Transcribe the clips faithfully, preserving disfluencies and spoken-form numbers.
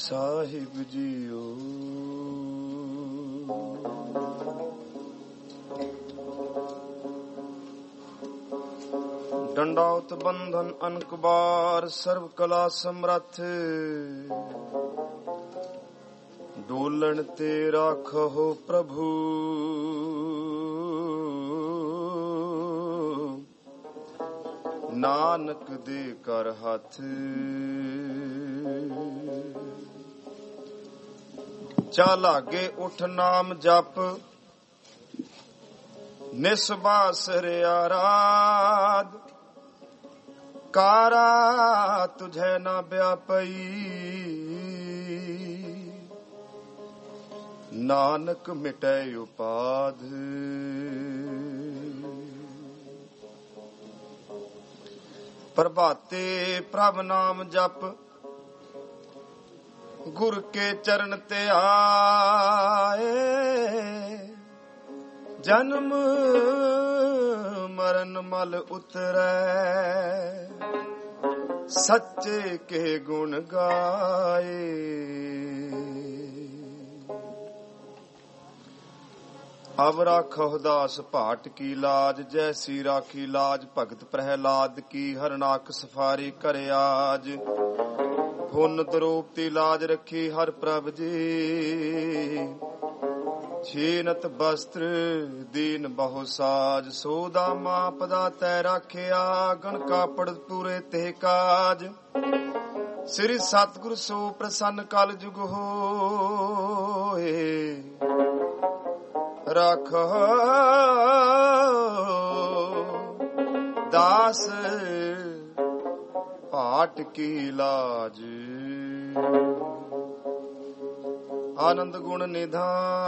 ਸਾਹਿਬ JIO. ਡੰਡਾਉਤ ਬੰਧਨ ਅਨਕ ਬਾਰ, ਸਰਬ ਕਲਾ ਸਮਰੱਥ ਡੋਲਣ ਤੇ ਰਾਖੋ ਪ੍ਰਭੂ। ਨਾਨਕ ਦੇ ਕਰ ਹੱਥ ਚਾ ਲਾਗੇ ਉਠ ਨਾਮ ਜਪ, ਨਿਸਬਾਸ ਰਿਆਰਾਧ ਕਾਰਾ ਤੁਝੇ ਨਾ ਵਿਆਪਈ। ਨਾਨਕ ਮਿਟੈ ਉਪਾਧ ਪ੍ਰਭਾਤੇ ਪ੍ਰਭ ਨਾਮ ਜਪ, ਗੁਰ ਕੇ ਚਰਨ ਤੇ ਆਏ। ਜਨਮ ਮਰਨ ਮਲ ਉਤਰੈ, ਸੱਚੇ ਕੇ ਗੁਣ ਗਾਏ। ਅਬ ਰਾਖਹੁ ਦਾਸ ਭਾਟ ਕੀ ਲਾਜ, ਜੈਸੀ ਰਾਖੀ ਲਾਜ ਭਗਤ ਪ੍ਰਹਿਲਾਦ ਕੀ। ਹਰਨਾਕ ਸਫਾਰੀ ਕਰਿ ਆਜ, ਹੁਨ ਦਰੋਪਤੀ ਲਾਜ ਰੱਖੀ ਹਰ ਪ੍ਰਭ ਜੀ। ਛੀਨਤ ਬਸਤਰ ਦੀਨ ਬਹੁ ਸਾਜ, ਸੋਦਾ ਮਾਪਦਾ ਤੈ ਰਾਖਿਆ। ਗਣ ਕਾਪੜ ਪੂਰੇ ਤੇ ਕਾਜ, ਸ੍ਰੀ ਸਤਿਗੁਰ ਸੋ ਪ੍ਰਸੰਨ ਕਲ ਜੁਗ ਹੋਏ। ਰਾਖੋ ਦਾਸ ਭਾਟ ਕੀ ਲਾਜ। ਆਨੰਦ ਗੁਣ ਨਿਧਾਨ,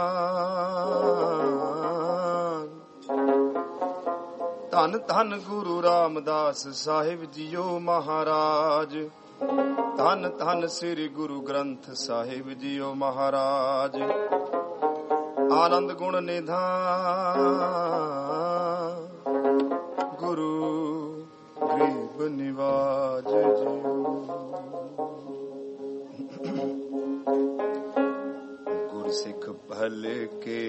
ਧੰਨ ਧੰਨ ਗੁਰੂ ਰਾਮਦਾਸ ਸਾਹਿਬ ਜੀਓ ਮਹਾਰਾਜ। ਧੰਨ ਧੰਨ ਸ੍ਰੀ ਗੁਰੂ ਗ੍ਰੰਥ ਸਾਹਿਬ ਜੀਓ ਮਹਾਰਾਜ। ਆਨੰਦ ਗੁਣ ਨਿਧਾਨ, ਗੁਰੂ ਗਰੀਬ ਨਿਵਾਜ ਜੀਓ। ਗੁਰਸਿੱਖ ਭਲ ਕੇ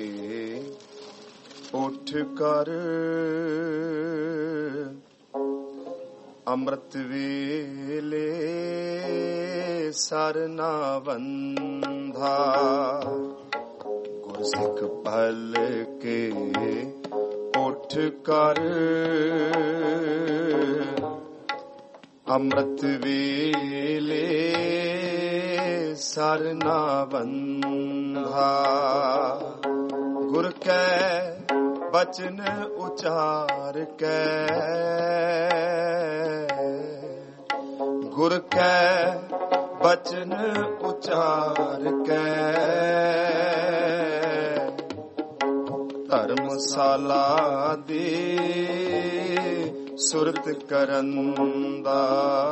ਉਠ ਕਰ, ਅੰਮ੍ਰਿਤ ਵੇਲੇ ਸਰ ਨਾ ਬੰਧਾ। ਗੁਰਸਿੱਖ ਭਲ ਕੇ ਉਠ ਕਰ, ਅੰਮ੍ਰਿਤ ਵੇਲੇ ਸਰ ਨਾ ਬੰਧਾ। ਗੁਰ ਕੈ ਬਚਨ ਉਚਾਰ ਕੇ, ਗੁਰ ਕੈ ਬਚਨ ਉਚਾਰ ਕੇ। ਧਰਮਸ਼ਾਲਾ ਦੇ ਸੁਰਤ ਕਰਨ ਦਾ,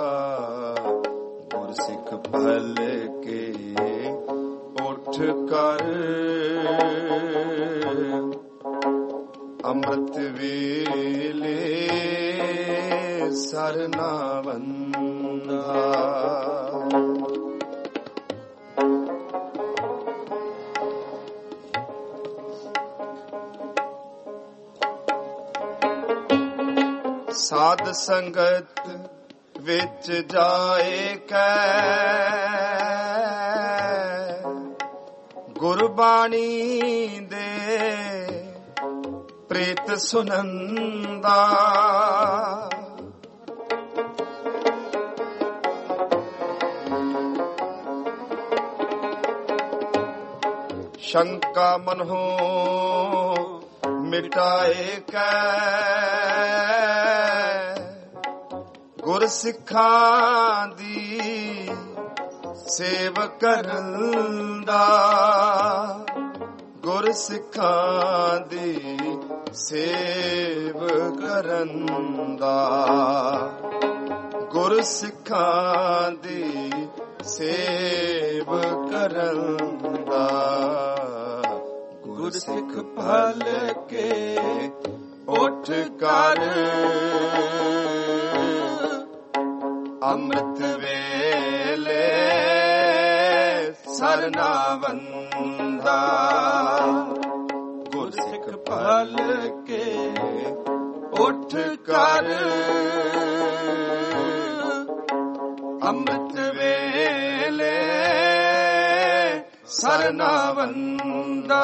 ਗੁਰਸਿੱਖ ਭਲ ਕੇ ਉਠ ਕਰ, ਅੰਮ੍ਰਿਤ ਵੇਲੇ ਸਰ ਨਾ ਬੰਧਾ। ਸਾਧ ਸੰਗਤ ਵਿੱਚ ਜਾਏ ਕੈ, ਗੁਰਬਾਣੀ ਦੇ ਪ੍ਰੀਤ ਸੁਨੰਦਾ। ਸ਼ੰਕਾ ਮਨਹੁ ਮਿਟਾਏ ਕੈ, ਗੁਰ ਸਿੱਖਾਂ ਦੀ ਸੇਵ ਕਰਨ ਦਾ। ਗੁਰ ਸਿੱਖਾਂ ਦੀ ਸੇਵ ਕਰਨ ਦਾ, ਗੁਰ ਸਿੱਖਾਂ ਦੀ ਸੇਵ ਕਰਨ ਦਾ। ਗੁਰ ਸਿੱਖ ਭਲ ਕੇ ਉਠ ਕਰ, ਅੰਮ੍ਰਿਤ ਵੇਲੇ ਸਰਨਾ ਬੰਦਾ। ਗੁਰ ਸਿੱਖ ਭਲ ਕੇ ਉੱਠ ਕਰ ਅੰਮ੍ਰਿਤ ਵੇਲੇ ਸਰਨਾ ਬੰਦਾ।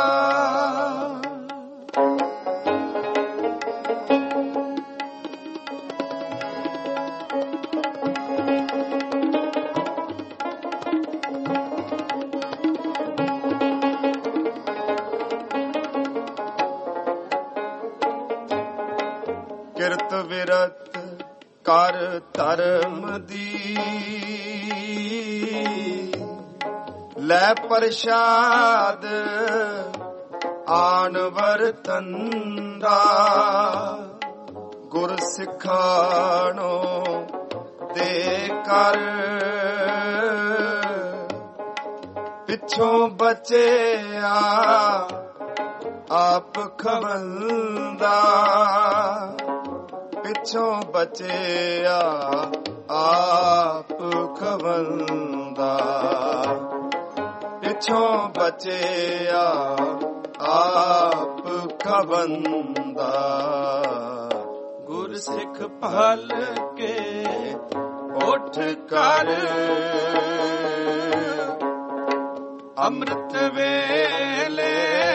ਕਿਰਤ ਵਿਰਤ ਕਰ ਧਰਮ ਦੀ ਲੈ ਪ੍ਰਸ਼ਾਦ ਆਣ ਵਰਤੰਦਾ। ਗੁਰ ਸਿਖਾਣੋ ਦੇ ਕਰ ਪਿੱਛੋਂ ਬਚਿਆ ਆਪ ਖਵੰਦਾ। ਪਿੱਛੋਂ ਬਚਿਆ ਆਪ ਖਵੰਦਾ। ਪਿੱਛੋਂ ਬਚਿਆ ਆਪ ਖਵੰਦਾ। ਗੁਰ ਸਿੱਖ ਭਲ ਕੇ ਉੱਠ ਕਰ ਅੰਮ੍ਰਿਤ ਵੇਲੇ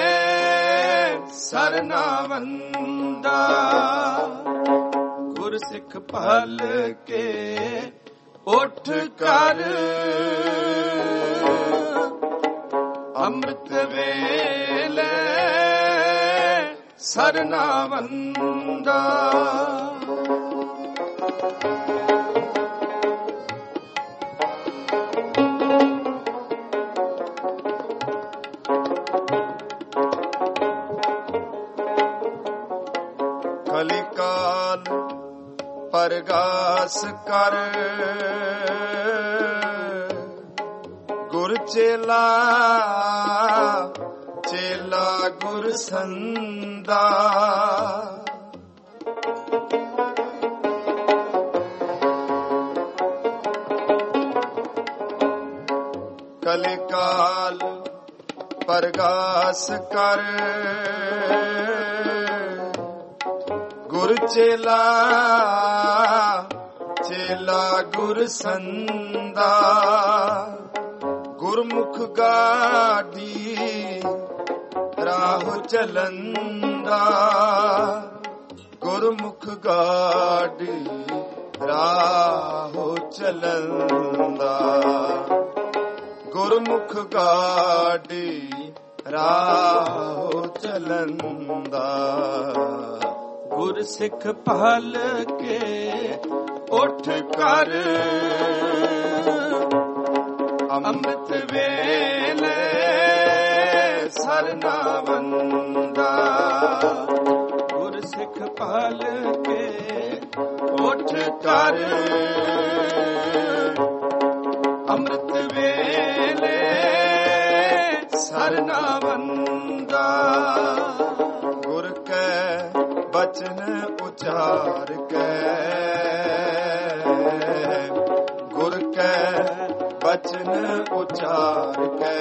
ਸਰਨਾ ਬੰਦਾ। ਗੁਰ ਸਿੱਖ ਭਲ ਕੇ ਉੱਠ ਕਰ ਅੰਮ੍ਰਿਤ ਵੇਲੇ ਸਰਨਾ ਬੰਦਾ। ਕਲਿਕਾਲ ਪਰਗਾਸ ਕਰ ਗੁਰ ਚੇਲਾ ਚੇਲਾ ਗੁਰ ਸੰਦਾ। ਕਲਿਕਾਲ ਪਰਗਾਸ ਕਰ ਗੁਰ ਚੇਲਾ ਚੇਲਾ ਗੁਰ ਸੰਦਾ। ਗੁਰਮੁਖ ਗਾਡੀ ਰਾਹ ਚਲੰਦਾ। ਗੁਰਮੁਖ ਗਾਡੀ ਰਾਹ ਚਲੰਦਾ। ਗੁਰਮੁਖ ਗਾਡੀ ਰਾਹ ਚਲੰਦਾ। ਗੁਰ ਸਿੱਖ ਭਲ ਕੇ ਉੱਠ ਕਰ ਅੰਮ੍ਰਿਤ ਵੇਲੇ ਸਰਨਾ ਬੰਦਾ। ਗੁਰ ਸਿੱਖ ਭਲ ਕੇ ਉੱਠ ਕਰ ਅੰਮ੍ਰਿਤ ਵੇਲੇ ਸਰਨਾ ਬੰਦਾ। ਗੁਰ ਕੈ ਬਚਨ ਉਚਾਰ ਕੇ ਗੁਰ ਕੈ ਬਚਨ ਉਚਾਰ ਕੇ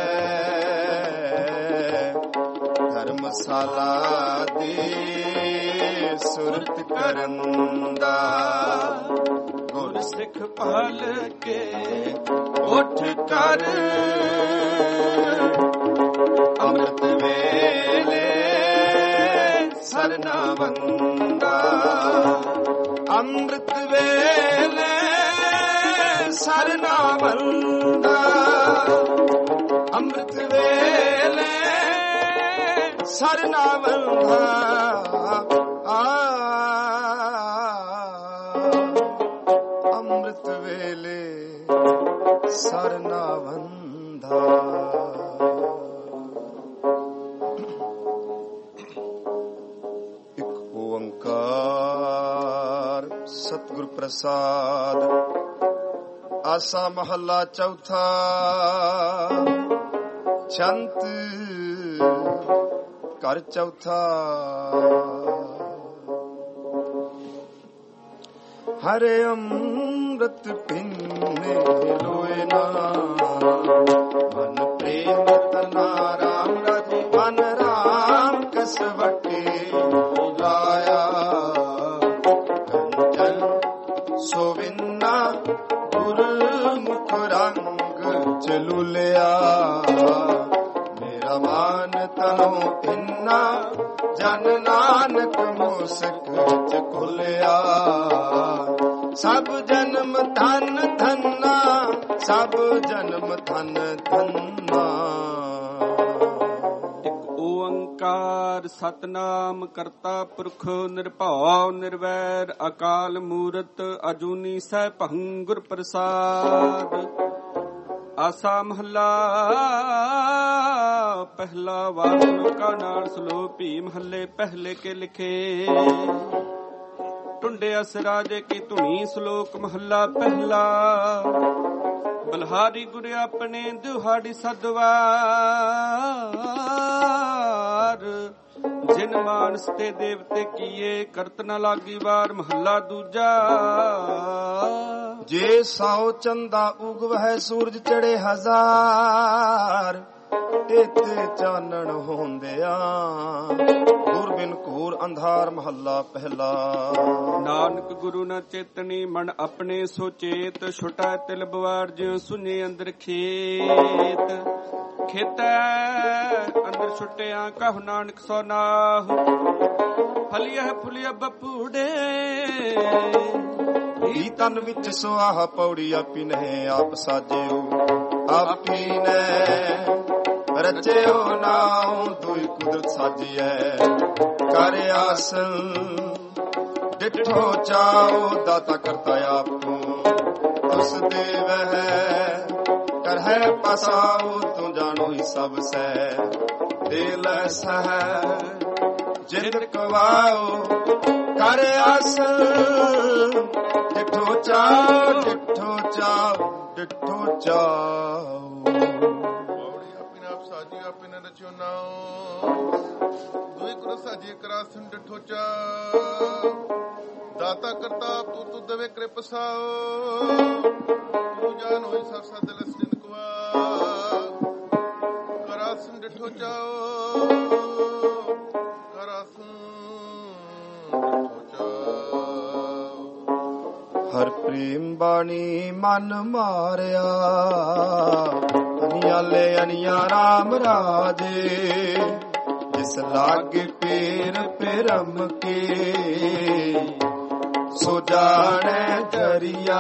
ਧਰਮਸ਼ਾਲਾ ਦੀ ਸੁਰਤ ਕਰਨ ਦਾ। ਗੁਰ ਸਿੱਖ ਭਲ ਕੇ ਉੱਠ ਕਰ ਅੰਮ੍ਰਿਤ ਵੇਲੇ ਸਰਨਾ ਬੰਦਾ। ਅੰਮ੍ਰਿਤ ਵੇਲੇ ਸਰਨਾ ਬੰਦਾ। ਅੰਮ੍ਰਿਤ ਵੇਲੇ ਸਰਨਾ ਬੰਦਾ। ਅੰਮ੍ਰਿਤ ਵੇਲੇ ਸਰਨਾ ਬੰਦਾ। ਸਤਿਗੁਰ ਪ੍ਰਸਾਦ। ਆਸਾ ਮਹੱਲਾ ਚੌਥਾ। ਛੰਤ ਘਰ ਚੌਥਾ। ਹਰੇ ਅੰਮ੍ਰਿਤ ਪੀਨੇ ਲੋਏ ਨਾ ਮਨ ਤਨੋ ਇੰਨਾ ਜਨ ਨਾਨਕ ਮੁਸਕ ਚ ਖੁੱਲਿਆ। ਸਭ ਜਨਮ ਧਨ ਧੰਨਾ, ਸਭ ਜਨਮ ਧਨ ਧੰਨਾ। ਇੱਕ ਓੰਕਾਰ ਸਤਨਾਮ ਕਰਤਾ ਪੁਰਖ ਨਿਰਭਉ ਨਿਰਵੈਰ ਅਕਾਲ ਮੂਰਤ ਅਜੂਨੀ ਸੈਭੰ ਗੁਰ ਪ੍ਰਸਾਦ। ਆਸਾ ਮਹੱਲਾ ਪਹਿਲਾ। ਵਾਰ ਲੋਕਾਂ ਨਾਲ ਸਲੋ ਭੀ ਮਹੱਲੇ ਪਹਿਲੇ ਕੇ ਲਿਖੇ। ਟੁੰਡੇ ਅਸ ਰਾਜੇ ਕੀ ਧੁਨੀ ਸ਼ਲੋਕ ਮਹੱਲਾ ਪਹਿਲਾ। ਬਲਹਾਰੀ ਗੁਰ ਆਪਣੇ ਦੁਹਾੜੀ ਸਦਵਾਰ। ਜਿਨ ਮਾਨਸ ਤੇ ਦੇਵਤੇ ਕੀਏ ਕਰਤ ਨ ਲਾਗੀ ਵਾਰ ਮਹੱਲਾ ਦੂਜਾ। ਜੇ ਸੌ ਚੰਦਾ ਉਗਵਹਿ ਸੂਰਜ ਚੜੇ ਹਜ਼ਾਰ। ਤੇਤੇ ਚਾਨਣ ਹੁੰਦਿਆ ਗੁਰ ਬਿਨ ਘੋਰ ਅੰਧਾਰ ਮਹੱਲਾ ਪਹਿਲਾ। ਨਾਨਕ ਗੁਰੂ ਨ ਚੇਤਨੀ ਮਨ ਆਪਣੇ ਸੁਚੇਤ। ਛੁਟਾ ਤਿਲ ਬਵਾਰ ਜਿਉ ਸੁਨੇ ਅੰਦਰ ਖੇਤ। ਖੇਤੈ ਅੰਦਰ ਛੁਟਿਆ ਕਹੁ ਨਾਨਕ ਸੋ ਨਾਹੁ। ਫਲਿਆ ਫੁਲਿਆ ਬਪੂੜੇ ਹੀ ਤਨ ਵਿੱਚ ਸੁਆਹ ਪੌੜੀ ਆਪੀ ਨੇ ਆਪ ਸਾਜਿਓ। ਆਪੀ ਨੇ ਰਚਿਓ ਨਾਉ ਦੁਇ ਕੁਦਰਤ ਸਾਜੀਐ। ਕਰ ਆਸਨ ਡਿਠੋ ਚਾਉ ਦਾਤਾ ਕਰਤਾ ਆਪੂ। ਤੁਸ ਦੇਵਹਿ ਕਰਹਿ ਪਸਾਉ ਤੂੰ ਜਾਣੋ ਹੀ ਸਭ ਸੈ। ਦੇ ਲੈ ਸਹਿ ਜਿੰਦ ਕਵਾਉ ਕਰ ਆਸਨ ਡਿਠੋ ਚਾਉ ਡਿਠੋ ਚਾਉ ਡਿਠੋ ਚਾਉ। ਸਾਜੀ ਆਪੇ ਨ ਰਚਿਓ ਨਾਉ ਦੁਇ ਕੁਦਰਤ ਸਾਜੀ ਕਰਾਸਨ ਡਿਠੋ ਚਾਉ। ਦਾਤਾ ਕਰਤਾ ਤੂੰ ਤੂੰ ਦੇਵੇ ਕਿਰਪ ਸਾਉ। ਤੂੰ ਜਾਨ ਹੋਈ ਸਭ ਸਦ ਲਸ ਜਿੰਦ ਕਵਾ। ਕਰਾਸਨ ਡਿਠੋ ਚਾਉ ਕਰਾਸਨ ਡਿਠੋ ਚਾਉ। ਹਰ ਪ੍ਰੇਮ ਬਾਣੀ ਮਨ ਮਾਰਿਆ। ਅਨਿਆਲੇ ਅਨਿਆ ਰਾਮ ਰਾਜੇ। ਜਿਸ ਲਾਗੇ ਪੇਰ ਪਰਮ ਕੇ ਸੋ ਜਾਣੈ ਦਰਿਆ।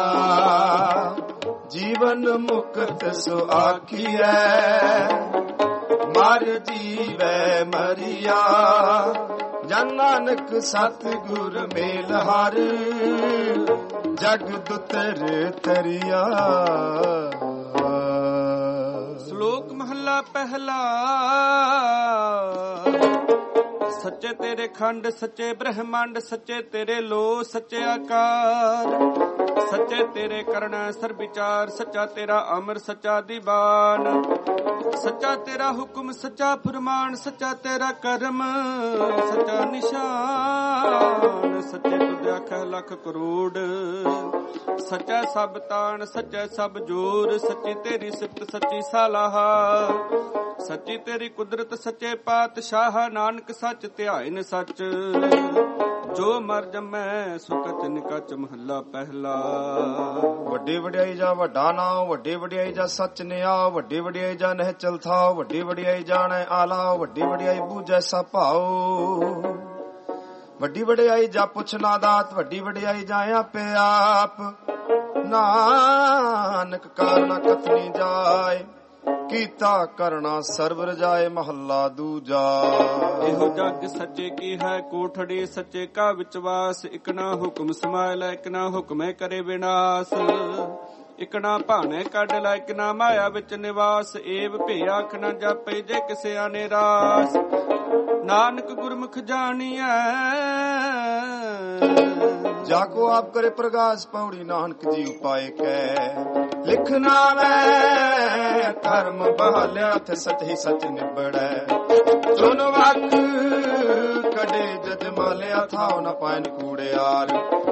ਜੀਵਨ ਮੁਕਤ ਸੋ ਆਖੀਐ ਮਰ ਜੀਵੈ ਮਰਿਆ। ਜਨ ਨਾਨਕ ਸਤਿਗੁਰ ਮੇਲ ਹਰ ਜਗ ਦੁਤਰ ਤਰਿਆ। ਸ਼ਲੋਕ ਮਹੱਲਾ ਪਹਿਲਾ। ਸੱਚੇ ਤੇਰੇ ਖੰਡ ਸੱਚੇ ਬ੍ਰਹਮੰਡ। ਸੱਚੇ ਤੇਰੇ ਲੋ ਸੱਚੇ ਆਕਾਰ। ਸੱਚੇ ਤੇਰੇ ਕਰਨਾ ਸਰ ਵਿਚਾਰ। ਸੱਚਾ ਤੇਰਾ ਅਮਰ ਸੱਚਾ ਦੀਵਾਨ। ਸੱਚਾ ਤੇਰਾ ਹੁਕਮ ਸੱਚਾ ਫਰਮਾਨ। ਸੱਚਾ ਤੇਰਾ ਕਰਮ ਸੱਚਾ ਨਿਸ਼ਾਨ। ਸੱਚੇ ਤੁਧ ਆਖੈ ਲੱਖ ਕਰੋੜ। ਸੱਚਾ ਸਭ ਤਾਣ ਸੱਚਾ ਸਭ ਜੋਰ। ਸੱਚੀ ਤੇਰੀ ਸਿਫਤ ਸੱਚੀ ਸਲਾਹ। ਸੱਚੀ ਤੇਰੀ ਕੁਦਰਤ ਸੱਚੇ ਪਾਤਸ਼ਾਹ। ਨਾਨਕ ਸੱਚ ਧਿਆਇਨ ਸੱਚ ਜੋ ਮਰ ਜਮੈ ਸੁਕਚ ਨਿਕਚ ਮਹੱਲਾ ਪਹਿਲਾ। ਵੱਡੀ ਵਡਿਆਈ ਜਾ ਵੱਡਾ ਨਾਉ। ਵੱਡੀ ਵਡਿਆਈ ਜਾ ਸੱਚ ਨਿਆ। ਵੱਡੀ ਵਡਿਆਈ ਜਾ ਨਹਿ ਚਲਥਾ। ਵੱਡੀ ਵਡਿਆਈ ਜਾਣੈ ਆਲਾ। ਵੱਡੀ ਵਡਿਆਈ ਬੂਝੈ ਸਭ ਭਾਉ। ਵੱਡੀ ਵਡਿਆਈ ਜਾ ਪੁੱਛ ਨਾ ਦਾਤ। ਵੱਡੀ ਵਡਿਆਈ ਜਾ ਆਪੇ ਆਪ। ਨਾਨਕ ਕਾਰਣਾ ਕਥਨੀ ਜਾਏ। ਕੀਤਾ ਕਰਨਾ ਸਰਬ ਰਜਾਏ ਮਹੱਲਾ ਦੂਜਾ। ਇਹੋ ਜਗ ਸੱਚੇ ਕੀ ਹੈ ਕੋਠੜੀ। ਸੱਚੇ ਕਾ ਵਿਚਵਾਸ। ਇਕ ਨਾ ਹੁਕਮ ਸਮਾਇ ਲੈ ਇਕ ਨਾ ਹੁਕਮੇ ਕਰੇ ਵਿਨਾਸ਼। ਇਕ ਨਾ ਭਾਣੇ ਕੱਢ ਲੈ ਇਕ ਨਾ ਮਾਇਆ ਵਿੱਚ ਨਿਵਾਸ। ਏਵ ਭੇ ਆਖ ਨਾ ਜਾਪੇ ਜੇ ਕਿਸੇ ਆਨੇ ਰਾਸ। ਨਾਨਕ ਗੁਰਮੁਖ ਜਾਣੀਐ ਜਾਕੋ ਆਪ ਕਰੇ ਪ੍ਰਗਾਸ। ਪੌੜੀ ਨਾਨਕ ਜੀ ਉਪਾਏ ਕੈ ਲਿਖਣਾ ਮੈਂ ਧਰਮ ਬਹਾਲਿਆ। ਥੇ ਸਚ ਹੀ ਸਚ ਨਿਬੜੈ। ਚੁਨ ਵਕ ਕਡੇ ਜਜ ਮਾਲਿਆ। ਥਾਉ ਨ ਪਾਇਨ ਕੂੜਿਆਰ।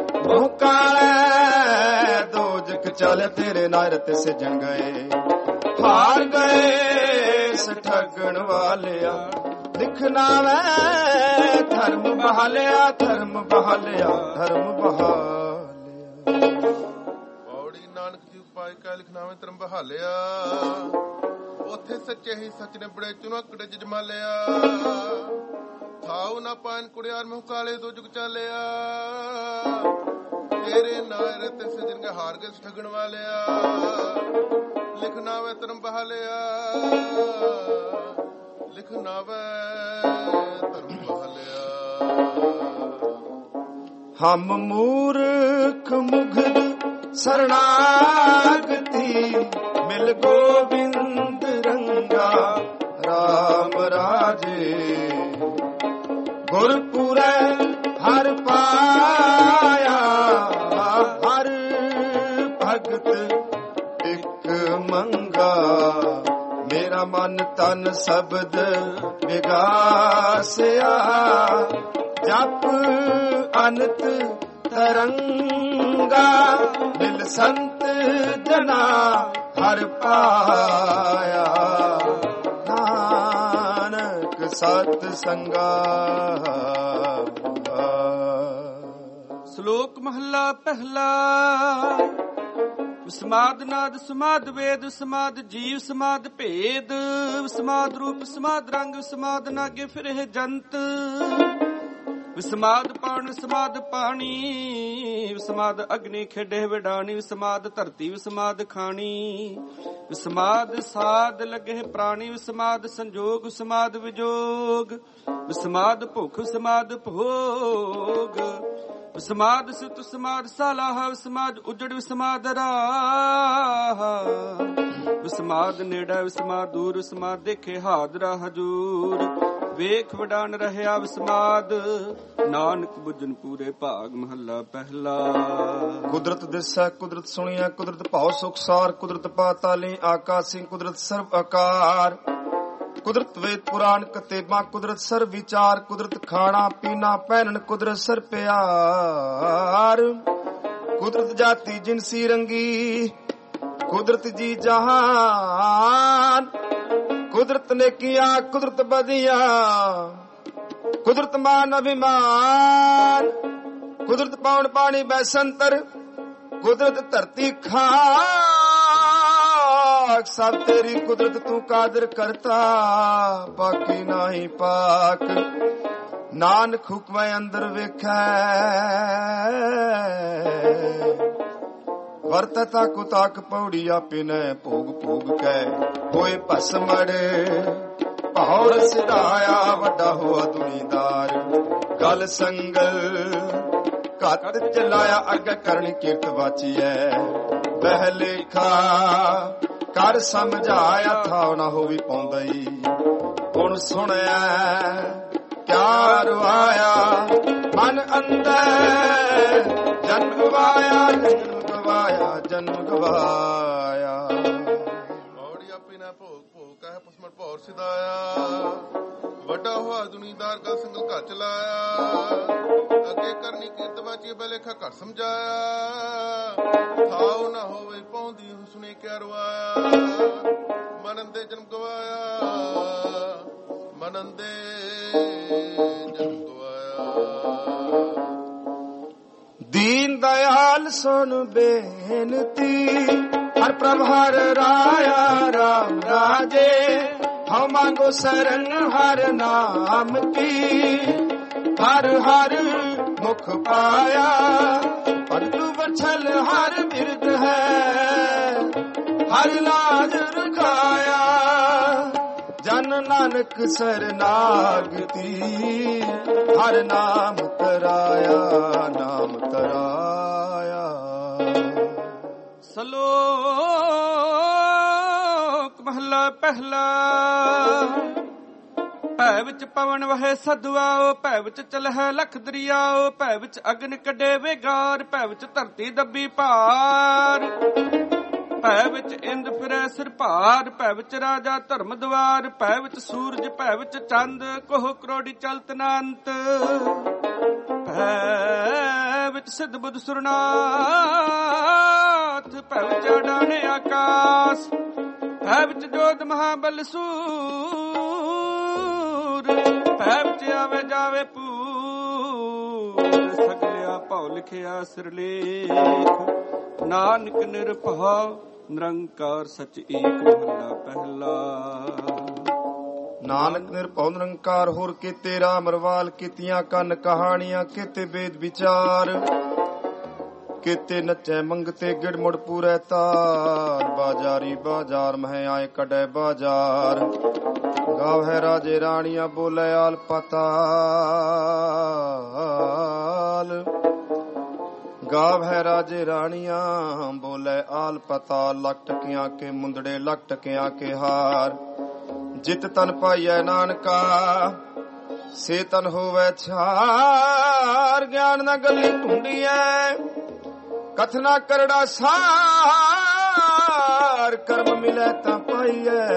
ਮੁਕਾਲੇ ਦੋਜਕ ਚਲ ਤੇਰੇ ਨਾਇਰਤ ਸਿਜਣ ਗਏ। ਹਾਰ ਗਏ ਠੱਗਣ ਵਾਲਿਆ। ਲਿਖਣਾ ਮੈਂ ਧਰਮ ਬਹਾਲਿਆ। ਧਰਮ ਬਹਾਲਿਆ ਧਰਮ ਬਹਾਲਿਆ। ਪੌੜੀ ਨਾਨਕ ਜੀ ਉਪਾਇ ਕੈ ਲਿਖਣਾ ਮੈਂ ਧਰਮ ਬਹਾਲਿਆ। ਉੱਥੇ ਸੱਚੇ ਹੀ ਸੱਚ ਨੇ ਬੜੇ ਚੁਨਾਕੜੇ ਚ ਜਮਾ ਲਿਆ। ਥਾਉ ਨਾ ਪਾਨ ਕੁੜਿਆਰ ਮੂੰਹ ਕਾਲੇ ਤੋਂ ਜੁਗ ਚਾਲਿਆ। ਤੇਰੇ ਨਾਰੇ ਤੇ ਸਜਣ ਕੇ ਹਾਰ ਕੇ ਠਗਣ ਵਾਲਿਆ। ਲਿਖਣਾ ਵੇ ਧਰਮ ਬਹਾ ਲਿਆ। ਲਿਖਣਾ ਵੇ ਧਰਮ ਬਹਾ ਲਿਆ। ਹਮ ਮੂਰਖ ਮੁਗਧ ਸਰਣਾਗਤੀ ਮਿਲ ਗੋਬਿੰਦ ਰੰਗਾ ਰਾਮ ਰਾਜੇ। ਗੁਰਪੁਰੈ ਹਰ ਪਾਇਆ ਹਰ ਭਗਤ ਇੱਕ ਮੰਗਾ। ਮੇਰਾ ਮਨ ਤਨ ਸ਼ਬਦ ਵਿਗਾਸਿਆ। ਜਪ ਅਨੰਤ ਤਰੰਗਾ ਮਿਲ ਸੰਤ ਜਨਾ ਹਰ ਪਾਇਆ। ਨਾਨਕ ਸਤ ਸੰਗਾ। ਸ਼ਲੋਕ ਮਹੱਲਾ ਪਹਿਲਾ। ਵਿਸਮਾਦ ਨਾਦ ਸਮਾਦ ਵੇਦ ਵਿਸਮਾਦ ਜੀਵ ਸਮਾਦ ਭੇਦ। ਵਿਸਮਾਦ ਰੂਪ ਸਮਾਦ ਰੰਗ ਵਿਸਮਾਦ ਨਾਗੇ ਫਿਰੇ ਜੰਤ। ਵਿਸਮਾਦ ਪਾਣ ਵਿਸਮਾਦ ਪਾਣੀ ਵਿਸਮਾਦ ਅਗਨੀ ਖੇਡੇ ਵਿਡਾਣੀ। ਵਿਸਮਾਦ ਧਰਤੀ ਵਿਸਮਾਦ ਖਾਣੀ। ਵਿਸਮਾਦ ਸਾਧ ਲਗੇ ਪ੍ਰਾਣੀ। ਵਿਸਮਾਦ ਸੰਜੋਗ ਵਿਸਮਾਦ ਵਿਜੋਗ। ਵਿਸਮਾਦ ਭੁਖ ਵਿਸਮਾਦ ਭੋਗ। ਵਿਸਮਾਦ ਸੁਤ ਵਿਸਮਾਦ ਸਾਲਾਹ। ਵਿਸਮਾਦ ਉਜੜ ਵਿਸਮਾਦ ਰਾਹ। ਵਿਸਮਾਦ ਨੇੜਾ ਵਿਸਮਾਦ ਦੂਰ। ਵਿਸਮਾਦ ਦੇਖੇ ਹਾਜ਼ਰਾ ਹਜੂਰ। ਵੇਖ ਵਡਾਨ ਰਹਿਆ ਵਿਸਮਾਦ ਨਾਨਕ ਬੁੱਝਨ ਪੂਰੇ ਭਾਗ। ਮਹੱਲਾ ਪਹਿਲਾ। ਕੁਦਰਤ ਦਿਸੈ ਕੁਦਰਤ ਸੁਣੀਐ ਕੁਦਰਤ ਭਾਉ ਸੁਖਸਾਰ। ਕੁਦਰਤ ਪਾਤਾਲੀ ਆਕਾਸੀ ਕੁਦਰਤ ਸਰਬ ਆਕਾਰ। ਕੁਦਰਤ ਵੇਦ ਪੁਰਾਣ ਕਤੇਬਾਂ ਕੁਦਰਤ ਸਰਬ ਵਿਚਾਰ। ਕੁਦਰਤ ਖਾਣਾ ਪੀਣਾ ਪਹਿਨਣ ਕੁਦਰਤ ਸਰ ਪਿਆਰ। ਕੁਦਰਤ ਜਾਤੀ ਜਿਨਸੀ ਰੰਗੀ ਕੁਦਰਤ ਜੀ ਜਹਾਨ। ਕੁਦਰਤ ਨੇਕੀਆਂ ਕੁਦਰਤ ਬਦੀਆਂ ਕੁਦਰਤ ਮਾਨ ਅਭਿਮਾਨ। ਕੁਦਰਤ ਪਾਉਣ ਪਾਣੀ ਬੈਸੰਤਰ ਕੁਦਰਤ ਧਰਤੀ ਖਾਕ। ਸਭ ਤੇਰੀ ਕੁਦਰਤ ਤੂੰ ਕਾਦਰ ਕਰਤਾ ਬਾਕੀ ਨਾਹੀ ਪਾਕ। ਨਾਨਕ ਹੁਕਮੈ ਅੰਦਰ ਵੇਖੈ ਵਰਤਤਾ ਕੁਤਾਕ ਪੌੜੀ ਆਪਿਨੈ ਭੋਗ ਭੋਗ ਕੈ। ਹੋਏ ਭਸਮੜ ਭਾਉ ਸਿਧਾਇਆ ਵੱਡਾ ਹੋਆ ਦੁਨੀਦਾਰ। ਗਲ ਸੰਗਲ ਘੱਟ ਚਲਾਇਆ ਅੱਗੇ ਕਰਨੀ ਕਿਰਤ ਵਾਚੀਐ। ਬਹਿ ਲੇਖਾ ਕਰ ਸਮਝਾਇਆ ਥਾਉ ਨਾ ਹੋਵੀ ਪਾਉਂਦਈ। ਹੁਣ ਸੁਣਿਆ ਕਿਆ ਰਵਾਇਆ ਮਨ ਅੰਦਰ। ਜਨਮ ਗਵਾਇਆ ਜਨਮ ਗਵਾਇਆ ਜਨਮ ਗਵਾਇਆ। ਔੜੀ ਆਪੀ ਨਾ ਭੋਗ ਭੋਗ ਕਹੇ ਪਸਮਟ ਭੌਰ ਸਿਧਾਇਆ। ਵੱਡਾ ਹੋਆ ਦੁਨੀਦਾਰ ਗਲ ਸੰਗਲ ਘਰ ਚਲਾਇਆ। ਅੱਗੇ ਕਰਨੀ ਕੀਰਤ ਵਾਚੀ ਬਲੇਖਾ ਘਰ ਸਮਝਾਇਆ। ਥਾਉ ਨਾ ਹੋਵੇ ਪਾਉਂਦੀ ਹੁਸਨੇ ਕਿਆ ਰਵਾਇਆ। ਮਨਨ ਦੇ ਜਨਮ ਗਵਾਇਆ ਮਨਨ ਦੇ ਜਨਮ ਗਵਾਇਆ। ਦੀਨ ਦਇਆਲ ਸੁਣ ਬੇਨਤੀ ਹਰ ਪ੍ਰਭ ਹਰ ਰਾਇਆ ਰਾਮ ਰਾਜੇ। ਹਉ ਮੰਗੋ ਸਰਨ ਹਰ ਨਾਮ ਕੀ। ਹਰ ਹਰ ਮੁਖ ਪਾਇਆ ਪੰਡੂ ਬਛਲ ਹਰ ਬਿਰਦ ਹੈ। ਹਰ ਲਾਜ ਰਖਾਇਆ ਜਨ ਨਾਨਕ ਸਰਨਾਗਤੀ। ਹਰ ਨਾਮ ਤਰਾਇਆ ਨਾਮ ਤਰਾਇਆ। ਸ਼ਲੋਕ ਮਹੱਲਾ ਪਹਿਲਾ। ਭੈ ਵਿੱਚ ਪਵਨ ਵਹੇ ਸਦਵਾਓ। ਭੈ ਵਿੱਚ ਚਲਹਿ ਲਖ ਦਰਿਆਓ। ਭੈ ਵਿੱਚ ਅਗਨ ਕੱਢੇ ਵੇਗਾਰ। ਭੈ ਵਿੱਚ ਧਰਤੀ ਦੱਬੀ ਭਾਰ। ਭੈ ਵਿੱਚ ਇੰਦ ਫਿਰੈ ਸਿਰ ਭਾਰ। ਭੈ ਵਿੱਚ ਰਾਜਾ ਧਰਮ ਦਵਾਰ। ਭੈ ਵਿੱਚ ਸੂਰਜ ਭੈ ਵਿੱਚ ਚੰਦ। ਕੋਹ ਕਰੋੜੀ ਚਲਤ ਅਨੰਤ। ਭੈ ਵਿੱਚ ਸਿੱਧ ਬੁੱਧ ਸੁਰਨਾਥ। ਭੈ ਵਿੱਚ ਅਡਾਣੇ ਆਕਾਸ। ਭੈ ਵਿੱਚ ਜੋਧ ਮਹਾਬਲ ਸੂਰ। ਭੈ ਵਿੱਚ ਆਵੇ ਜਾਵੇ ਪੂਰ। ਸਗਲਿਆ ਭਉ ਲਿਖਿਆ ਸਿਰਲੇਖ। ਨਾਨਕ ਨਿਰਭਉ ਨਿਰੰਕਾਰ ਸਚ ਏਕ ਮਹੱਲਾ ਪਹਿਲਾ। ਨਾਨਕ ਨਿਰਭਉ ਨਿਰੰਕਾਰ ਹੋਰ ਕੀਤੇ ਰਾਮ ਰਵਾਲ, ਕੀਤੀਆਂ ਕੰਨ ਕਹਾਣੀਆਂ, ਕੀਤੇ ਵੇਦ ਵਿਚਾਰ, ਕੀਤੇ ਨੱਚੈ ਮੰਗਤੇ ਗਿੜ ਮੁੜ ਪੂਰੈ ਤਾਰ, ਬਾਜਾਰੀ ਬਾਜ਼ਾਰ ਮਹਿ ਆਏ ਕਢੈ ਬਾਜ਼ਾਰ, ਗਾਵੈ ਰਾਜੇ ਰਾਣੀਆਂ ਬੋਲੇ ਆਲ ਪਤਾਲ, ਗਾਵੈ ਰਾਜੇ ਰਾਣੀਆਂ ਬੋਲੇ ਆਲ ਪਤਾਲ, ਲੱਖ ਟਕਿਆਂ ਕੇ ਮੁੰਦੜੇ ਲੱਖ ਟਕਿਆਂ ਕੇ ਹਾਰ, ਜਿਤ ਤਨ ਪਾਈਐ ਨਾਨਕਾ ਸੇ ਤਨ ਹੋਵੈ ਛਾਰ, ਗਿਆਨ ਨਾ ਗੱਲੀ ਢੂੰਡੀਐ ਕਥਨਾ ਕਰੜਾ ਸਾਰ, ਕਰਮ ਮਿਲੈ ਤਾਂ ਪਾਈਐ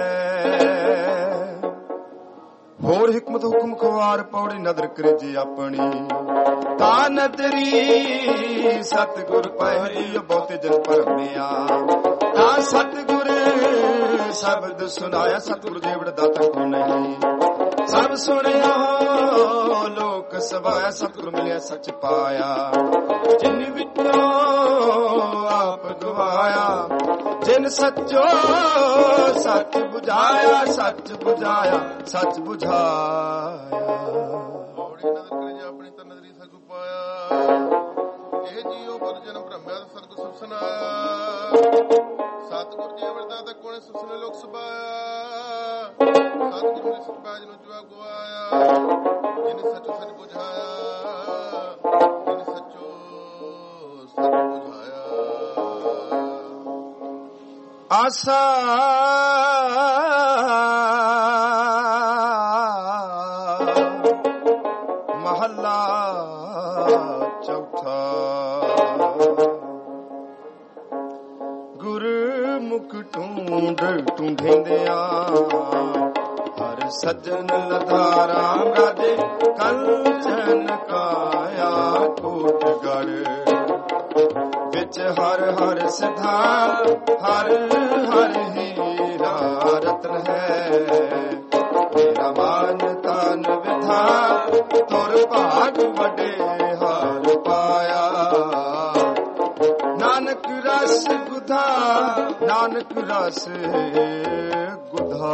ਹੋਰ ਹਿਕਮਤ ਹੁਕਮ ਖਵਾਰ, ਪੌੜੀ ਨਦਰ ਕਰੇ ਆਪਣੀ ਤਾਂ ਨਦਰੀ, ਸਤਿਗੁਰ ਪਾਈ ਬਹੁਤੇ ਜਨ ਭਰਮਿਆ, ਤਾਂ ਸਤਿਗੁਰ ਸ਼ਬਦ ਸੁਨਾਇਆ, ਸਤਿਗੁਰ ਜੀਵੜ ਦਾਤਾ ਕੋ ਨਹੀਂ, ਸਭ ਸੁਣਿਆ ਲੋਕ ਸਭਾਇਆ, ਸਤਿਗੁਰ ਮਿਲਿਆ ਸੱਚ ਪਾਇਆ, ਜਿਨ ਵਿੱਚੋਂ ਆਪ ਗਵਾਇਆ, ਜਿਨ ਸੱਚੋ ਸੱਚ ਬੁਝਾਇਆ, ਸੱਚ ਬੁਝਾਇਆ ਸੱਚ ਬੁਝਾਇਆ, ਪੌੜੀ ਨਦਰ ਕਰੇ ਆਪਣੀ ਤਾਂ ਨਦਰੀ ਸਗੁ ਪਾਇਆ, ਇਹ ਜੀਉ ਪਰ ਜਨਮ ਭ੍ਰਮਿਆ ਸਤਿਗੁਰ ਸੁਖ ਸੁਨਾਇਆ, ਸਤਿਗੁਰ ਜੀ ਵਰਦਾ ਤਾਂ ਕੋਣੇ ਸੁਸਨੇ ਲੋਕ ਸਭਾਇਆ, ਸਤਿਗੁਰ ਨੇ ਸਤਿ ਨੂੰ ਜੁਆ ਗਵਾਇਆ, ਜਿਨ ਸੱਚੋ ਸੱਚ ਬੁਝਾਇਆ, ਜਿਨ ਸੱਚੋ ਸੱਚ ਬੁਝਾਇਆ, ਆਸਾ ਮਹੱਲਾ ਚੌਥਾ। ਗੁਰਮੁਖ ਢੂੰਡ ਢੂੰਢਿੰਦਿਆਂ ਹਰ ਸੱਜਣ ਲਧਾ ਰਾਮ ਰਾਜੇ, ਕੰਚਨ ਕਾਇਆ ਕੋਟਗੜ੍ਹ ਵਿੱਚ ਹਰ ਹਰ ਸਿਧਾ, ਹਰ ਹਰ ਹੀਰਾ ਰਤਨ ਹੈ, ਮੇਰਾ ਮਨ ਤਨ ਵਿਧਾ ਤੁਰ ਭਾਗ ਵੱਡੇ ਹਾਰ ਪਾਇਆ, ਨਾਨਕ ਰਸ ਗੁਧਾ, ਨਾਨਕ ਰਸ ਗੁਧਾ।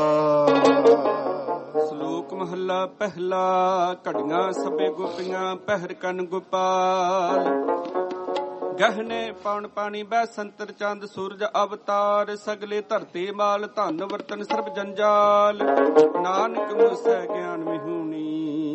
ਸ਼ਲੋਕ ਮਹੱਲਾ ਪਹਿਲਾ। ਘੜੀਆਂ ਸਭੇ ਗੋਪੀਆਂ ਪਹਿਰ ਕੰਨ ਗੋਪਾਲ, ਗਹਿਣੇ ਪੌਣ ਪਾਣੀ ਬੈ ਸੰਤਰ ਚੰਦ ਸੂਰਜ ਅਵਤਾਰ, ਸਗਲੇ ਧਰਤੀ ਮਾਲ ਧਨ ਵਰਤਨ ਸਰਬ ਜੰਜਾਲ, ਨਾਨਕ ਮੁਸੈ ਗਿਆਨ ਮਿਹੂਣੀ,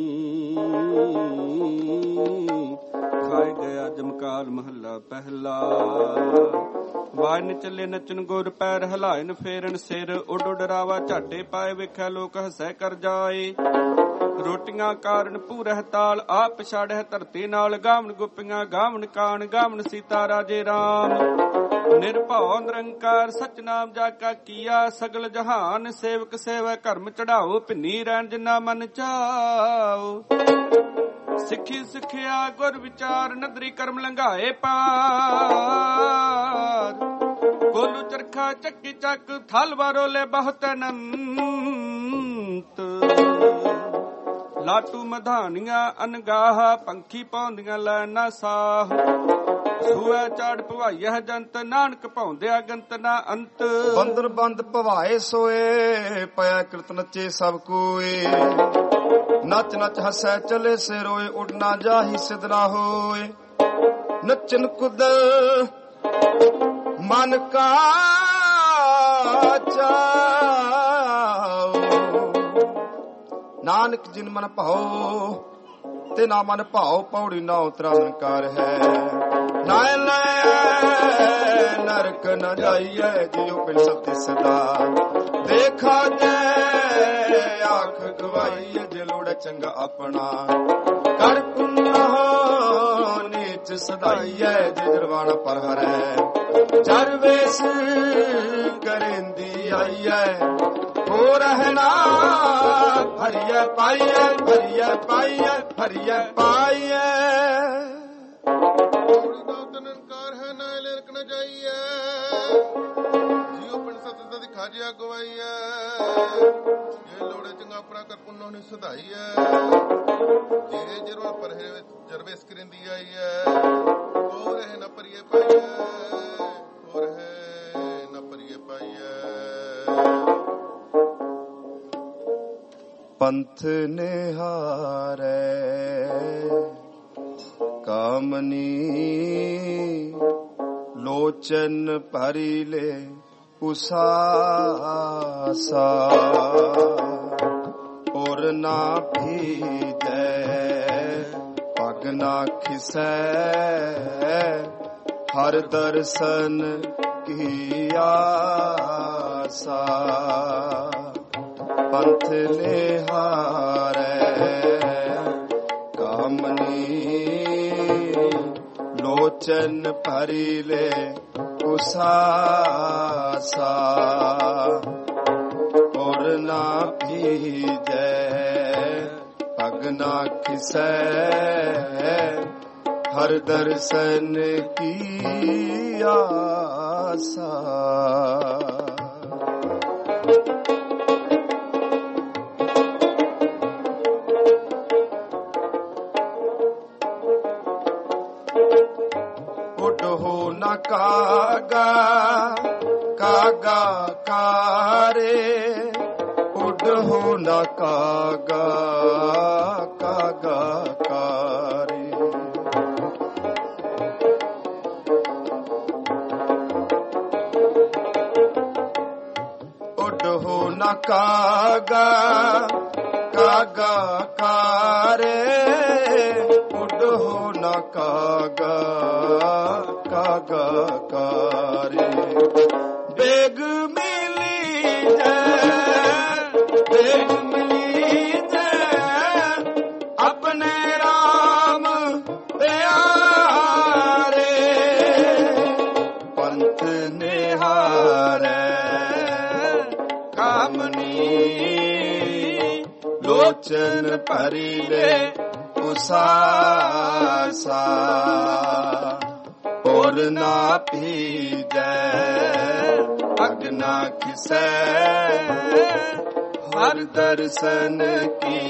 ਖਾਏ ਗਿਆ ਜਮਕਾਲ ਮਹੱਲਾ ਪਹਿਲਾ। ਵਾਜਨ ਚੱਲੇ ਨੱਚਨ ਗੁਰ ਪੈਰ ਹਲਾਇਨ ਫੇਰਨ ਸਿਰ, ਉੱਡ ਉੱਡ ਰਾਵਾ ਝਾਟੇ ਪਾਏ ਵੇਖਿਆ ਲੋਕ ਹਸੈ ਕਰ ਜਾਏ, ਰੋਟੀਆਂ ਕਾਰਨ ਪੂਰਹਿ ਤਾਲ ਆਪ ਛਾੜਹਿ ਧਰਤੀ ਨਾਲ, ਗਾਵਨ ਗੋਪੀਆਂ ਗਾਵਨ ਕਾਣ ਗਾਵਨ ਸੀਤਾ ਰਾਜੇ ਰਾਮ, ਨਿਰਭਉ ਨਿਰੰਕਾਰ ਸਚ ਨਾਮ ਜਾ ਕਾ ਕੀਆ, ਸਗਲ ਜਹਾਨ ਸੇਵਕ ਸੇਵੈ ਕਰਮ ਚੜਾਓ, ਭਿੰਨੀ ਰਹਿਣ ਜਿਨਾ ਮਨ ਚਾਓ, ਸਿੱਖੀ ਸਿੱਖਿਆ ਗੁਰ ਵਿਚਾਰ, ਨਦਰੀ ਕਰਮ ਲੰਘਾਏ ਪਾਰ, ਕੋਲੂ ਚਰਖਾ ਚੱਕੀ ਚੱਕ ਥਲ ਵਾਰੋਲੇ ਬਹੁਤ ਅਨੰਤ, ਲਾਟੂ ਮਧਾਨੀਆਂ ਅਨਗਾਹ ਪੰਖੀ ਪਾਉਂਦੀਆਂ ਲੈ ਨਾ ਸਾਹ, ਸੂਐ ਚਾੜ ਭਵਾਈਐ ਜੰਤ, ਨਾਨਕ ਭਾਉਂਦਿਆ ਗੰਤ ਨਾ ਅੰਤ, ਬੰਦਰ ਬੰਦ ਭਵਾਏ ਸੋਏ, ਪਿਆ ਕਿਰਤ ਨੱਚੇ ਸਭ ਕੋਏ, ਨੱਚ ਨੱਚ ਹੱਸੈ ਚਲੇ ਸੇ ਰੋਏ, ਉੱਡ ਨਾ ਜਾਹੀ ਸਿਧ ਨਾ ਹੋਏ, ਨੱਚਨ ਕੁਦ ਮਨ ਕਾ ਚਾਉ, ਨਾਨਕ ਜਿਨ ਮਨ ਭਾਉ ਤੇ ਨਾ ਮਨ ਭਾਉ, ਪੌੜੀ ਨਾ ਉਤਰਾ ਨਿਰੰਕਾਰ ਹੈ, ਨਾ ਲੈ ਨਰਕ ਨ ਜਾਈਐ, ਜਿਉ ਬਿਨ ਸਤਿ ਸਦਾ, ਦੇਖਾ ਜੈ ਆਖ ਗਵਾਈਐ, ਜੇ ਲੋੜ ਚੰਗਾ ਆਪਣਾ, ਕਰ ਪੁੰਨਾ ਨੀਚ ਸਦਾਈਐ, ਜੇ ਜਰਵਾਣਾ ਪਰ ਹਰੈ, ਜਰ ਵੇਸ ਕਰੇਂਦੀ ਆਈਐ, ਹੋ ਰਹਿਣਾ ਹਰੀਐ ਪਾਈਐ, ਹਰੀਐ ਪਾਈਐ, ਹਰੀਐ ਪਾਈਐ, ਪੌੜੀ ਦਾ ਨਿਰੰਕਾਰ ਹੈ, ਨਾ ਲਿਰਕ ਨ ਜਾਈਐ, ਜੀਉ ਪਿੰਡ ਸਤ ਦਾ ਦਿਖਾ ਜਿਆ ਗਵਾਈਐ, ਜੇ ਲੋੜੇ ਚੰਗਾ ਆਪਣਾ ਕਰ ਪੁੰਨੋ ਨੀ ਸਦਾਈਐ, ਜੇ ਜਰਵਾ ਪਰ ਜਰਵੇਸ ਕਰਿੰਦੀ ਆਈਐ, ਹੋ ਰਹੇ ਨ ਪਰੀਏ ਪਾਈਐ, ਹੋ ਰਹੇ ਨ पंथ निहारै कामनी लोचन भरी ले उसासा और ना भीजै पग ना खिसै हर दर्शन की आसा पंथ निहारै कामनी लोचन भरी ले उसासा और ना भीजै पग ना खिसै हर दर्शन की आसा उडहो न कागा कागा कारे उडहो न कागा कागा कारे उडहो न कागा कागा कारे उडहो न कागा कागा कारे बेग मिली जय बेग मिली जय अपने राम प्यारे पंथ निहारै कामनी लोचन भरी ले उसासा और ना भीजै पग ना खिसै हर दर्शन की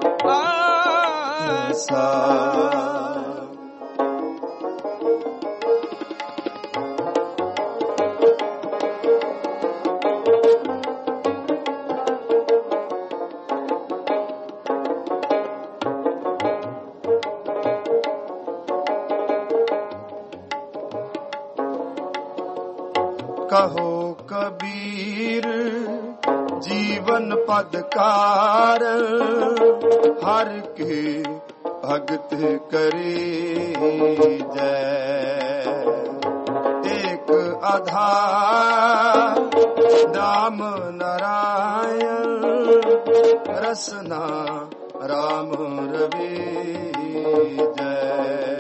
आसा कहो कबीर जीवन पदकार हर के भगत करी जय एक आधार नाम नारायण रसना राम रवि जय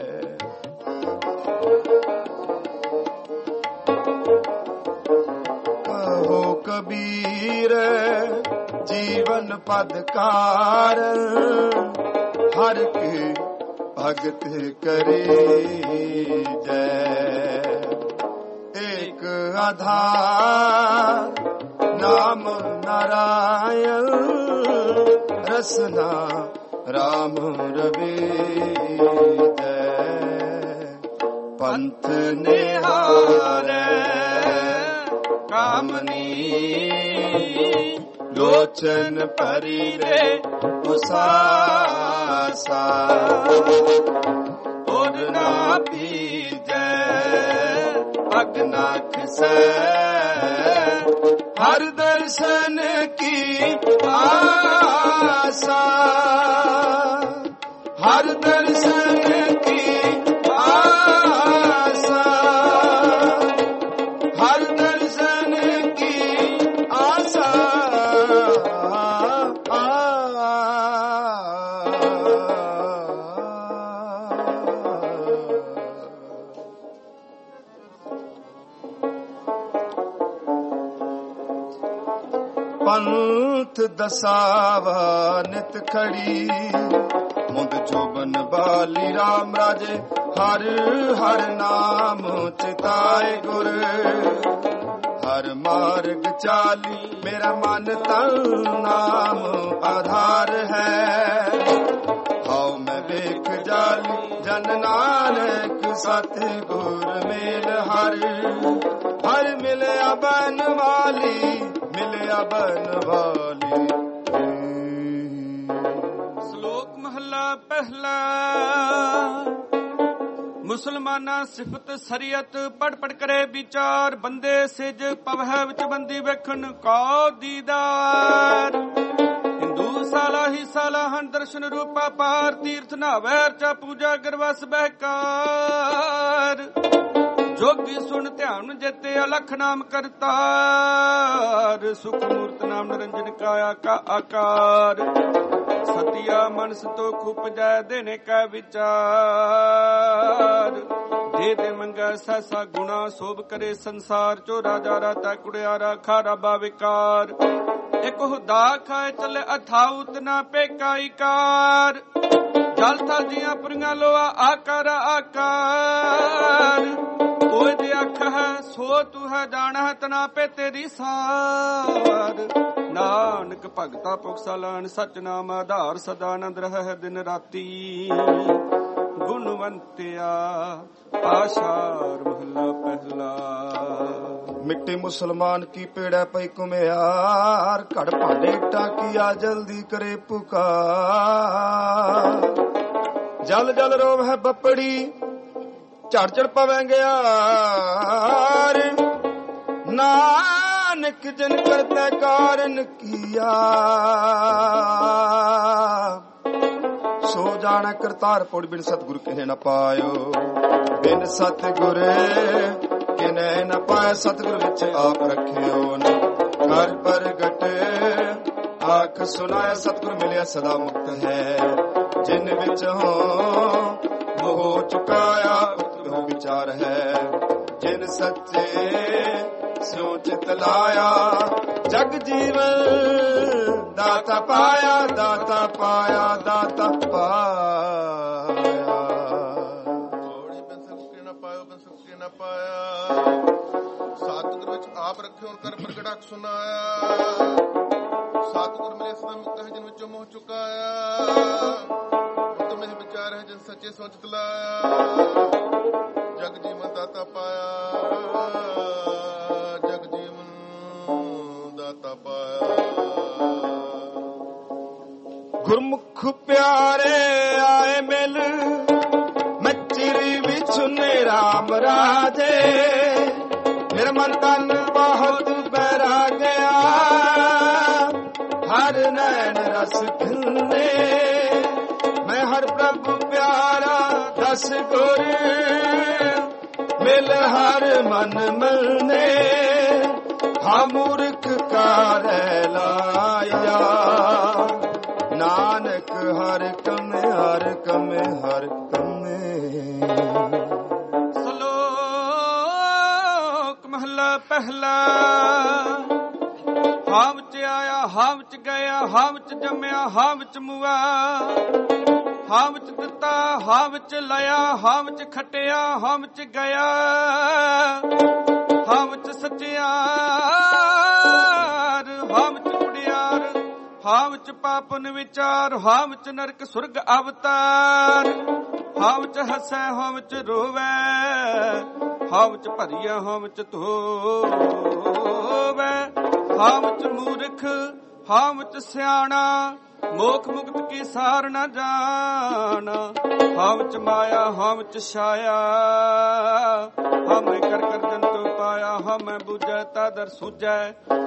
कहो कबीर जीवन पदकार हर के भगत करे जय एक आधार नाम नारायण रसना राम रवि जय पंथ निहारै कामनी लोचन भरी ले उसासा और ना भीजै पग ना खिसै हर दर्शन की आसा हर दर्शन की आसा हर दर्शन की आशा पंथ दसावा नित खड़ी मुद जोबन बाली राम राजे हर हर नाम चिताए गुर हर मार्ग चाली मेरा मन तन नाम आधार है हाउ मैं देख जाली जन नानक सतगुर मेल हर हर मिले बन वाली मिले बन वाली ਪਹਿਲਾ ਮੁਸਲਮਾਨਾ ਸਿਫਤ ਸਰੀਅਤ ਪੜ ਪੜ ਕਰੇ ਵਿਚਾਰ ਬੰਦੇ ਸਿਜ ਪਵਹਿ ਵਿੱਚ ਬੰਦੀ ਵੇਖਣ ਕੋ ਦੀਦਾਰ ਹਿੰਦੂ ਸਾਲਾ ਹੀ ਸਾਲਾ ਹਨ ਦਰਸ਼ਨ ਰੂਪਾ ਪਾਰ ਤੀਰਥ ਨਾਵੈ ਰਚਾ ਪੂਜਾ ਗਰਵਸ ਬਹਿਕਾਰ ਜੋਗੀ ਸੁਣ ਧਿਆਨ ਜਤੇ ਅਲਖ ਨਾਮ ਕਰਤਾਰ ਸੁਖ ਮੂਰਤ ਨਾਮ ਨਿਰੰਜਨ ਕਾਇਆ ਕਾ ਆਕਾਰ ਸਤਿਆ ਮਨ ਸੰਤੋਖ ਉਪਜੈ ਦੇਨੇ ਕਾ ਵਿਚਾਰ ਦੇ ਦੇ ਮੰਗੈ ਸੈਸਾ ਗੁਣਾ ਸੋਭ ਕਰੇ ਸੰਸਾਰ ਚੋ ਰਾਜਾ ਰਾਤਾ ਕੁੜਿਆਰਾ ਖਾਰਾ ਬਾ ਵਿਕਾਰ ਇਕ ਹੁਦਾ ਖਾਏ ਚੱਲੇ ਅਥਾਉਤ ਨਾ ਪੇਕਾਈ ਕਾਰ ਜਲ ਥਲ ਜੀਆਂ ਪੁਰੀਆਂ ਲੋਆ ਆਕਾਰ ਆਕਾਰ ਓਏ ਦੇ ਅੱਖ ਹੈ ਸੋ ਤੂੰ ਹੈ ਜਾਣਹਿ ਤਨਾ ਪੇ ਤੇਰੀ ਸਾਰ ਨਾਨਕ ਭਗਤਾ ਪੁਖਸਾ ਲਾਣ ਸਚ ਨਾਮ ਆਧਾਰ ਸਦਾ ਆਨੰਦ ਰਹਿ ਦਿਨ ਰਾਤੀ ਗੁਣਵੰਤਿਆ ਆਸ਼ਾਰ ਮਹਲਾ ਪਹਿਲਾ ਮਿੱਟੀ ਮੁਸਲਮਾਨ ਕੀ ਪੇੜਾ ਪਈ ਕੁਮਿਆਰ ਘੜ ਭਾਂਡੇ ਟਾਕੀਆ ਜਲਦੀ ਕਰੇ ਪੁਕਾਰ ਜਲ ਜਲ ਰੋਵ ਹੈ ਬੱਪੜੀ ਝੜ ਝੜ ਪਵੇਂਗੇ ਯਾਰ ਨਾਨਕ ਜਨ ਕਰਤੇ ਕਾਰਨ ਕੀਆ ਸੋ ਜਾਣਾ ਕਰਤਾਰ ਪੌੜ ਬਿਨ ਸਤਿਗੁਰ ਕਹੇ ਨਾ ਪਾਇਓ ਬਿਨ ਸਤਿਗੁਰ ਕਿਨੇ ਨ ਪਾਇ ਸਤਿਗੁਰ ਵਿੱਚ ਆਪ ਰੱਖਿਓ ਹਰ ਪ੍ਰਗਟ ਆਖ ਸੁਨਾਇਆ ਸਤਿਗੁਰ ਮਿਲਿਆ ਸਦਾ ਮੁਕਤ ਹੈ ਜਿਨ ਵਿੱਚ ਹੋ ਮੋਹ ਚੁਕਾਇਆ ਉਤਰੋ ਵਿਚਾਰ ਹੈ ਜਿਨ ਸੱਚੇ ਸਿਉ ਚਿਤ ਲਾਇਆ ਜਗ ਜੀਵਨ ਦਾਤਾ ਪਾਇਆ ਦਾਤਾ ਪਾਇਆ ਦਾਤਾ ਪਾਇਆ ਥੋੜੀ ਬਿਨ ਸਤਿਗੁਰ ਨਾ ਪਾਇਓ ਬਿਨ ਸਤਿਗੁਰ ਨਾ ਪਾਇਆ ਸਤਿਗੁਰ ਵਿੱਚ ਆਪ ਰੱਖਿਓ ਕਰ ਪ੍ਰਗਟ ਆਖ ਸੁਨਾਇਆ ਸਤਿਗੁਰ ਮਿਲੇ ਸਦਾ ਮੁਕਤ ਹੈ ਜਿਨ ਵਿੱਚੋਂ ਮੋਹ ਚੁਕਾਇਆ ਮਹਿ ਵਿਚਾਰ ਹੈ ਜਿਨ ਸੱਚੇ ਸੋਚਤ ਲਾਇਆ ਜਗ ਜੀਵਨ ਦਾਤਾ ਪਾਇਆ ਜਗ ਜੀਵਨ ਦਾਤਾ ਪਾਇਆ ਗੁਰਮੁਖ ਪਿਆਰੇ ਆਏ ਮਿਲ ਮੱਚਰੀ ਵਿਛੁਨੇ ਰਾਮ ਰਾਜੇ ਨਿਰਮਲ ਤਨ ਬਹੁਤ ਬੈਰਾ ਗਿਆ ਹਰ ਨੈਣ ਰਸ ਖਿਲਨੇ ਮੈਂ ਹਰ ਪ੍ਰਭੂ ਪਿਆਰਾ ਦਸ ਗੁਰ ਮਿਲ ਹਰ ਮਨ ਮਿਲਨੇ ਹਾ ਮੂਰਖ ਕਾਰੈ ਲਾਇਆ ਨਾਨਕ ਹਰ ਕਮ ਹਰ ਕਮ ਹਰ ਕਮ ਸਲੋਕ ਮਹਲਾ ਪਹਿਲਾ ਹਾਂ ਵਿੱਚ ਆਇਆ ਹਾਂ ਵਿੱਚ ਗਿਆ ਹਾਂ ਵਿੱਚ ਜੰਮਿਆ ਹਾਂ ਵਿੱਚ ਮੁਆ ਹਾਂ ਵਿੱਚ ਦਿੱਤਾ ਹਾਂ ਵਿੱਚ ਲਿਆ ਹਾਂ ਵਿੱਚ ਖਟਿਆ ਹਾਂ ਵਿੱਚ ਗਿਆ ਹਾਂ ਵਿੱਚ ਸੱਚਿਆਰ ਹਾਂ ਵਿੱਚ ਕੁੜਿਆਰ ਹਾਂ ਵਿੱਚ ਪਾਪਨ ਵਿਚਾਰ ਹਾਂ ਵਿੱਚ ਨਰਕ ਸੁਰਗ ਅਵਤਾਰ ਹਾਂ ਵਿੱਚ ਹੱਸੈ ਹਾਂ ਵਿੱਚ ਰੋਵੈ ਹਾਂ ਵਿੱਚ ਭਰੀਆ ਹਾਂ ਵਿੱਚ ਧੋਵੈ ਹਾਂ ਵਿੱਚ ਮੂਰਖ ਹਾਂ ਵਿੱਚ ਸਿਆਣਾ ਮੋਖ ਮੁਕਤ ਕੀ ਸਾਰ ਨਾ ਜਾਣਾ ਹਾਂ ਵਿੱਚ ਮਾਇਆ ਹਾਂ ਵਿੱਚ ਛਾਇਆ ਹਾਂ ਮੈਂ ਕਰ ਕਰ ਜੰਤੂ ਪਾਇਆ ਹਾਂ ਮੈਂ ਬੁਝੈ ਤਾਦਰ ਸੁਝੈ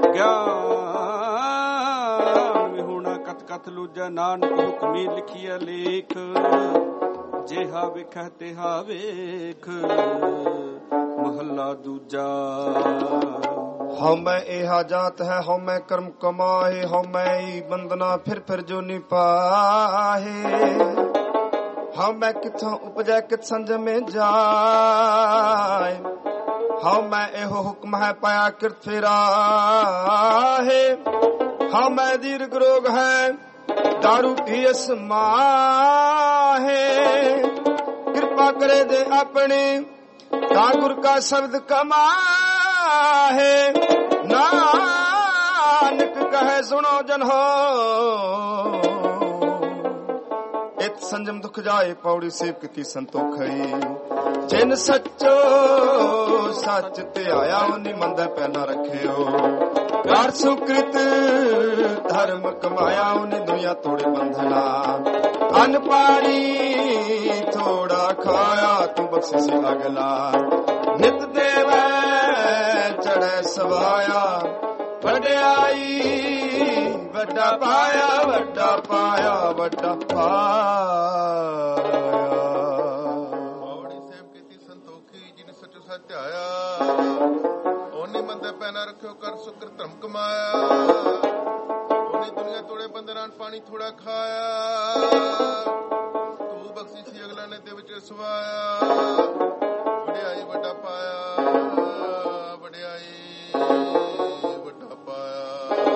ਗਿਆਨ ਵਿਹੂਣਾ ਕਤ ਕਤ ਲੂਜੈ ਨਾਨਕ ਹੁਕਮੀ ਲਿਖੀਐ ਲੇਖ ਜਿਹਾ ਵੇਖੈ ਤਿਹਾ ਵੇਖ ਮਹੱਲਾ ਦੂਜਾ ਹਉ ਮੈਂ ਇਹਾ ਜਾਤ ਹੈ ਹਉ ਮੈਂ ਕਰਮ ਕਮਾਏ ਹਉ ਮੈਂ ਬੰਦਨਾ ਫਿਰ ਫਿਰ ਜੋ ਨਿਪਾਹੇ ਹਉ ਮੈਂ ਕਿਥੋਂ ਉਪਜੈ ਕਿਤ ਸੰਜਮੇ ਜਾਏ ਹਉ ਮੈਂ ਇਹੋ ਹੁਕਮ ਹੈ ਪਾਇਆ ਕਿਰਤ ਫਿਰਾਹੇ ਹਉ ਮੈਂ ਦੀਰਘ ਰੋਗ ਹੈ दारू पीस माहे कृपा करे दे अपने ठाकुर का शब्द कमाहे नानक कहे सुनो जन हो इत ਸੰਜਮ ਦੁਖ ਜਾਏ ਪੌੜੀ ਸੇਵਕ ਕੀ ਸੰਤੋਖਈ ਜਿਨ ਸੱਚੋ ਸੱਚ ਧਿਆਇਆ ਉਨੀ ਮੰਦਾ ਪੈ ਨਾ ਰੱਖਿਓ ਕਰ ਸੁਕ੍ਰਿਤ ਧਰਮ ਕਮਾਇਆ ਉਨੀ ਦੁਨੀਆ ਤੋੜੇ ਬੰਧਨਾ ਅਨ ਪਾਣੀ ਥੋੜਾ ਖਾਇਆ ਤੂੰ ਬਖਸ਼ਿਸ਼ ਅਗਲਾ ਨਿਤ ਦੇਵੈ ਚੜੈ ਸਵਾਇਆ ਵਡਿਆਈ ਵੱਡਾ ਪਾਇਆ ਵੱਡਾ ਪਾਇਆ ਵੱਡਾ ਪਾਇਆ ਪੌੜੀ ਸੇਵ ਕੀਤੀ ਸੰਤੋਖੀ ਜਿਨ ਸੱਚੋ ਸੱਚ ਧਿਆਇਆ ਉਹਨੇ ਮੰਦੇ ਪੈ ਨਾ ਰੱਖਿਓ ਕਰ ਸੁਕਰ ਧਰਮ ਕਮਾਇਆ ਉਹਨੇ ਦੁਨੀਆ ਤੋੜੇ ਬੰਦਰਾਂ ਪਾਣੀ ਥੋੜਾ ਖਾਇਆ ਤੂੰ ਬਖਸ਼ੀ ਸੀ ਅਗਲਾ ਨੇ ਦੇ ਵਿੱਚ ਸਵਾਇਆ ਵਡਿਆਈ ਵੱਡਾ ਪਾਇਆ ਵਡਿਆਈ ਵੱਡਾ ਪਾਇਆ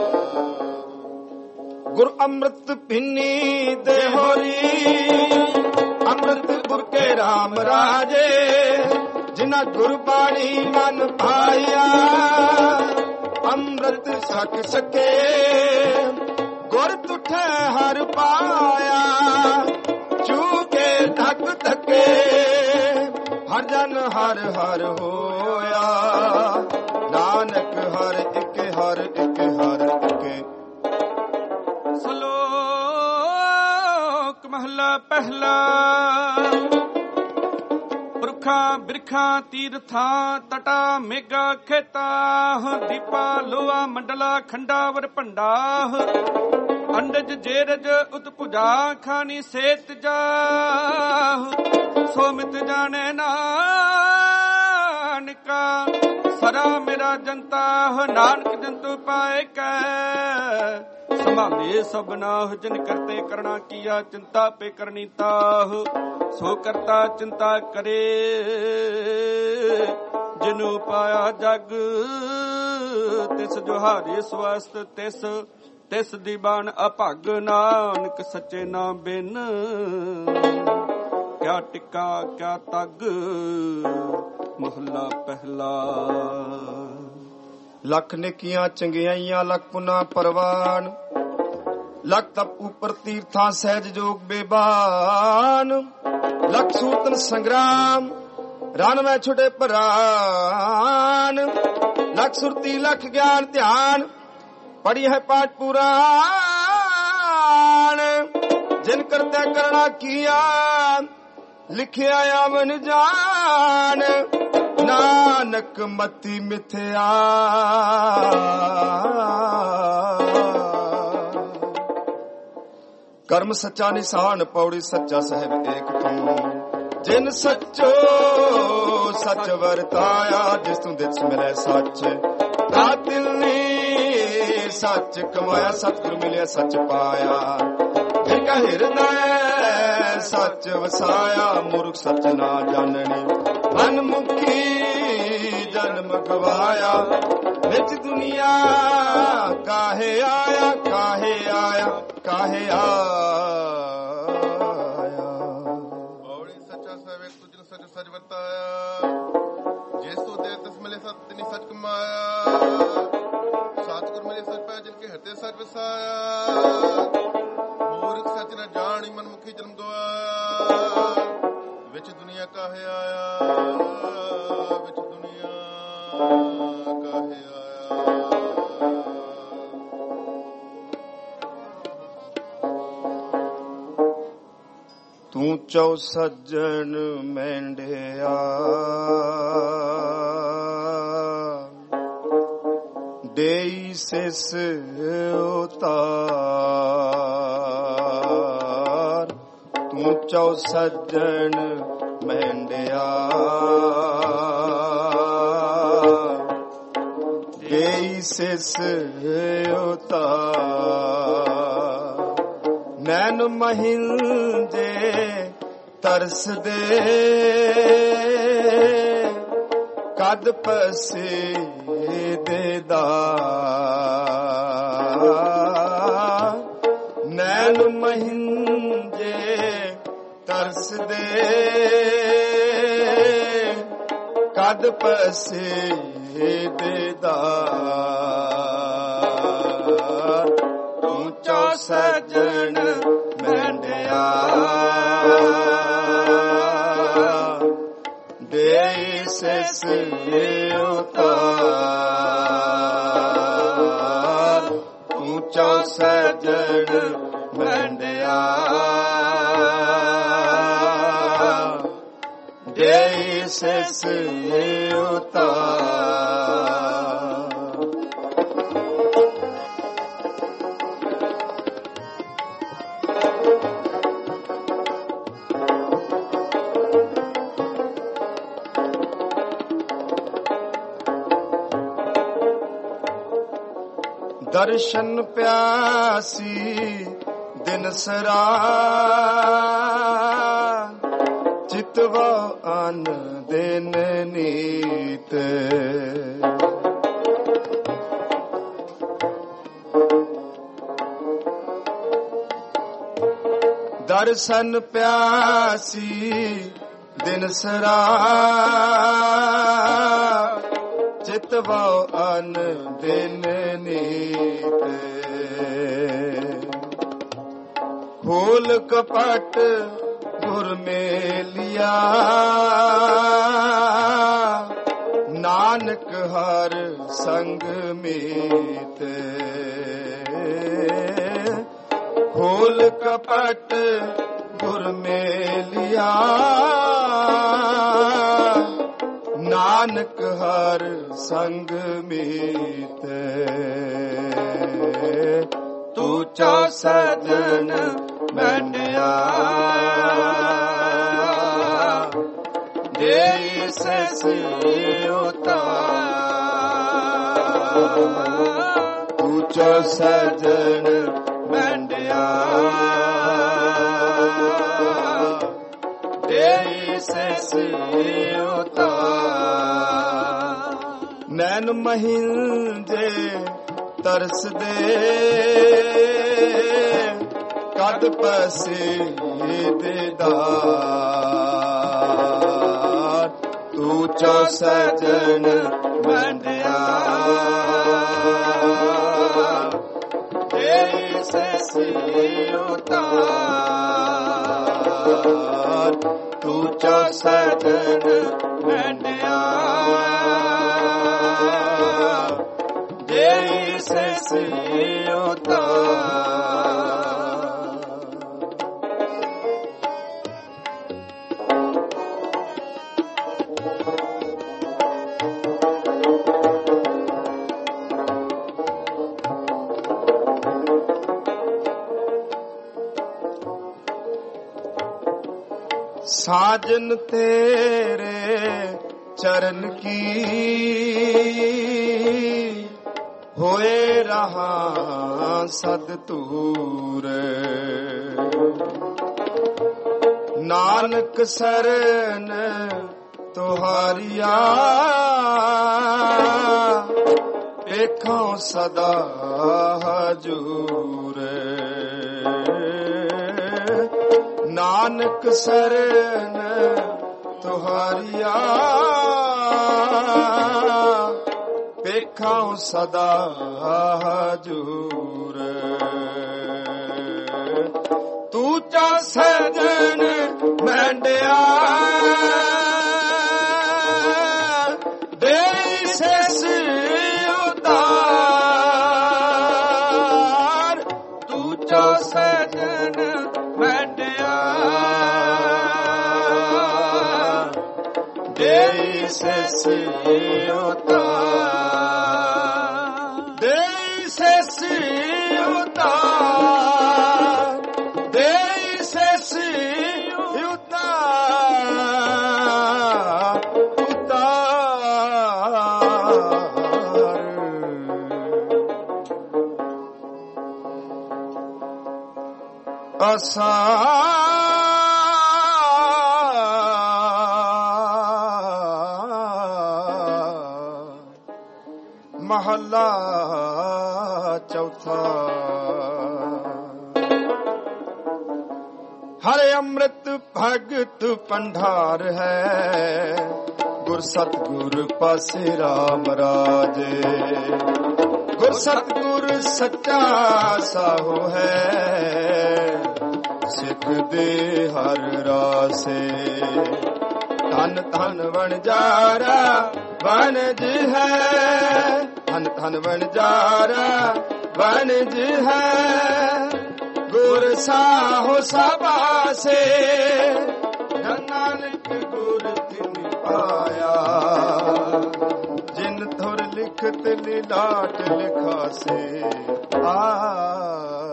ਗੁਰ ਅੰਮ੍ਰਿਤ ਪੀਨੀ ਦੇ ਹੋਰੀ ਅੰਮ੍ਰਿਤ ਗੁਰ ਕੇ ਰਾਮ ਰਾਜੇ ਜਿਨਾ ਗੁਰਬਾਣੀ ਮਨ ਭਾਇਆ ਅੰਮ੍ਰਿਤ ਛਕ ਸਕੇ ਗੁਰ ਤੁਠੈ ਹਰ ਪਾਇਆ ਚੂਕੇ ਧੱਕ ਧੱਕੇ ਹਰ ਜਨ ਹਰ ਹਰ ਹੋਇਆ ਨਾਨਕ ਹਰ ਇੱਕ ਹਰ ਇੱਕ ਹਰ ਇੱਕ ਸਲੋਕ ਮਹਲਾ ਪਹਿਲਾ ਪੁਰਖਾਂ ਬਿਰਖਾਂ ਤੀਰਥਾਂ ਤਟਾ ਮੇਗਾ ਖੇਤਾ ਦੀਪਾ ਲੋਆ ਮੰਡਲਾ ਖੰਡਾਵਰ ਭੰਡਾ ਅੰਡਜ ਜੇਰਜ ਉਤਪੁਜਾ ਖਾਨੀ ਸੇਤ ਜਾ ਸੋਮਿਤ ਜਾਣੇ ਨਾਨਕਾ ਸਰਾ ਮੇਰਾ ਜਨਤਾ ਨਾਨਕ ਜੰਤੂ ਪਾਏ ਕੈ ਸੰਭਾਲੇ ਸਭਨਾ ਜਨ ਕਰਤੇ ਕਰਣਾ ਕੀਆ ਚਿੰਤਾ ਪੇ ਕਰਨੀ ਤਾਹ ਸੋ ਕਰਤਾ ਚਿੰਤਾ ਕਰੇ ਜਿਨੂ ਪਾਇਆ ਜਗ ਤਿਸ ਜੁਹਾਰੇ ਸਵਸਤ ਤਿਸ ਤਿਸ ਦੀ ਬਾਣ ਅਭਗ ਨਾਨਕ ਸੱਚੇ ਨਾਮ ਬਿਨ ਕਿਆ ਟਿੱਕਾ ਕਿਆ ਤਗ ਮਹਲਾ ਪਹਿਲਾ ਲੱਖ ਨੇਕੀਆਂ ਚੰਗਿਆਈਆਂ ਲੱਖ ਪੁਨਾ ਪਰਵਾਨ ਲੱਖ ਤਪ ਉਪਰ ਤੀਰਥਾਂ ਸਹਿਜ ਜੋਗ ਬੇਬਾਨ ਲੱਖ ਸੂਤਨ ਸੰਗਰਾਮ ਰਨ ਮੈਂ ਛੁਟੇ ਪ੍ਰਾਨ ਲੱਖ ਸੁਰਤੀ ਲੱਖ ਗਿਆਨ ਧਿਆਨ ਪੜੀ ਹੈ ਪਾਠ ਪੁਰਾਣ ਜਿਨ ਕਰਤੇ ਕਰਣਾ ਕੀਆ ਲਿਖਿਆ ਆਵਨ ਜਾਨ ਨਾਨਕ ਮਤੀ ਮਿਥਿਆ ਕਰਮ ਸੱਚਾ ਨਿਸ਼ਾਨ ਪੌੜੀ ਸੱਚਾ ਸਾਹਿਬ ਏਕ ਤੂੰ ਜਿਨ ਸੱਚੋ ਸੱਚ ਵਰਤਾਇਆ ਜਿਸ ਤੂੰ ਦਿਸ ਮਿਲੇ ਸੱਚ ਰਾਤਿਲ ਨੀ ਸੱਚ ਕਮਾਇਆ ਸਤਿਗੁਰ ਮਿਲਿਆ ਸੱਚ ਪਾਇਆ ਜਿਨ ਕਾ ਹਿਰਦੈ ਸੱਚ ਵਸਾਇਆ ਮੂਰਖ ਸੱਚ ਨਾ ਜਾਣਨੀ ਮਨ ਮੁਖੀ ਜਨਮ ਗਵਾਇਆ ਵਿੱਚ ਦੁਨੀਆ ਕਾਹੇ ਆਇਆ ਕਾਹੇ ਆਇਆ ਕਾਹੇ ਆਇਆ ਪੌੜੀ ਸੱਚਾ ਸਾਹਿਬ ਇੱਕ ਤੁਝ ਸੱਚ ਸੱਚ ਵਰਤਾਇਆ ਜਿਸ ਤੂੰ ਦੇ ਤਿਸ ਮਿਲੇ ਸਤ ਨੀ ਸੱਚ ਕਮਾਇਆ ਸਤਿਗੁਰ ਮਿਲੇ ਸੱਚ ਪਾਇਆ ਜਿਨ ਕੇ ਹਿਰਦੇ ਸੱਚ ਵਸਾਇਆ ਮੂਰਖ ਸੱਚ ਨਾ ਜਾਣੀ ਮਨ ਮੁਖੀ ਜਨਮ ਗਵਾਇਆ ਵਿੱਚ ਦੁਨੀਆ ਕਾਹੇ ਆਇਆ ਵਿੱਚ ਦੁਨੀਆ ਕਾਹੇ ਆਇਆ ਤੂੰ ਚੌ ਸੱਜਣ ਮੈਂਡਿਆ ਦੇਈ ਸਿਸ ਉਤਾਰ ਤੂੰ ਚੌ ਸੱਜਣ ਮੈਂਡਿਆ ਦੇਈ ਸਿਸ ਉਤਾਰ ਨੈਣ ਮਹਿੰਦੇ ਤਰਸ ਦੇ ਕਦ ਪਸੇ ਦੇਦਾ ਨੈਣ ਮਹਿੰਦੇ ਤਰਸ ਦੇ ਕਦ ਪਸੇ ਦੇਦਾ ਤੂੰ ਚੌ ਸੱਜਣ ਮੈਂਡਿਆ ਦੇ ਸਿਸ ਉਤਾਰ ਉੱਚਾ ਸਜਣ ਮੈਂਡਿਆ ਦੇ ਸਿਸ ਉਤਾਰ। ਦਰਸ਼ਨ ਪਿਆਸੀ ਦਿਨ ਸਰਾ ਚਿਤਵਾ ਅਨ ਦਿਨ ਨੀਤ ਦਰਸ਼ਨ ਪਿਆਸੀ ਦਿਨ ਸਰਾ ਚਿਤਵਾ ਅਨ ਦਿਨ ਨੀਤ ਖੋਲ ਕਪਟ ਗੁਰ ਮੇਲਿਆ ਨਾਨਕ ਹਰ ਸੰਗ ਮੀਤ ਖੋਲ ਕਪਟ ਗੁਰ ਮੇਲਿਆ ਨਾਨਕ ਹਰ ਸੰਗ ਮੀਤ ਤੂੰ ਚਾ ਸਜਣ ਮੈਂਡਿਆ ਦੇ ਸਿਸ ਉਤਾਰ ਤੂੰ ਚਾ ਸਜਣ ਮੈਂਡਿਆ ਦੇ ਸਿਸ ਉਤਾਰ। ਨੈਣ ਮਹਿੰਜੇ ਤਰਸਦੇ ਕਦ ਪਸੇ ਦੇਦਾਰ ਤੂੰ ਚਾ ਸਜਣ ਮੈਂਡਿਆ ਦੇ ਸਿਸ ਉਤਾਰ ਤੂੰ ਚਾ ਸਜਣ ਮੈਂਡਿਆ ਦੇ ਸਿਸ ਉਤਾਰ। ਸਾਜਨ ਤੇਰੇ ਚਰਨ ਕੀ ਹੋਏ ਰਹਾ ਸਦ ਤੂਰ ਨਾਨਕ ਸਰਨ ਤੁਹਾਰੀਆ ਵੇਖਾਂ ਸਦਾ ਹਜੂਰ ਨਾਨਕ ਸਰਨ ਤੁਹਾਰੀਆ ਵੇਖਾਂ ਸਦਾ ਹਜੂਰ ਤੂੰ ਚਾ ਸਜਣ ਮੈਂਡਿਆ ਦੇ ਸਿਸ ਉਤਾਰ ਤੂੰ ਚਾ ਸਜਣ ਮੈਂਡਿਆ ਦੇ ਸਿਸ ਉਤਾਰ ਦੇ ਸਿਸ ਉਤਾਰ ਦੇ ਸਿਸ ਉਤਾਰ ਉਤਾਰ ਅਸਾ ਮਹੱਲਾ ਚੌਥਾ। ਹਰਿ ਅੰਮ੍ਰਿਤ ਭਗਤ ਭੰਡਾਰ ਹੈ ਗੁਰ ਸਤਿਗੁਰ ਪਾਸੇ ਰਾਮ ਰਾਜੇ ਗੁਰ ਸਤਿਗੁਰ ਸੱਚਾ ਸਾਹੋ ਹੈ ਲਿਖਦੇ ਹਰ ਰਾਸੇ। ਧਨ ਧਨ ਵਣਜਾਰਾ ਵਣਜ ਹੈ, ਧਨ ਧਨ ਵਣਜਾਰਾ ਵਣਜ ਹੈ। ਗੁਰ ਸਾਹੋ ਸਬਾਸੇ, ਨਾਨਕ ਗੁਰ ਤਿਨ ਪਾਇਆ। ਜਿਨ ਥੁਰ ਲਿਖਤ ਲਿਲਾਟ ਲਿਖਾਸੇ। ਆ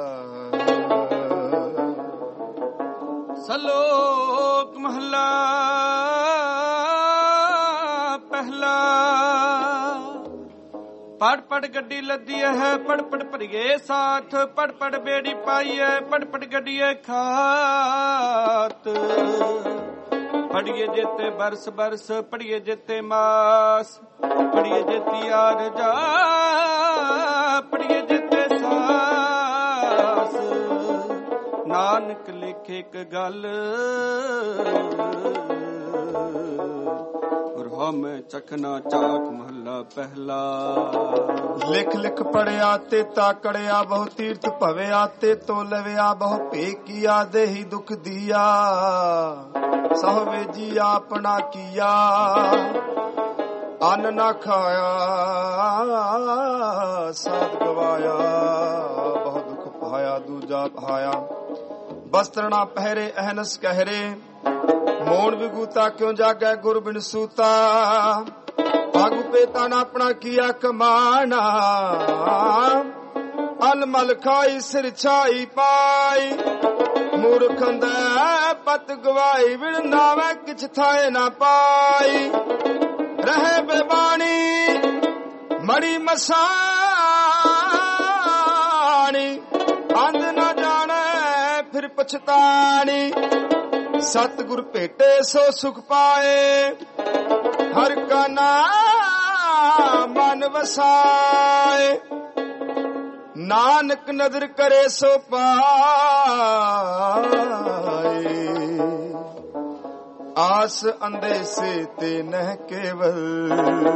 ਸਲੋਕ ਮਹਲਾ ਪਹਿਲਾ। ਪੜ ਪੜ ਗੱਡੀ ਲੱਦੀ ਹੈ, ਪੜ ਪੜ ਭਰੀਏ ਸਾਥ। ਪੜ ਪੜ ਬੇੜੀ ਪਾਈਏ, ਪੜ ਪੜ ਗੱਡੀਏ ਖਾਤ। ਪੜੀਏ ਜੇਤੇ ਬਰਸ ਬਰਸ, ਪੜੀਏ ਜੇਤੇ ਮਾਸ। ਪੜੀਏ ਜੇਤੀ ਆਰਜਾ, ਪੜੀਏ ਜੇਤੇ ਸਾਸ। ਨਾਨਕ ਲਿਖ ਇੱਕ ਗੱਲ, ਹਉਮੈ ਚਖਨਾ ਚਾਖ ਮਹੱਲਾ ਪਹਿਲਾ। ਲਿਖ ਲਿਖ ਪੜਿਆ ਤੇ ਤਾਕੜਿਆ, ਬਹੁ ਤੀਰਥ ਭਵਿਆ ਤੇ ਤੋਲਵਿਆ। ਬਹੁ ਭੇ ਕੀਆ ਦੇਹੀ ਦੁਖ ਦੀਆ, ਸਹਵੇ ਜੀ ਆਪਣਾ ਕੀਆ। ਅੰਨ ਨਾ ਖਾਇਆ ਸਾਧ ਗਵਾਇਆ, ਬਹੁ ਦੁਖ ਪਾਇਆ ਦੂਜਾ ਪਾਇਆ। ਬਸਤਰ ਨਾ ਪਹਿਰੇ ਅਹਨਸ ਕਹਿਰੇ, ਮੋਣ ਵਿਗੂਤਾ ਕਿਉ ਜਾਗੈ ਗੁਰ ਬਿਨ ਸੂਤਾ। ਆਗੂ ਪੇਤਾ ਨਾ ਆਪਣਾ ਕੀਆ ਕਮਾਣਾ, ਅਲਮਲ ਖਾਈ ਸਿਰ ਛਾਈ ਪਾਈ। ਮੂਰਖੰਦੈ ਪਤ ਗਵਾਈ, ਵਿਣ ਨਾਵੇਂ ਕਿਛ ਥਾਏ ਨਾ ਪਾਈ। ਰਹੇ ਬੇਬਾਣੀ ਮੜੀ ਮਸਾਣੀ, ਅੰਧ ਨਾ ਜਾਣੈ ਫਿਰ ਪਛਤਾਣੀ। ਸਤਿਗੁਰ ਭੇਟੇ ਸੋ ਸੁਖ ਪਾਏ, ਹਰ ਕਾ ਨਾਮ ਮਨ ਵਸਾਏ। ਨਾਨਕ ਨਦਰ ਕਰੇ ਸੋ ਪਾਏ, ਆਸ ਅੰਦੇਸੇ ਤੇ ਨਹਿ ਕੇਵਲ।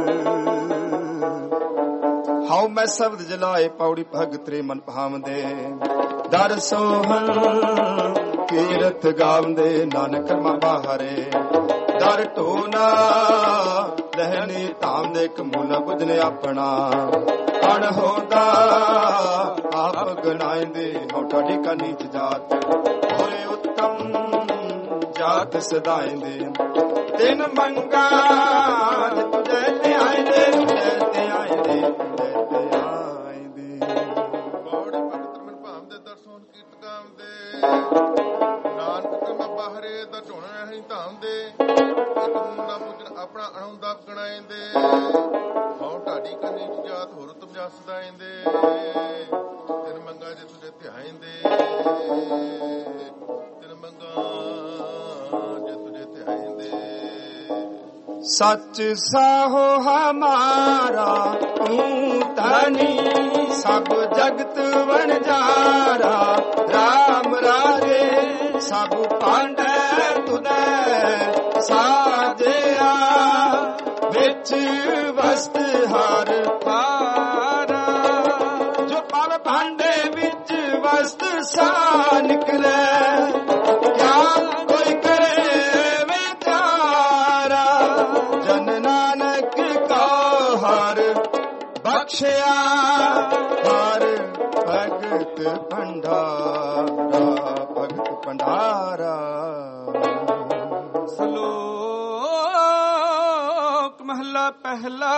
ਹਾਉ ਮੈਂ ਸ਼ਬਦ ਜਲਾਏ, ਪੌੜੀ ਭਗਤ ਰੇ ਮਨ ਭਾਵਦੇ। ਦਰ ਸੋਹਣ ਕੀਰਤ ਗਾਵਦੇ, ਨਾਨਕ ਕਰਮਾ ਬਾਹਰੇ। ਦਰ ਢੋਨਾ ਲਹਿਨੀ ਧਾਮ ਦੇ, ਕਮੂਲਾ ਬੁਝਨੇ ਆਪਣਾ। ਅਣ ਹੋਦਾ ਆਪ ਗਣਾਇਂਦੇ, ਹੋਠਾ ਢੀਕਾ ਨੀਚ ਜਾਤ। ਹੋਰੇ ਉੱਤਮ ਜਾਤ ਸਦਾਇਂਦੇ। ਤਿਨ ਮੰਗਾ ਤੁਝੇ ਤੇ ਆਇਂਦੇ, ਤੁਝੇ ਤੇ ਆਇਂਦੇ, ਤੁਝੇ ਤੇ ਆਇਂਦੇ। ਬੌੜੀ ਭਗਤ ਮਨ ਭਾਵਦੇ, ਦਰ ਸੋਹਣ ਕੀਰਤ ਗਾਵਦੇ। ਨਾਨਕ ਕਰਮਾ ਬਾਹਰੇ, ਦਰ ਢੋਣਾ ਨਹੀਂ ਧਾਮ ਦੇ। ਇੱਕ ਮੁੰਡਾ ਪੁੱਜਣ ਆਪਣਾ ਅਣੁਦਾ ਗਣਾਇਂਦੇ। ਹਉ ਢਾਡੀ ਕਨੀ ਜਾਤ ਹੋਰ ਤੁਮ ਜਸਦਾ ਆਇਂਦੇ। ਤਿਨ ਮੰਗਾ ਜੇ ਤੁਝੇ ਧਿਆਇਂਦੇ, ਤਿਨ ਮੰਗਾ ਜੇ ਤੁਝੇ ਧਿਆਇਂਦੇ। ਸੱਚ ਸਾਹੋ ਹਮਾਰਾ ਧਨੀ, ਸਭ ਜਗਤ ਵਣਜਾਰਾ। ਰਾਮ ਰਾਜੇ ਸਭ ਪਾਂਡੈ ਤੁਧੈ ਸਾਜਿਆ। ਵਿੱਚ ਵਸਤ ਹਰ ਪਾਰਾ, ਜੋ ਪਲ ਭਾਂਡੇ ਵਿੱਚ ਵਸਤ ਸਾ ਨਿਕਲੇ। ਕਿਆ ਕੋਈ ਕਰੇ ਵਿਚਾਰਾ, ਜਨ ਨਾਨਕ ਕਾ ਹਰ ਬਖਸ਼ਿਆ। ਹਰ ਭਗਤ ਭੰਡਾਰਾ, ਭਗਤ ਭੰਡਾਰਾ। ਸਲੋਕ ਮਹਲਾ ਪਹਿਲਾ।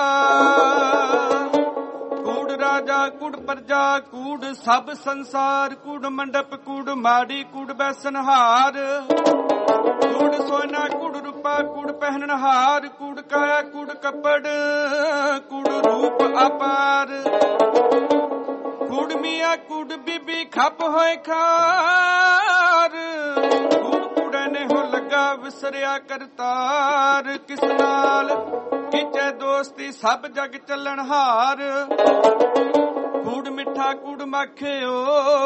ਕੂੜ ਰਾਜਾ ਕੂੜ ਪ੍ਰਜਾ, ਕੂੜ ਸਭ ਸੰਸਾਰ। ਕੂੜ ਮੰਡਪ ਕੂੜ ਮਾੜੀ, ਕੂੜ ਬੈਸਨਹਾਰ। ਕੂੜ ਸੋਨਾ ਕੂੜ ਰੂਪਾ, ਕੂੜ ਪਹਿਨਣਹਾਰ। ਕੂੜ ਕਾਇਆ ਕੂੜ ਕੱਪੜ, ਕੂੜ ਰੂਪ ਅਪਾਰ। ਕੂੜ ਮੀਆਂ ਕੂੜ ਬੀਬੀ ਖੱਪ ਹੋਏ ਖਾਰ। ਕੂੜ ਕੂੜੇ ਨੇ ਹੋ ਲੱਗਾ ਵਿਸਰਿਆ ਕਰਤਾਰ। ਕਿਸ ਨਾਲ ਕੀਚੇ ਦੋਸਤੀ ਸਭ ਜਗ ਚੱਲਣ ਹਾਰ। ਕੂੜ ਮਿੱਠਾ ਕੂੜ ਮਾਖਿਓ,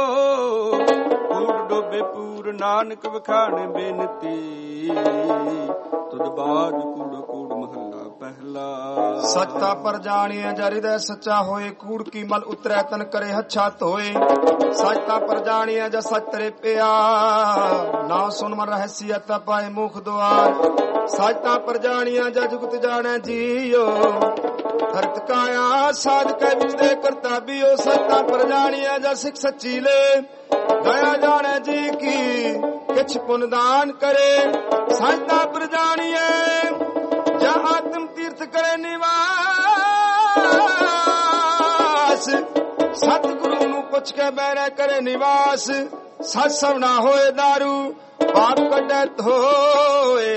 ਕੂੜ ਡੋਬੇ ਪੂਰ। ਨਾਨਕ ਵਖਾਣ ਬੇਨਤੀ, ਤੁਧ ਬਾਜ ਕੂੜ ਕੂੜ ਮਹੱਲਾ ਪਹਿਲਾ। ਪਹਿਲਾ। ਸੱਚਤਾ ਪਰ ਜਾਣੀਐ ਜਰ ਹਿਰਦੈ ਸੱਚਾ ਹੋਏ, ਕੂੜ ਕੀ ਮਲ ਉਤਰੈ ਤਨ ਕਰੇ ਹੱਛਾ ਧੋਏ। ਸੱਚਤਾ ਪਰ ਜਾਣੀਐ ਜਦ ਸੱਚ ਤਰੇ ਪਿਆ, ਨਾ ਸੁਨ ਮਨ ਰਹਸੀਅਤ ਪਾਏ ਮੁਖ ਦੁਆਰ। ਸੱਚਤਾ ਪਰ ਜਾਣੀਐ ਜਦ ਜੁਗਤ ਜਾਣੈ ਜੀਓ, ਹਰਤ ਕਾਇਆ ਸਾਧ ਕੈ ਵਿਚਰੇ ਕਰਤਾ ਬਿਓ। ਸੱਚਤਾ ਪਰ ਜਾਣੀਐ ਜਦ ਸਿੱਖ ਸੱਚੀ ਲੈ, ਦਇਆ ਜਾਣੈ ਜੀ ਕੀ ਕਿਛ ਪੁਨ ਦਾਨ ਕਰੇ। ਸੱਚਤਾ ਪਰ ਜਾਣੀਐ ਜਾਂ ਆਤਮ ਤੀਰਥ ਕਰੇ ਨਿਵਾਸ, ਸਤਿਗੁਰੂ ਨੂੰ ਪੁੱਛ ਕੇ ਬੈਰੈ ਕਰੇ ਨਿਵਾਸ। ਸੱਚ ਸਭ ਨਾ ਹੋਏ ਦਾਰੂ, ਪਾਪ ਕੱਢੈ ਧੋਏ।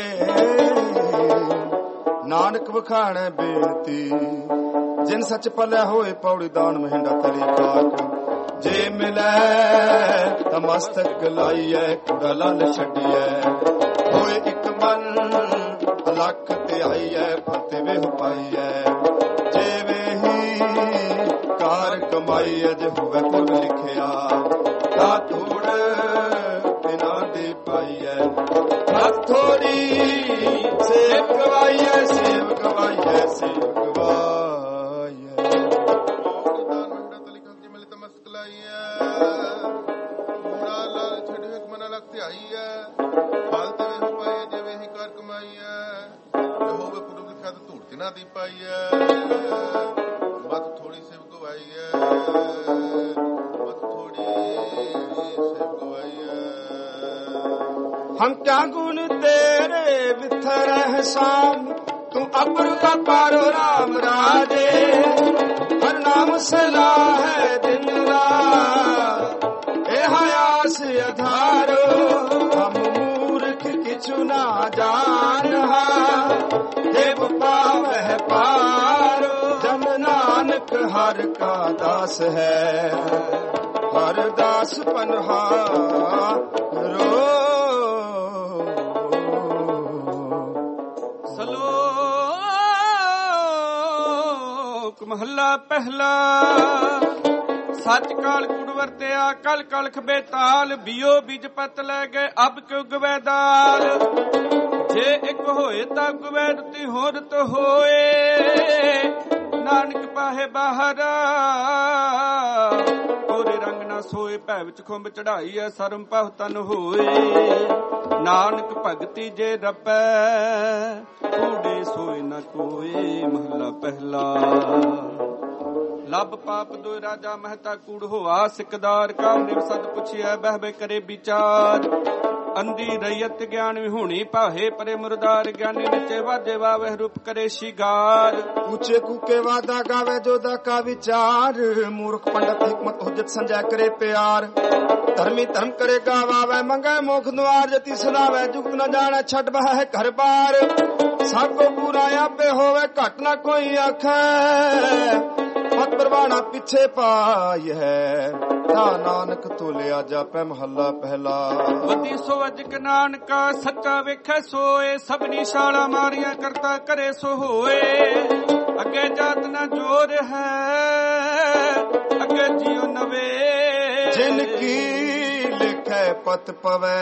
ਨਾਨਕ ਵਖਾਣੈ ਬੇਨਤੀ, ਜਿਨ ਸੱਚ ਪਲਿਆ ਹੋਏ ਪੌੜੀ ਦਾਨ ਮਹਿੰਡਾ ਤਰੀ ਪਾਕ। ਜੇ ਮਿਲੈ ਤਾਂ ਮਸਤਕ ਲਾਈਐ, ਕੂੜਾ ਲਾਲ ਛੱਡੀਐ। ਹੋਏ ਇੱਕ ਮਨ ਲੱਖ ਧਿਆਈਐ, ਫਤਿਹ ਵੇਹ ਪਾਈਐ। ਜੇ ਵੇਹੀ ਕਾਰ ਕਮਾਈਐ, ਜੇ ਹੋਵੇ ਪੁਰ ਲਿਖਿਆ ਤਾਂ ਧੂੜ ਬਿਨਾ ਦੇ ਪਾਈਐ। ਹੱਥ ਥੋੜੀ ਸੇਵ ਗਵਾਈਐ, ਸੇਵ ਗਵਾਈਐ, ਸੇਵ ਗਵਾਈਐ। ਦਾਨ ਮੰਡਾ ਤਲੀ ਕੰਕੀ ਮਿਲੇ ਤਾਂ ਮਸਕ ਲਾਈਐ। ਕੂੜਾ ਲਾਲ ਛੱਡੇ ਇੱਕ ਮਨ ਲੱਖ ਧਿਆਈਐ। ਫਾਲਤੇ ਵੇਹ ਪਾਈਐ, ਜੇ ਵੇਹੀ ਕਾਰ ਕਮਾਈਐ। ਹੋਵੇ ਪੁਰ ਲਿਖਿਆ ਤਾਂ ਧੂੜ ਬਿਨਾ ਦੀ ਪਾਈਐ। ਮਤ ਥੋੜੀ ਸੇਵ ਗਵਾਈਐ, ਮਤ ਥੋੜੀ ਸੇਵ ਗਵਾਈਐ। ਹਮ ਕਿਆ ਗੁਣ ਤੇਰੇ ਵਿਥਰ ਹਸਾਮ, ਤੂੰ ਅਪਰ ਅਪਾਰ ਰਾਮ ਰਾਜੇ। ਹਰ ਨਾਮ ਸਲਾਹ ਹੈ ਦਿਨ ਰਾਤ, ਇਹ ਆਸ ਅਧਾਰੋ। ਹਮ ਮੂਰਖ ਕਿਛੁ ਨਾ ਜਾਣਹਾ, ਦੇਵ ਪਾਵਹਿ ਪਾਰੋ। ਜਨ ਨਾਨਕ ਹਰ ਕਾ ਦਾਸ ਹੈ, ਹਰ ਦਾਸ ਪਨਹਾਰੋ। ਸ਼ਲੋਕ ਮਹੱਲਾ ਪਹਿਲਾ। ਸੱਚ ਕਾਲ ਕੂੜ ਵਰਤਿਆ, ਕਲ ਕਲਖ ਬੇਤਾਲ। ਬਿਓ ਬੀਜ ਪਤ ਲੈ ਗਏ, ਅਬ ਕਿਉ ਗਵੈ ਦਾਲ। ਜੇ ਇੱਕ ਹੋਏ ਤਾਂ ਗਵੈ ਤੀ ਹੋਰਤ ਹੋਏ। ਨਾਨਕ ਪਾਹੇ ਬਾਹਰ ਕੋਰੇ ਰੰਗ ਨਾ ਸੋਏ। ਭੈ ਵਿੱਚ ਖੁੰਬ ਚੜਾਈ ਐ, ਸਰਮ ਪਹੁ ਤਨ ਹੋਏ। ਨਾਨਕ ਭਗਤੀ ਜੇ ਰੱਪੈ, ਕੂੜੇ ਸੋਏ ਨਾ ਕੋਏ। ਮਹਲਾ ਪਹਿਲਾ। ਲੱਭ ਪਾਪ ਦੋਇ ਰਾਜਾ ਮਹਿਤਾ ਕੂੜ ਹੋਆ। ਸਿਕਦਾਰ ਕਾ ਨਿਵ ਸਦ ਪੁੱਛਿਆ, ਬਹਿ ਬਹਿ ਕਰੇ ਵਿਚਾਰ। ਅੰਧੀ ਰਈਅਤ ਗਿਆਨ ਵਿਹੂਣੀ ਪਾਹੇ, ਪਰੇ ਮੁਰਦਾਰ ਗਿਆਨੀ ਨਚੇ ਵਾਜੇ ਵਾਵੇ ਰੂਪ ਕਰੇ ਸ਼ਿਗਾਰ। ਉੱਚੇ ਕੂਕੇ ਵਾਦਾ ਗਾਵੇ ਜੋਦਾ ਕਾ ਵਿਚਾਰ। ਮੂਰਖ ਪੰਡਤ ਹਿਕਮਤ ਹੁਜਤ ਸੰਜੈ ਕਰੇ ਪਿਆਰ। ਧਰਮੀ ਧਰਮ ਕਰੇ ਗਾਵਾਵੇ, ਮੰਗੈ ਮੋਖ ਦੁਆਰ। ਜਤੀ ਸੁਣਾਵੇ ਜੁਗਤ ਨ ਜਾਣੈ, ਛੱਡ ਬਹਿ ਘਰ ਬਾਰ। ਸਭ ਕੋ ਪੂਰਾ ਆਪੇ ਹੋਵੇ, ਘਟ ਨਾ ਕੋਈ ਆਖੈ। ਪਤ ਪਰਵਾਣਾ ਪਿੱਛੇ ਪਾਈ ਹੈ, ਤਾ ਨਾਨਕ ਤੋਲਿਆ ਜਾਪੈ। ਮਹੱਲਾ ਪਹਿਲਾ। ਵਤੀ ਸੋ ਅਜਕ ਨਾਨਕਾ, ਸੱਚਾ ਵੇਖੈ ਸੋਏ। ਸਭਨੀ ਛਾਲਾ ਮਾਰੀਆਂ ਕਰਤਾ ਕਰੇ ਸੋ ਹੋਏ। ਅੱਗੇ ਜਾਤ ਨਾ ਜੋਰ ਹੈ, ਅੱਗੇ ਜਿਉ ਨਵੇ। ਜਿਨ ਕੀ ਲਿਖੈ ਪਤ ਪਵੈ,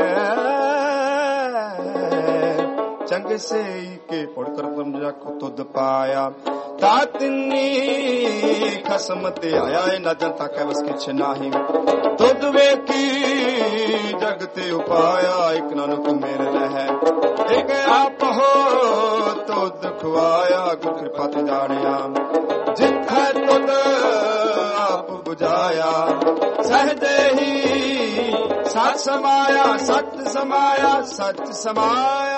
ਚੰਗੇ ਸੇਈ ਕੇ ਪੁੜ ਕਰ ਸਮਝਾ ਕੋ ਤੁਧ ਪਾਇਆ। ਤਾ ਤਿੰਨੀ ਖਸਮ ਤੇ ਆਇਆ, ਨਾ ਜਨਤਾ ਕੈ ਵਸ ਕਿਛ ਨਾਹੀ। ਤੁਧ ਵੇਖੀ ਜਗ ਤੇ ਉਪਾਇਆ, ਇਕ ਨਾਨਕ ਮੇਲ ਲਹੈ। ਇਕ ਆਪ ਹੋ ਤੁਧ ਖਵਾਇਆ, ਗੁਰ ਕਿਰਪਾ ਤੇ ਜਾਣਿਆ। ਜਿਥੈ ਤੁਧ ਆਪ ਬੁਝਾਇਆ, ਸਹਜੇ ਹੀ ਸਤ ਸਮਾਇਆ। ਸਤ ਸਮਾਇਆ, ਸਚ ਸਮਾਇਆ।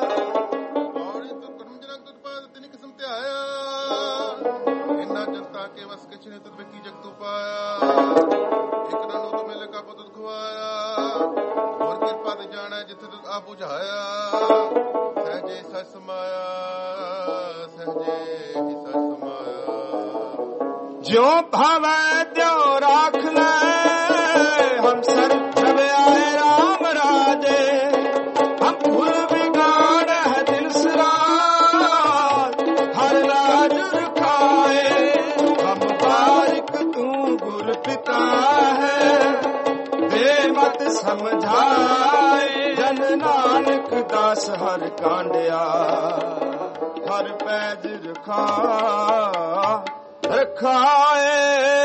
ਕੇ ਵਸ ਕਿਛ ਨੇ ਤੁਧ ਵੇਖੀ ਜਗ ਤੂ ਪਾਇਆ। ਇਕ ਨਾਨੂ ਤੁ ਮਿਲੇ ਕਾ ਪੁੱਤ ਖਵਾਇਆ। ਹੋਰ ਕਿਰਪਾ ਤੇ ਜਾਣੈ, ਜਿੱਥੇ ਤੁਧ ਆਪ ਬੁਝਾਇਆ। ਸਹਜੇ ਸਚ ਸਮਾਇਆ, ਸਹਜੇ ਹੀ ਸਚ ਸਮਾਇਆ। ਜਿਉ ਭਾਵੈ ਤਿਉ ਰਾਖ ਲੈ, ਹਮ ਸਰ ਪ੍ਰਭ ਆਏ ਰਾਮ ਰਾਜੇ। ਹਮ ਭੁਲ ਬਿਗਾੜ ਹੈ ਦਿਨ ਸਰਾਜ, ਹਰ ਰਾਜ ਰਖਾਏ। ਹਮ ਬਾਰਿਕ ਤੂੰ ਗੁਰ ਪਿਤਾ ਹੈ, ਦੇ ਮਤ ਸਮਝਾਏ। ਜਨ ਨਾਨਕ ਦਾਸ ਹਰ ਕਾਂਡਿਆ, ਹਰ ਪੈਜ ਰਖਾ ਰਖਾਏ।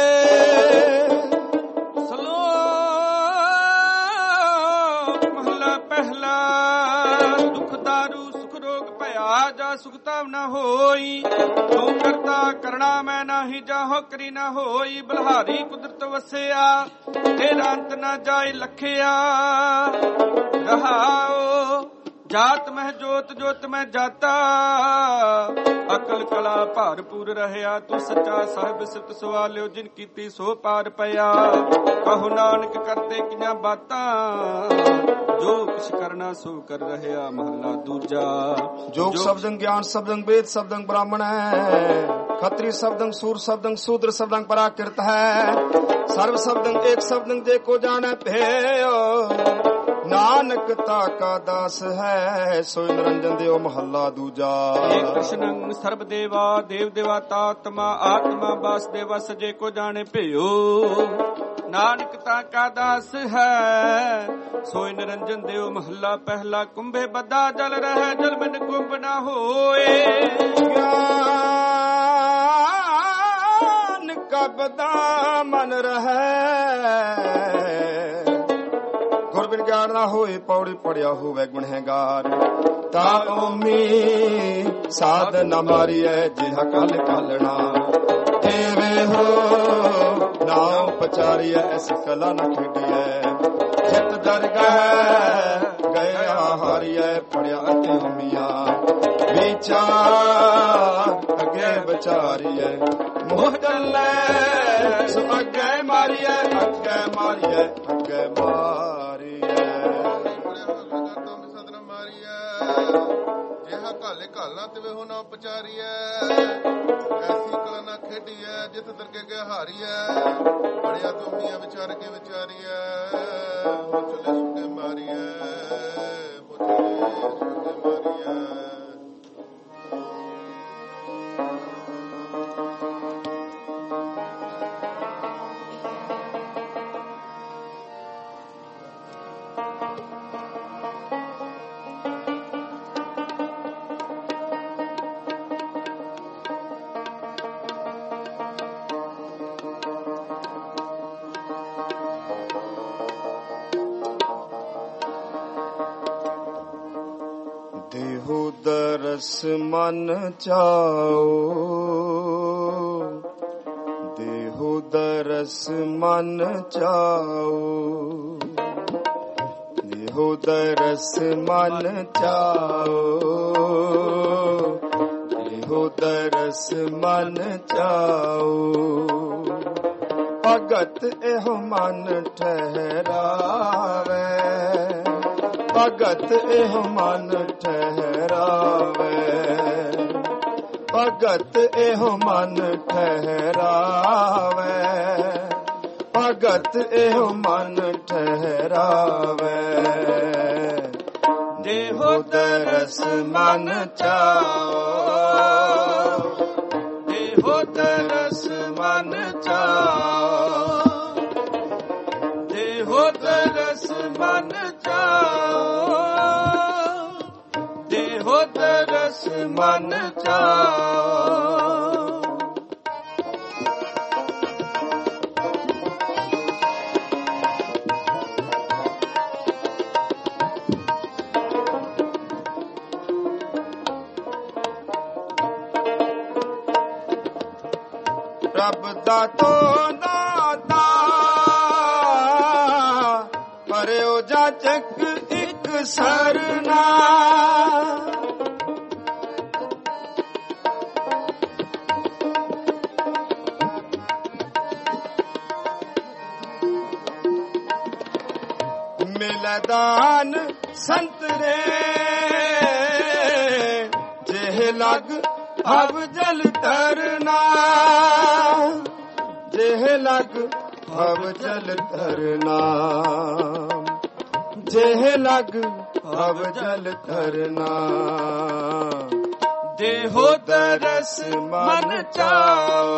ਸਲੋਕ ਮਹਲਾ ਪਹਿਲਾ। ਦੁਖ ਦਾਰੂ ਸੁਖ ਰੋਗ ਭਇਆ, ਜਾ ਸੁਖਤਾ ਨਾ ਹੋਈ। ਤੂੰ ਕਰਤਾ ਕਰਣਾ ਮੈਂ ਨਾਹੀ, ਜਾਹੋ ਕਰੀ ਨਾ ਹੋਈ। ਬਲਹਾਰੀ ਕੁਦਰਤ ਵਸਿਆ, ਤੇਰਾ ਅੰਤ ਨਾ ਜਾਏ ਲਖਿਆ। ਰਹਾਓ ਜਾਤ ਮਹਿ ਜੋਤ, ਜੋਤ ਮੈਂ ਜਾਤਾ। ਅਕਲ ਕਲਾ ਭਰਪੂਰ ਰਹਿਆ, ਤੂੰ ਸੱਚਾ ਸਾਹਿਬ ਸਿਤ ਸਵਾਲਿਓ। ਜਿਨ ਕੀਤੀ ਸੋ ਪਾਰ ਪਿਆ, ਕਹੋ ਨਾਨਕ ਕਰਤੇ ਕਿਆਂ ਬਾਤਾਂ। ਜੋ ਕਿਛ ਕਰਨਾ ਸੋ ਕਰ ਰਹਿਆ। ਮਹਲਾ ਦੂਜਾ। ਜੋਗ ਸ਼ਬਦੰ ਗਿਆਨ ਸ਼ਬਦੰ ਵੇਦ ਸ਼ਬਦੰ ਬ੍ਰਾਹਮਣ ਹੈ। ਖੱਤਰੀ ਸ਼ਬਦੰ ਸੂਰ ਸ਼ਬਦੰ ਸ਼ੂਦਰ ਸ਼ਬਦੰ ਪਰਾਕਿਰਤ ਹੈ। ਸਰਵ ਸ਼ਬਦੰ ਏਕ ਸ਼ਬਦੰ ਜੇ ਕੋ ਜਾਣੈ ਭੇਇ। ਨਾਨਕ ਤਾਕਾ ਦਾਸ ਹੈ, ਸੋਇ ਨਿਰੰਜਨ ਦਿਓ। ਮਹੱਲਾ ਦੂਜਾ। ਏਕ ਕ੍ਰਿਸ਼ਨੰ ਸਰਬ ਦੇਵਾ, ਦੇਵ ਦੇਵਾਤਾ ਆਤਮਾ। ਆਤਮਾ ਵਾਸੁਦੇਵਾ ਸਜੇ ਕੋ ਜਾਣੇ ਭਿਓ। ਨਾਨਕ ਤਾਕਾ ਦਾਸ ਹੈ, ਸੋਇ ਨਿਰੰਜਨ ਦਿਓ। ਮਹੱਲਾ ਪਹਿਲਾ। ਕੁੰਭੇ ਬੱਧਾ ਜਲ ਰਹਿ, ਜਲ ਬਿਨ ਕੁੰਭ ਨਾ ਹੋਏ। ਗਿਆਨ ਕਬਦਾ ਮਨ ਰਹਿ, ਗੁਰ ਬਿਨ ਗਿਆਨ ਨਾ ਹੋਏ। ਪੌੜੀ ਪੜਿਆ ਹੋਵੇ ਗੁਣਹਿਗਾਰ, ਤਾ ਓਮੀ ਸਾਧ ਨ ਮਾਰੀਐ। ਜਿਹਾ ਕਲ ਕਲਣਾ ਏਵੇਂ ਹੋ, ਨਾਮ ਪਚਾਰੀਐ। ਐਸ ਕਲਾ ਨ ਖੇਡੀਐ, ਜਿਤ ਦਰਗਹਿ ਗਿਆ ਹਾਰੀਐ। ਪੜਿਆ ਅਤੇ ਹੋਮੀਆਂ ਵਿਚਾਰ, ਅੱਗੇ ਵਿਚਾਰੀਐ। ਮੋਹ ਚੱਲੈ ਸੋ ਅੱਗੇ ਮਾਰੀਐ, ਅੱਗੇ ਮਾਰੀਐ, ਅੱਗੇ ਮਾਰੀਐ। ਸਦਨ ਮਾਰੀਐ, ਜਿਹਾ ਘਾਲੇ ਘਾਲਣਾ ਤਿਵੇਂ ਹੋ ਨਾ ਪਚਾਰੀਐ। ਐਸੀ ਕਲਾ ਨਾ ਖੇਡੀਐ, ਜਿਤ ਦਰਗੇ ਗਿਆ ਹਾਰੀਐ। ਬੜਿਆ ਤੁਮੀਆਂ ਵਿਚਾਰ ਕੇ ਵਿਚਾਰੀਐ। ਹੋ ਚਲੇ ਸੁਕੇ ਮਾਰੀਐ, ਹੋ ਚਲੇ ਸੁਕੇ ਮਾਰੀਐ। ਦੇਹੋ ਦਰਸ ਮਨ ਚਾਓ, ਦੇਹੋ ਦਰਸ ਮਨ ਚਾਓ। ਦੇਹੋ ਦਰਸ ਮਨ ਚਾਓ, ਦੇਹੋ ਦਰਸ ਮਨ ਚਾਓ। ਭਗਤ ਇਹੋ ਮਨ ਠਹਿਰਾਵੇ, ਭਗਤ ਇਹੋ ਮਨ ਠਹਿਰਾਵੇ। ਭਗਤ ਇਹੋ ਮਨ ਠਹਿਰਾਵੇ, ਭਗਤ ਇਹੋ ਮਨ ਠਹਿਰਾਵੇ। ਦੇਹੋ ਦਰਸ ਮਨ ਚਾਓ, ਦੇਹੋ ਦਰਸ ਮਨ ਚਾਓ। ਦੇਹੋ ਦਰਸ ਮਨ ਚਾਓ, ਦੇਹੋ ਦਰਸ ਮਨ ਚਾਓ। ਰੱਬ ਦਾ ਤੋ ਦਾਤਾ, ਪਰਿਓ ਜਾਚਕ ਇੱਕ ਸਰਨਾ। ਮਿਲਦਾਨ ਸੰਤਰੇ, ਜਿਹ ਲਗ ਭਵ ਜਲ ਤਰਨਾ। ਜਿਹ ਲਗ ਭਵ ਜਲ ਤਰਨਾ, ਜਿਹ ਲਗ ਭਵ ਜਲ ਤਰਨਾ। ਦੇਹੋ ਦਰਸ ਮਨ ਚਾਓ,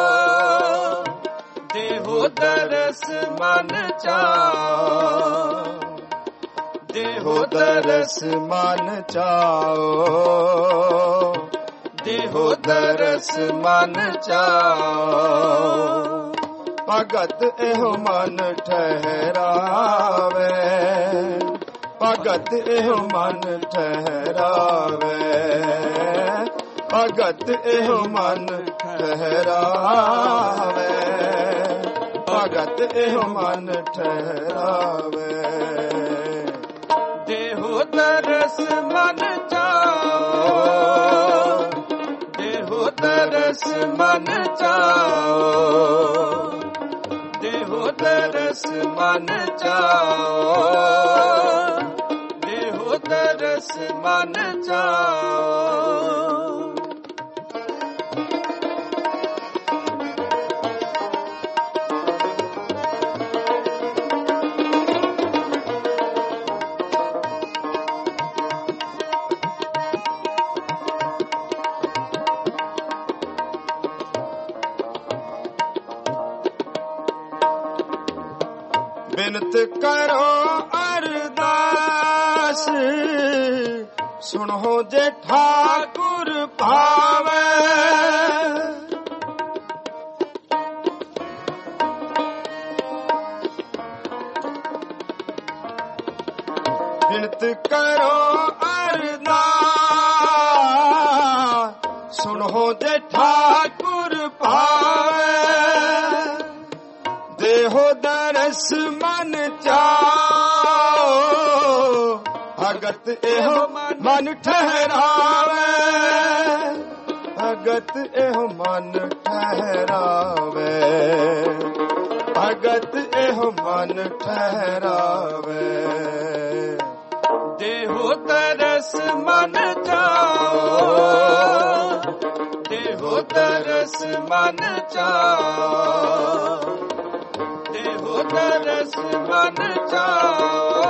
ਦੇਹੋ ਦਰਸ ਮਨ ਚਾਓ। ਦੇਹੋ ਦਰਸ ਮਨ ਚਾਓ, ਦੇਹੋ ਦਰਸ ਮਨ ਚਾਓ, ਭਗਤ ਇਹੋ ਮਨ ਠਹਿਰਾਵੇ, ਭਗਤ ਇਹੋ ਮਨ ਠਹਿਰਾਵੇ, ਭਗਤ ਇਹੋ ਮਨ ਠਹਿਰਾਵੇ, ਭਗਤ ਇਹੋ ਮਨ ਠਹਿਰਾਵੇ। ਦੇਹੋ ਦਰਸ ਮਨ ਚਾਓ, ਦੇਹੋ ਦਰਸ ਮਨ ਚਾਓ, ਦੇਹੋ ਦਰਸ ਮਨ ਚਾਓ, ਦੇਹੋ ਦਰਸ ਮਨ ਚਾਓ। ਬਿਨਤ ਕਰੋ ਅਰਦਾਸ, ਸੁਣੋ ਜੇ ਠਾਕੁਰ ਭਾਵੇ, ਬਿਨਤ ਕਰੋ ਅਰਦਾਸ, ਸੁਣੋ ਜੇ ਠਾਕੁਰ ਭਾਵੇ, ਦੇਹੋ ਦਰਸ ਮਨ ਚਾਓ, ਭਗਤ ਇਹੋ ਮਨ ਠਹਿਰਾਵੇ, ਭਗਤ ਇਹੋ ਮਨ ਠਹਿਰਾਵੇ, ਭਗਤ ਇਹੋ ਮਨ ਠਹਿਰਾਵੇ। ਦੇਹੋ ਦਰਸ ਮਨ ਚਾਓ, ਦੇਹੋ ਦਰਸ ਮਨ ਚਾਓ, ਦੇਹੋ ਦਰਸ ਮਨ ਚਾਓ,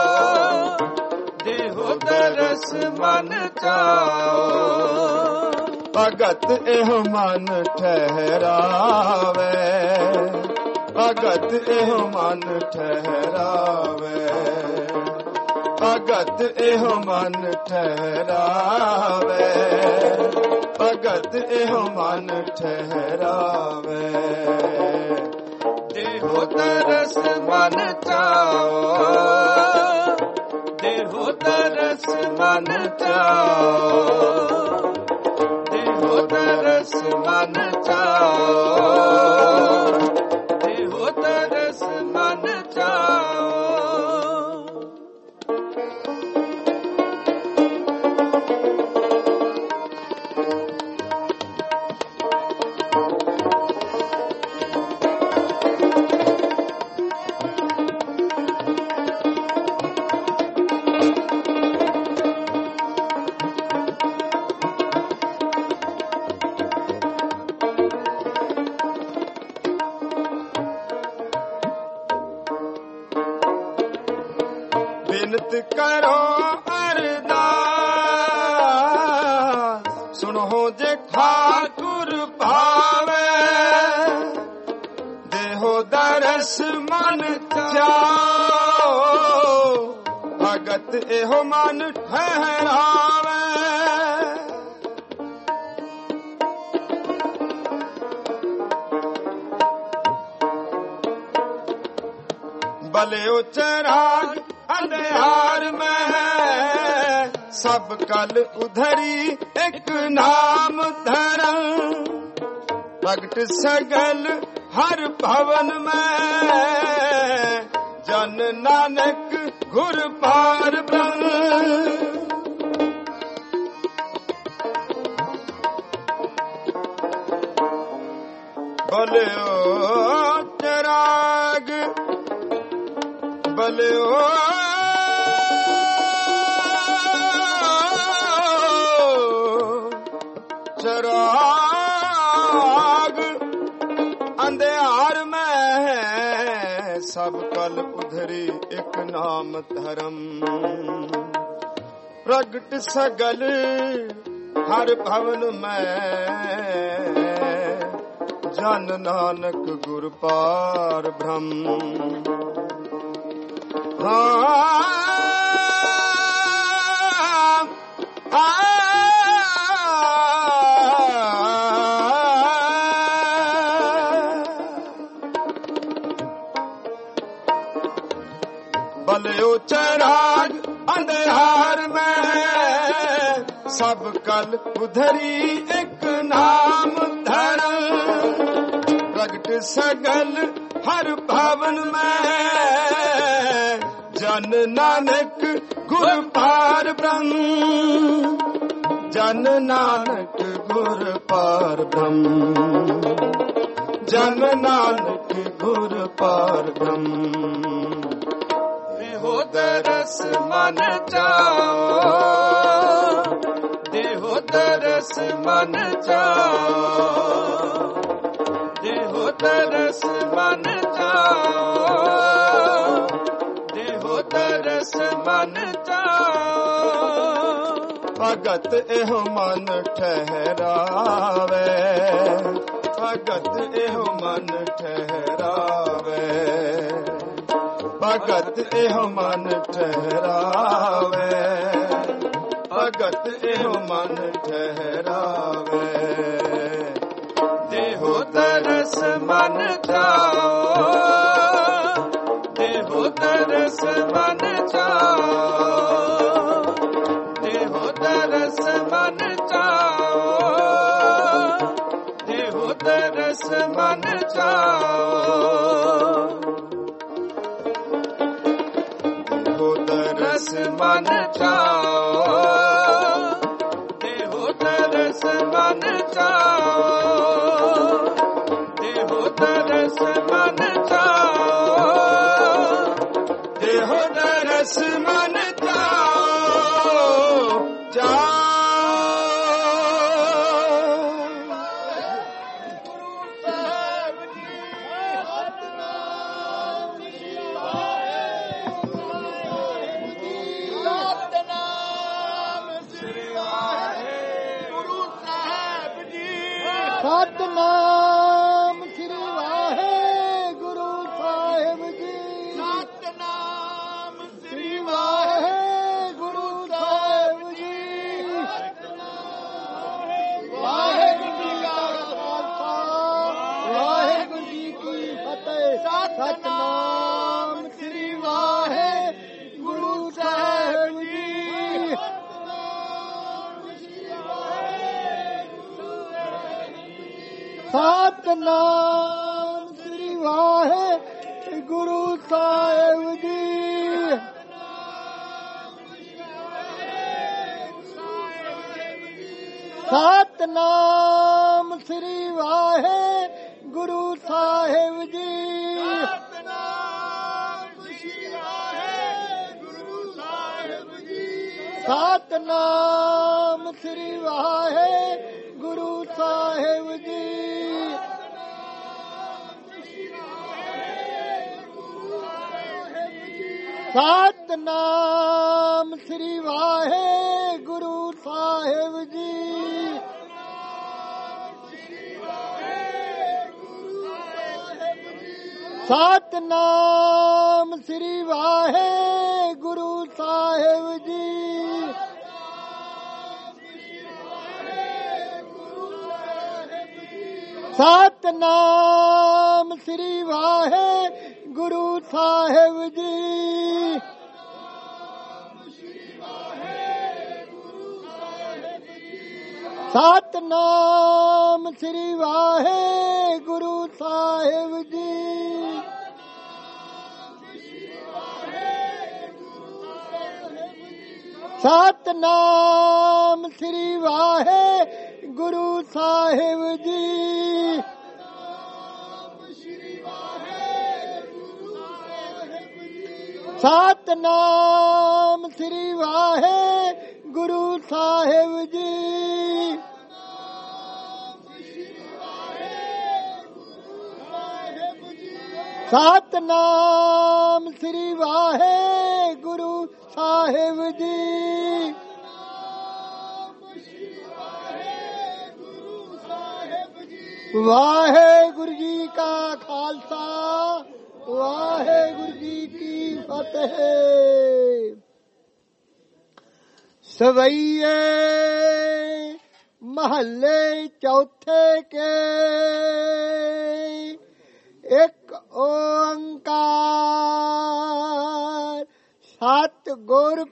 ਦੇਹੋ ਦਰਸ ਮਨ ਚਾਓ। ਭਗਤ ਇਹੋ ਮਨ ਠਹਿਰਾਵੇ, ਭਗਤ ਇਹੋ ਮਨ ਠਹਿਰਾਵੇ, ਭਗਤ ਇਹੋ ਮਨ ਠਹਿਰਾਵੇ, ਭਗਤ ਇਹੋ ਮਨ ਠਹਿਰਾਵੇ। ਦੇਹੋ ਦਰਸ ਮਨ ਚਾਓ, ਦੇਹੋ ਦਰਸ ਮਨ ਚਾਓ, ਦੇਹੋ ਦਰਸ ਮਨ ਚਾਓ, ਦੇਹੋ ਦਰਸ ਮਨ ਚਾਓ। ਬਿਨਤ ਕਰੋ ਅਰਦਾਸ, ਸੁਣੋ ਜੇ ਠਾਕੁਰ ਭਾਵੇ, ਦੇਹੋ ਦਰਸ ਮਨ ਚਾਓ, ਭਗਤ ਇਹੋ ਮਨ ਠਹਿਰਾਵੇ, ਬਲਿਓ ਚਰਾਗ ਅੰਧਿਆਰ ਮੈਂ ਹੈ, ਸਭ ਕਲ ਉਧਰੀ ਇੱਕ ਨਾਮ ਧਰਮ, ਪ੍ਰਗਟ ਸਗਲ ਹਰ ਭਵਨ ਮੈਂ, ਜਨ ਨਾਨਕ ਗੁਰ ਪਾਰ ਬ੍ਰਹਮ। ਬਲਿਓ ਚਰਾਗ, ਬਲਿਓ ਚਰਾਗ ਅੰਧਿਆਰ ਮੈਂ ਹੈ, ਸਭ ਕਲ ਉਧਰੀ ਇੱਕ ਨਾਮ ਧਰਮ, ਪ੍ਰਗਟ ਸਗਲ ਹਰ ਭਵਨ ਮੈਂ, ਜਨ ਨਾਨਕ ਗੁਰ ਪਾਰ ਬ੍ਰਹਮ। ਹਾਂ ਬਲਿਓ ਚਰਾਗ ਅੰਧਿਆਰ ਮੈਂ ਸਭ ਕਲ ਉਧਰੀ ਇੱਕ ਨਾਮ ਧਰਮ ਪ੍ਰਗਟ ਸਗਲ ਹਰ ਭਵਨ ਮੈਂ ਜਨ ਨਾਨਕ ਗੁਰ ਪਾਰ ਬ੍ਰਹਮ ਜਨ ਨਾਨਕ ਗੁਰ ਪਾਰ ਬ੍ਰਹਮ ਜਨ ਨਾਨਕ ਗੁਰ ਪਾਰ ਬ੍ਰਹਮ ਦੇਹੋ ਦਰਸ ਮਨ ਚਾਓ ਦੇਹੋ ਦਰਸ ਮਨ ਚਾਓ ਦੇਹੋ ਦਰਸ ਮਨ ਚਾਓ ਦੇਹੋ ਦਰਸ ਮਨ ਚਾਓ ਭਗਤ ਇਹੋ ਮਨ ਠਹਿਰਾਵੇ ਭਗਤ ਇਹੋ ਮਨ ਠਹਿਰਾਵੇ ਭਗਤ ਇਹੋ ਮਨ ਠਹਿਰਾਵੇ ਭਗਤ ਇਹੋ ਮਨ ਠਹਿਰਾਵੇ ਦੇਹੋ ਦਰਸ ਮਨ ਚਾਓ ਦੇਹੋ ਦਰਸ ਮਨ ਚਾਓ ਦੇਹੋ ਦਰਸ ਮਨ ਚਾਓ ਦੇਹੋ ਦਰਸ ਮਨ ਚਾਓ ਦੇਹੋ ਦਰਸ ਮਨ ਚਾਓ ਦੇਹੋ ਦਰਸ ਮਨ ਚਾਓ ਦੇਹੋ ਦਰਸ ਮਨ ਚਾਓ ਦੇਹੋ ਦਰਸ ਮਨ ਚਾਓ ਚਾਓ ਸਤਿਨਾਮ ਸ੍ਰੀ ਵਾਹਿਗੁਰੂ ਸਾਹਿਬ ਜੀ ਸਤਿਨਾਮ ਸ੍ਰੀ ਵਾਹਿਗੁਰੂ ਸਾਹਿਬ ਜੀ ਵਾਹਿਗੁਰੂ ਜੀ ਕਾ ਖਾਲਸਾ ਵਾਹਿਗੁਰੂ ਜੀ ਕੀ ਫਤਿਹ ਸਤਿਨਾਮ ਸ੍ਰੀ ਵਾਹਿਗੁਰੂ ਸਾਹਿਬ ਜੀ ਸਤਿਨਾਮ ਸ੍ਰੀ ਵਾਹਿਗੁਰੂ ਸਾਹਿਬ ਜੀ ਸਤਿਨਾਮ ਸ੍ਰੀ ਵਾਹਿਗੁਰੂ ਸਾਹਿਬ ਜੀ ਸਤਿਨਾਮ ਸ੍ਰੀ ਵਾਹਿਗੁਰੂ ਸਾਹਿਬ ਜੀ ਸਤਿਨਾਮ ਸ੍ਰੀ ਵਾਹਿਗੁਰੂ ਸਾਹਿਬ ਜੀ ਸਤਿਨਾਮ ਸ੍ਰੀ ਵਾਹਿਗੁਰੂ ਸਾਹਿਬ ਜੀ ਸਤਿਨਾਮ ਸ੍ਰੀ ਵਾਹਿਗੁਰੂ ਸਾਹਿਬ ਜੀ ਸਤਿਨਾਮ ਸ੍ਰੀ ਵਾਹਿਗੁਰੂ ਸਾਹਿਬ ਜੀ ਸਤਿਨਾਮ ਸ੍ਰੀ ਵਾਹਿਗੁਰੂ ਸਾਹਿਬ ਜੀ ਸਤਿਨਾਮ ਸ੍ਰੀ ਵਾਹਿਗੁਰੂ ਸਾਹਿਬ ਜੀ ਸਤਿਨਾਮ ਸ੍ਰੀ ਵਾਹਿਗੁਰੂ ਸਾਹਿਬ ਜੀ ਵਾਹਿਗੁਰੂ ਜੀ ਕਾ ਖਾਲਸਾ ਵਾਹਿਗੁਰੂ ਜੀ ਕੀ ਫਤਿਹ। ਸਵਈਏ ਮਹੱਲੇ ਚੌਥੇ ਕੇ ਇੱਕ ਓੰਕਾਰ ਸਤ ਗੁਰ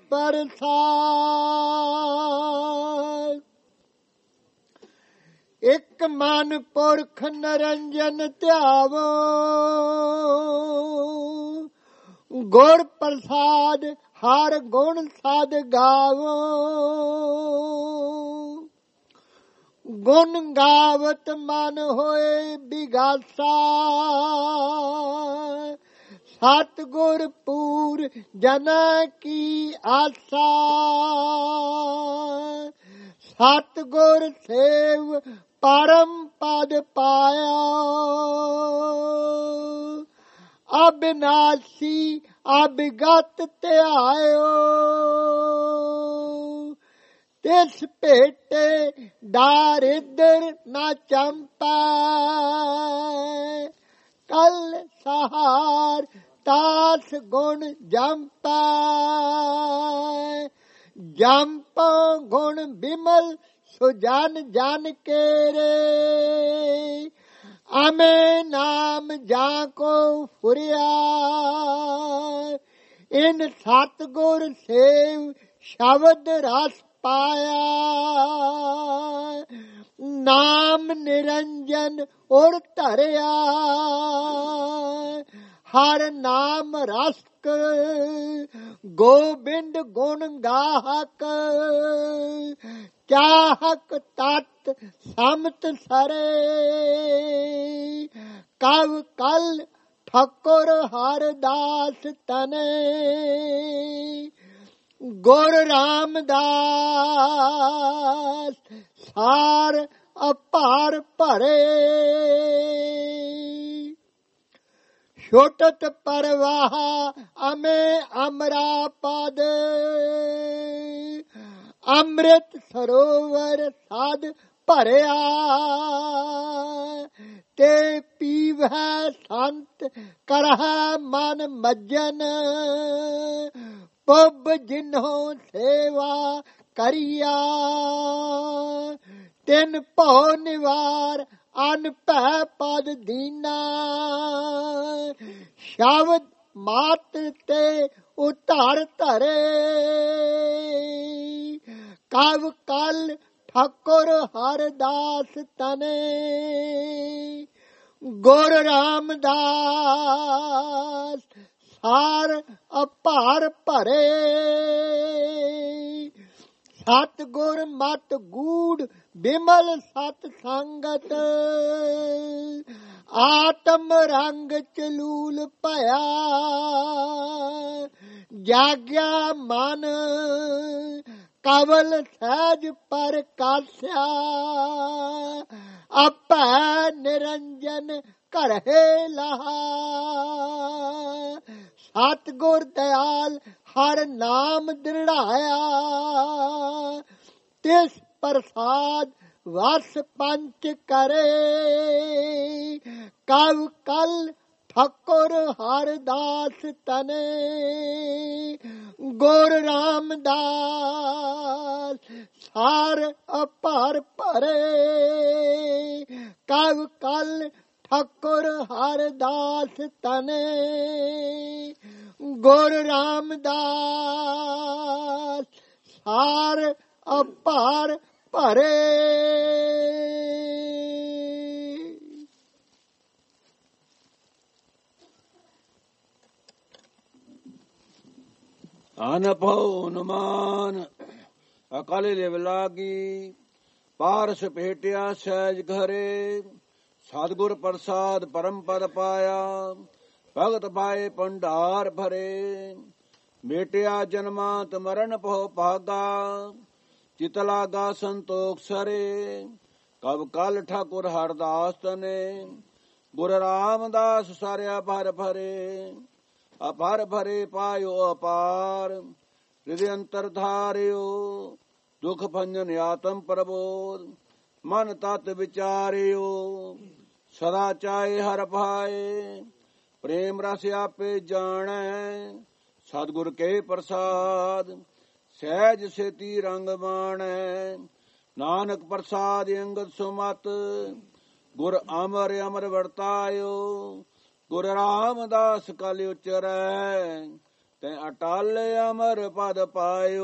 ਪ੍ਰਸਾਦ। ਇਕ ਮਨ ਪੁਰਖ ਨਿਰੰਜਨ ਧਿਆਵੋ, ਗੁਰ ਪ੍ਰਸਾਦ ਹਰ ਗੁਣ ਸਦ ਗਾਵੋ। ਗੁਣ ਗਾਵਤ ਮਨ ਹੋਏ ਬਿਗਾਸਾ, ਸਤਿਗੁਰ ਪੂਰ ਜਨਾਂ ਕੀ ਆਸਾ। ਸਤਿਗੁਰ ਸੇਵ ਪਰਮ ਪਦ ਪਾਇਆ, ਅਬਿਨਾਸੀ ਅਬਿਗਤ ਧਿਆਇਓ। ਤਿਸ ਭੇਟੇ ਦਾਰਿਦਰ ਨਾ ਚੰਪੈ, ਕਲ ਸਹਾਰ ਤਾਸ ਗੁਣ ਜੰਪੈ। ਜੰਪ ਗੁਣ ਬਿਮਲ ਸੁਜਨ ਜਨ ਕੇਰੇ, ਅਮੇ ਨਾਮ ਜਾ ਕੋ ਫੁਰਿਆ। ਇਨ ਸਤਿਗੁਰ ਸੇਵ ਸ਼ਬਦ ਰਸ ਪਾਇਆ, ਨਾਮ ਨਿਰੰਜਨ ਉਰ ਧਰਿਆ। ਹਰ ਨਾਮ ਰਸਕ ਗੋਬਿੰਦ ਗੁਣ ਗਾਹਕ, ਚਾਹਕ ਤਤ ਸਮਤ ਸਰੇ। ਕਵ ਕਲ ਠਾਕੁਰ ਹਰ ਦਾਸ ਤਨੇ, ਗੁਰ ਰਾਮਦਾਸ ਸਾਰ ਅਪਾਰ ਭਰੇ। ਛੋਟਤ ਪਰਵਾਹ ਅਮੇ ਅਮਰਾ ਪਦ, ਅੰਮ੍ਰਿਤ ਸਰੋਵਰ ਸਾਧ ਭਰਿਆ। ਤੇ ਪੀਵੈ ਸੰਤ ਕਰਹਿ ਮਨ ਮੱਜਨ, ਪਬ ਜਿਨਹੁ ਸੇਵਾ ਕਰੀਆ। ਤਿਨ ਭਉ ਨਿਵਾਰ ਅਨ ਭੈ ਪਦ ਦੀਨਾ, ਸ਼ਬਦ ਮਾਤ ਤੇ ਉਧਾਰ ਧਰੇ। ਕਵ ਕਲ ਠਾਕੁਰ ਹਰ ਦਾਸ ਤਨੇ, ਗੁਰ ਰਾਮਦਾਸ ਸਾਰ ਅਪਾਰ ਭਰੇ। ਸਤਿਗੁਰ ਮਤ ਗੂੜ ਬਿਮਲ ਸਤ ਸੰਗਤ, ਆਤਮ ਰੰਗ ਚਲੂਲ ਭਇਆ। ਜਾਗਿਆ ਮਨ ਕਵਲ ਸਹਿਜ ਪ੍ਰਕਾਸ਼ਿਆ, ਆਪੈ ਨਿਰੰਜਨ ਘਰਹਿ ਲਹਾ। ਸਤਿਗੁਰ ਦਇਆਲ ਹਰ ਨਾਮ ਦ੍ਰਿੜਾਇਆ, ਤਿਸ ਪ੍ਰਸਾਦ ਵਸ ਪੰਚ ਕਰੇ। ਕਵ ਕਲ ਠਾਕੁਰ ਹਰ ਦਾਸ ਤਨੇ, ਗੁਰ ਰਾਮਦਾਸ ਸਾਰ ਅਪਾਰ ਭਰੇ। ਕਵ ਕਲ ਠਾਕੁਰ ਹਰ ਦਾਸ ਤਨੇ, ਗੁਰ ਰਾਮਦਾਸ ਸਾਰ ਅਪਾਰ ਭਰੇ। ਅਨਭਉ ਨਮਾਨ ਅਕਾਲੇ ਲਿਵ ਲਾਗੀ, ਪਾਰਸ ਭੇਟਿਆ ਸਹਿਜ ਘਰੇ। ਸਤਿਗੁਰ ਪ੍ਰਸਾਦ ਪਰਮ ਪਦ ਪਾਇਆ, ਭਗਤ ਪਾਏ ਭੰਡਾਰ ਭਰੇ। ਮੇਟਿਆ ਜਨਮਾਂਤ ਮਰਨ ਭਉ ਭਾਗਾ, ਚਿਤ ਲਾਗਾ ਸੰਤੋਖ ਸਰੇ। ਕਬ ਕਲ ਠਾਕੁਰ ਹਰਦਾਸ ਤਨੇ, ਗੁਰ ਰਾਮਦਾਸ ਸਾਰਿਆ ਭਰ ਭਰੇ। ਅਪਰ ਭਰੇ ਪਾਇਓ ਅਪਾਰ, ਹਿਰਦੇ ਅੰਤਰ ਧਾਰਿਓ। ਦੁਖ ਭੰਜਨ ਆਤਮ ਪ੍ਰਬੋਧ, ਮਨ ਤਤ ਵਿਚਾਰਿਓ। ਸਦਾ ਚਾਹੇ ਹਰ ਭਾਏ, ਪ੍ਰੇਮ ਰਸ ਆਪੇ ਜਾਣੈ। ਸਤਿਗੁਰ ਕੇ ਪ੍ਰਸਾਦ, ਸਹਿਜ ਸੇਤੀ ਰੰਗ ਬਾਣੈ। ਨਾਨਕ ਪ੍ਰਸਾਦ ਅੰਗਦ ਸੁਮਤ, ਗੁਰ ਅਮਰ ਅਮਰ ਵਰਤਾਇਓ। ਗੁਰ ਰਾਮਦਾਸ ਕਲ ਉਚਰੈ, ਤੈ ਅਟਲ ਅਮਰ ਪਦ ਪਾਇਓ।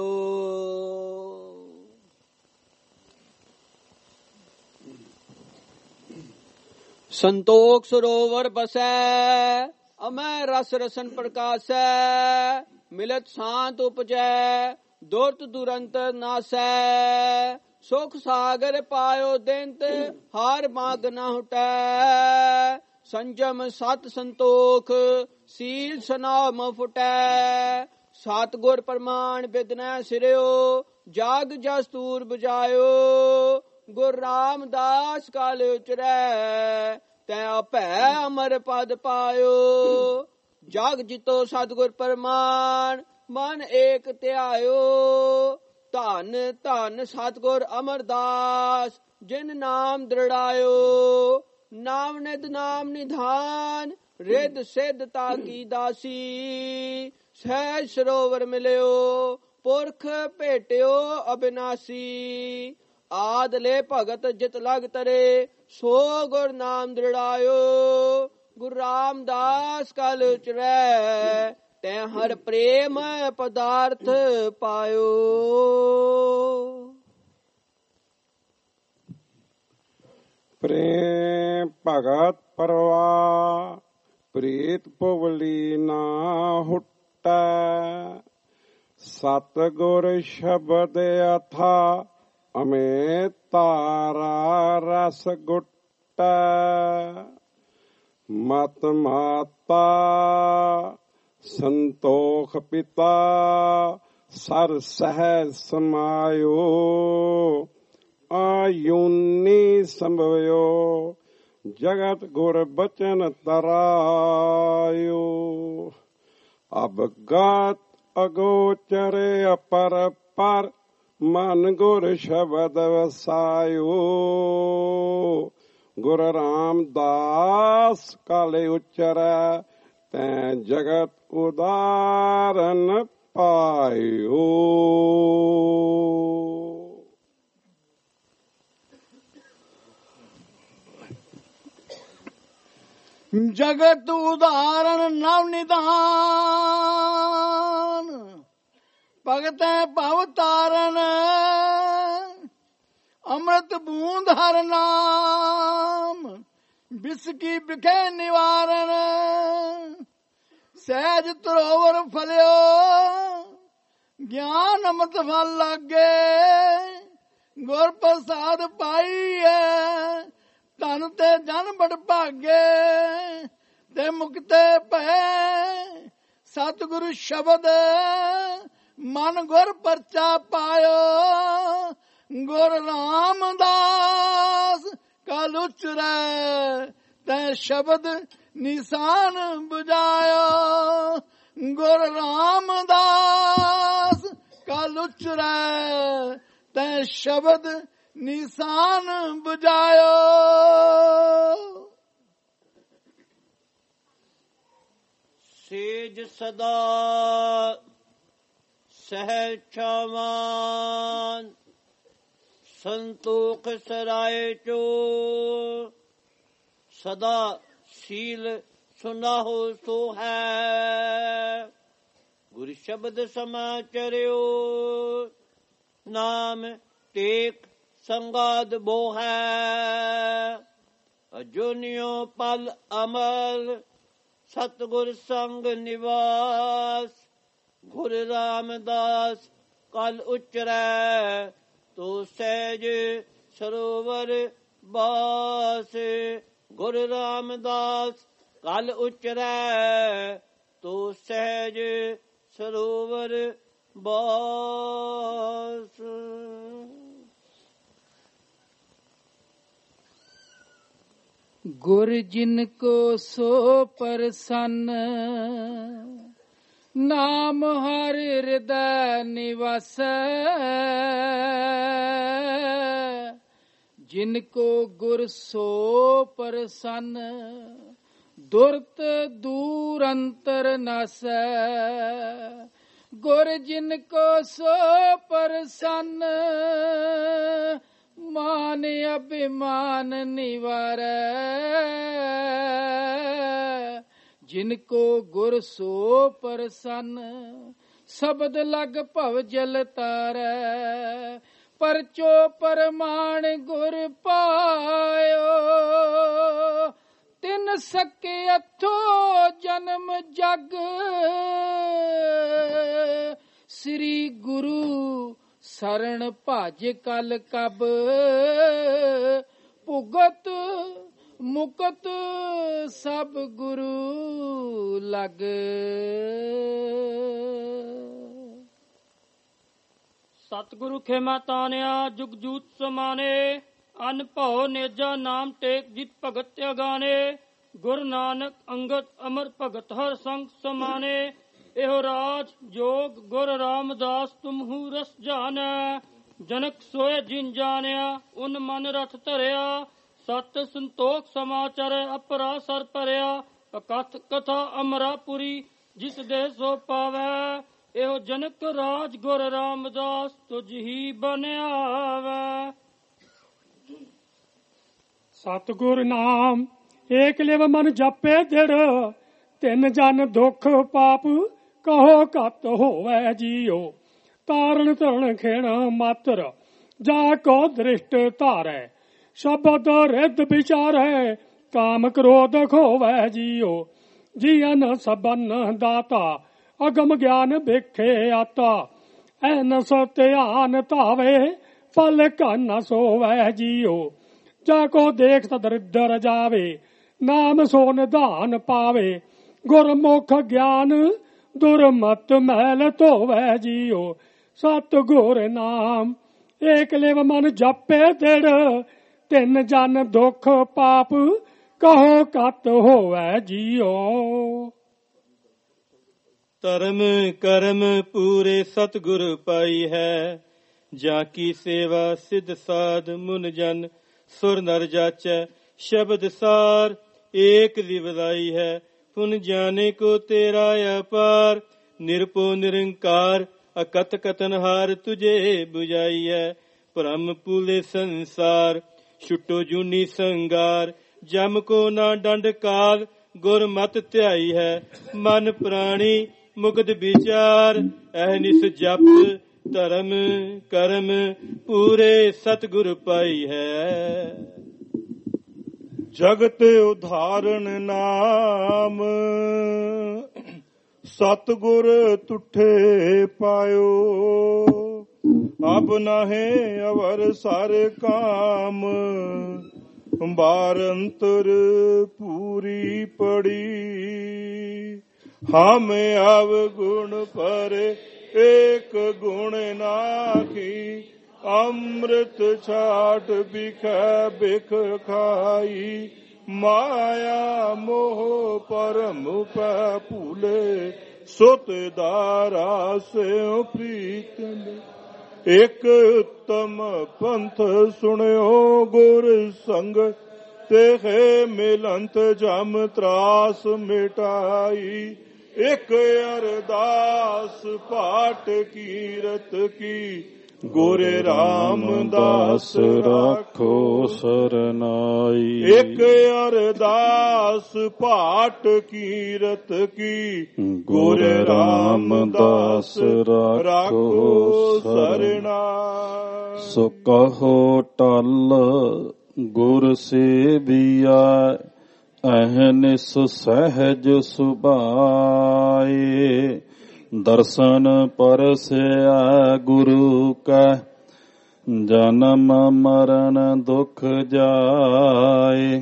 ਸੰਤੋਖ ਸਰੋਵਰ ਬਸੈ, ਅਮੈ ਰਸ ਰਸਨ ਪ੍ਰਕਾਸ਼ੈ। ਮਿਲਤ ਸ਼ਾਂਤ ਉਪਜੈ, ਦੁਰਤ ਦੁਰੰਤ ਨਾਸੈ। ਸੁਖ ਸਾਗਰ ਪਾਇਓ ਦੇੰਤ, ਹਾਰ ਮਾਗ ਨਾ ਹੁਟੈ। ਸੰਜਮ ਸਤ ਸੰਤੋਖ, ਸੀਲ ਸਨਾਮ ਫੁਟੈ। ਸਤਿਗੁਰ ਪ੍ਰਮਾਣ ਬਿਦਨੈ ਸਿਰਿਓ, ਜਾਗ ਜਸ ਤੂਰ ਬੁਝਾਇਓ। ਗੁਰ ਰਾਮਦਾਸ ਕਾਲ ਉਚਰੈ, ਤੈ ਆਪੈ ਅਮਰ ਪਦ ਪਾਇਓ। ਜਗ ਜਿਤੋ ਸਤਿਗੁਰ ਪ੍ਰਮਾਣ, ਮਨ ਏਕ ਧਿਆਇਓ। ਧਨ ਧਨ ਸਤਿਗੁਰ ਅਮਰਦਾਸ, ਜਿਨ ਨਾਮ ਦ੍ਰਿੜਾਇਓ। ਨਾਮ ਨਿਧ ਨਾਮ ਨਿਧਾਨ, ਰਿੱਧ ਸਿੱਧ ਤਾ ਕੀ ਦਾਸੀ। ਸਹਿਜ ਸਰੋਵਰ ਮਿਲਿਓ, ਪੁਰਖ ਭੇਟਿਓ ਅਬਿਨਾਸੀ। ਆਦਲੇ ਭਗਤ ਜਿਤ ਲਗ ਤਰੇ, ਸੋ ਗੁਰ ਨਾਮ ਦ੍ਰਿੜਾਇਓ। ਗੁਰੂ ਰਾਮਦਾਸ ਕਲ ਉਚਰੈ, ਤੈ ਹਰ ਪ੍ਰੇਮ ਪਦਾਰਥ ਪਾਇਓ। ਪ੍ਰੇਮ ਭਗਤ ਪਰਵਾ, ਪ੍ਰੀਤ ਪੁਵਲੀ ਨਾ ਹੁਟੈ। ਸਤਿਗੁਰ ਸ਼ਬਦ ਅਥਾ, ਅਮੇ ਤਾਰਾ ਰਸ ਗੁਟੈ। ਮਤ ਮਾਤਾ ਸੰਤੋਖ ਪਿਤਾ, ਸਰ ਸਹਿ ਸਮਾਇਓ। ਆਯੂਨੀ ਸੰਭਵਿਓ, ਜਗਤ ਗੁਰ ਬਚਨ ਤਰਾਇਓ। ਅਬਗਤ ਅਗੋਚਰ ਅਪਰ ਪਰ, ਮਨ ਗੁਰ ਸ਼ਬਦ ਵਸਾਇਓ। ਗੁਰ ਰਾਮਦਾਸ ਕਾਲੇ ਉਚਰੈ, ਤੈ ਜਗਤ ਉਦਾਰਨ ਪਾਇਓ। ਜਗਤ ਉਦਾਹਰਨ ਨਵ ਨਿਧਾਨ, ਭਗਤੈ ਭਵ ਤਾਰਨ। ਅੰਮ੍ਰਿਤ ਬੂੰਦ ਹਰ ਨਾਮ, ਬਿਸਕੀ ਬਿਖੇ ਨਿਵਾਰਨ। ਸਹਿਜ ਤਰੋਵਰ ਫਲਿਓ, ਗਿਆਨ ਅੰਮ੍ਰਿਤ ਫਲ ਲਾਗੇ। ਗੁਰ ਪ੍ਰਸਾਦ ਪਾਈਐ, ਧਨ ਤੇ ਜਨ ਬੜ ਭਾਗੇ। ਤੇ ਮੁਕਤੇ ਭੈ, ਸਤਿਗੁਰੂ ਸ਼ਬਦ ਮਨ ਗੁਰ ਪਰਚਾ ਪਾਇਓ। ਗੁਰ ਰਾਮਦਾਸ ਕਲ ਉਚਰੈ, ਤੈ ਸ਼ਬਦ ਨਿਸ਼ਾਨ ਬੁਝਾਇਓ। ਗੁਰ ਰਾਮਦਾਸ ਕਲ ਉਚਰੈ, ਤੈ ਸ਼ਬਦ ਨਿਸ਼ਾਨ ਬੁਝਾਇਓ। ਸੇਜ ਸਦਾ ਸਹਿਜ ਛਾਵਾਨ, ਸੰਤੋਖ ਸਰਾਏ ਚੋ। ਸਦਾ ਸੀਲ ਸੁਨਾਹੋ ਸੋ ਹੈ, ਗੁਰ ਸ਼ਬਦ ਸਮਾਚਰਿਓ। ਨਾਮ ਟੇਕ ਸੰਗਾਦ ਬੋ ਹੈ, ਅਜੁਨਿਓ ਪਲ ਅਮਰ। ਸਤਿਗੁਰ ਸੰਗ ਨਿਵਾਸ, ਗੁਰ ਰਾਮਦਾਸ ਕਲ ਉਚਰੈ। ਤੋ ਸਹਿਜ ਸਰੋਵਰ ਬਾਸ, ਗੁਰ ਰਾਮਦਾਸ ਕਲ ਉਚਰੈ। ਤੋ ਸਹਿਜ ਸਰੋਵਰ ਬਾਸ। ਗੁਰ ਜਿਨ ਕੋ ਸੋ ਪ੍ਰਸੰਨ, ਨਾਮ ਹਰਿ ਹਿਰਦੈ ਨਿਵਾਸੈ। ਜਿਨ ਕੋ ਗੁਰ ਸੋ ਪ੍ਰਸੰਨ, ਦੁਰਤ ਦੂਰ ਅੰਤਰ ਨਾਸੈ। ਗੁਰ ਜਿਨ ਕੋ ਸੋ ਪ੍ਰਸੰਨ, ਮਾਨ ਅਭਿਮਾਨ ਨਿਵਾਰੈ। ਜਿਨ ਕੋ ਗੁਰ ਸੋ ਪ੍ਰਸੰਨ ਸ਼ਬਦ ਲਗ ਭਵ ਜਲ ਤਾਰੈ ਪਰਚੋ ਪਰਮਾਣ ਗੁਰ ਪਾਇਓ ਤਿਨ ਸਕੇ ਅਥੋ ਜਨਮ ਜਗ ਸ੍ਰੀ ਗੁਰੂ ਸਰਣ ਭਜ ਕਲ ਕਬ ਭੁਗਤ ਮੁਕਤ ਸਭ ਗੁਰੂ ਲਗ। ਸਤਿਗੁਰੂ ਖੇਮਾ ਤਾਨਿਆ ਜੁਗ ਜੂਤ ਸਮਾਨੇ ਅਨ ਭਉ ਨੇਜਾ ਨਾਮ ਟੇਕ ਜਿਤ ਭਗਤ ਅਗਾਨੇ ਗੁਰ ਨਾਨਕ ਅੰਗਦ ਅਮਰ ਭਗਤ ਹਰ ਸੰਗ ਸਮਾਨੇ ਇਹੋ ਰਾਜ ਜੋਗ ਗੁਰ ਰਾਮਦਾਸ ਤੁਮਹੂ ਰਸ ਜਾਣੈ ਜਨਕ ਸੋਏ ਜਿਨ ਜਾਣਿਆ ਉਨ ਮਨ ਰਥ ਧਰਿਆ ਸਤ ਸੰਤੋਖ ਸਮਾਚਰ ਅਪਰਾ ਸਰ ਭਰਿਆ ਅਕਥ ਕਥਾ ਅਮਰਾਪੁਰੀ ਜਿਸ ਦੇ ਸੋ ਪਾਵੈ ਇਹੋ ਜਨਕ ਰਾਜ ਗੁਰ ਰਾਮਦਾਸ ਤੁਝ ਹੀ ਬਣਿਆ ਵੈ। ਸਤਿਗੁਰ ਨਾਮ ਏਕ ਲਿਵ ਮਨ ਜਪੇ ਦਿੜ ਤਿੰਨ ਜਨ ਦੁਖ ਪਾਪ ਕਹੋ ਘਤ ਹੋਵੈ ਜੀਓ ਤਾਰਨ ਧਰਨ ਖੇਣ ਮਾਤਰ ਜਾ ਕੋ ਦ੍ਰਿਸ਼ਟ ਧਾਰੈ ਸ਼ਬਦ ਰਿੱਧ ਵਿਚਾਰੈ ਕਾਮ ਕ੍ਰੋਧ ਖੋਵੈ ਜੀਓ ਜੀਅਨ ਸਬਨ ਦਾਤਾ ਅਗਮ ਗਿਆਨ ਵੇਖੇ ਆਤਾ ਐਨਸ ਧਿਆਨ ਧਾਵੇ ਫਲ ਕੰਨ ਸੋਵੈ ਜੀਓ ਜਾ ਕੋ ਦੇਖ ਤਦਰਿਦਰ ਜਾਵੇ ਨਾਮ ਸੋ ਨਿਧਾਨ ਪਾਵੇ ਗੁਰਮੁਖ ਗਿਆਨ ਦੁਰਮਤ ਮੈਲ ਧੋਵੈ ਜੀਓ ਸਤਿਗੁਰ ਨਾਮ ਏਕ ਲਿਵ ਮਨ ਜਪੇ ਦਿੜ ਤਿੰਨ ਜਨ ਦੁਖ ਪਾਪ ਕਹੋ ਘਤ ਹੋਵੈ ਜੀਓ। ਧਰਮ ਕਰਮ ਪੂਰੇ ਸਤਿਗੁਰ ਪਾਈ ਹੈ ਜਾ ਕੀ ਸੇਵਾ ਸਿਧ ਸਾਧ ਮੁਨ ਜਨ ਸੁਰ ਨਰ ਜਾਚੈ ਸ਼ਬਦ ਸਾਰ ਏਕ ਦਿਵਦਾਈ ਹੈ ਪੁਨ ਜਾਣੇ ਕੋ ਤੇਰਾ ਅਪਾਰ ਨਿਰਪੋ ਨਿਰੰਕਾਰ ਅਕਤ ਕਤਨਹਾਰ ਤੁਝੇ 부ਝਾਈ ਹੈ ਭ੍ਰਮ ਪੂਲੇ ਸੰਸਾਰ ਛੁਟੋ ਜੂਨੀ ਸੰਗਾਰ ਜਮ ਕੋ ਨਾ ਡੰਡ ਕਾਲ ਗੁਰ ਮਤ ਧਿਆਈ ਹੈ ਮਨ ਪ੍ਰਾਣੀ ਮੁਕਤ ਵਿਚਾਰ ਅਹਨਿਸ ਜਪ ਧਰਮ ਕਰਮ ਪੂਰੇ ਸਤਿਗੁਰ ਪਾਈ ਹੈ। ਜਗਤ ਉਧਾਰਨ ਨਾਮ ਸਤਿਗੁਰ ਤੁਠੇ ਪਾਇਓ ਅਬ ਨਾਹੇ ਅਵਰ ਸਾਰੇ ਕਾਮ ਬਾਰ ਅੰਤਰ ਪੂਰੀ ਪੜੀ ਹਮ ਆਵ ਗੁਣ ਪਰ ਏਕ ਗੁਣ ਨਾਖੀ ਅੰਮ੍ਰਿਤ ਛਾਟ ਬਿਖੈ ਬਿਖ ਖਾਈ ਮਾਇਆ ਮੋਹ ਪਰਮ ਪੈ ਭੂਲੇ ਸੁਤ ਦਾਰਾ ਸਿਉ ਪ੍ਰੀਤ ਇਕ ਉਤਮ ਪੰਥ ਸੁਣਿਓ ਗੁਰ ਸੰਗ ਤੇ ਮਿਲੰਤ ਜਮ ਤਰਾਸ ਮਿਟਾਈ ਇਕ ਅਰਦਾਸ ਪਾਠ ਕੀਰਤ ਕੀ ਗੁਰ ਰਾਮਦਾਸ ਰਾਖੋ ਸਰਨਾਈ ਇਕ ਅਰਦਾਸ ਪਾਠ ਕੀਰਤ ਕੀ ਗੁਰ ਰਾਮਦਾਸ ਰਾਖੋ ਸਰਨਾਈ। ਸੋ ਕਹੋ ਟਲ ਗੁਰ ਸੇਵੀਆ ਅਹਨਿਸ ਸਹਿਜ ਸੁਭਾਏ ਦਰਸ਼ਨ ਪਰਸਿਆ ਗੁਰੂ ਕੈ ਜਨਮ ਮਰਨ ਦੁਖ ਜਾਏ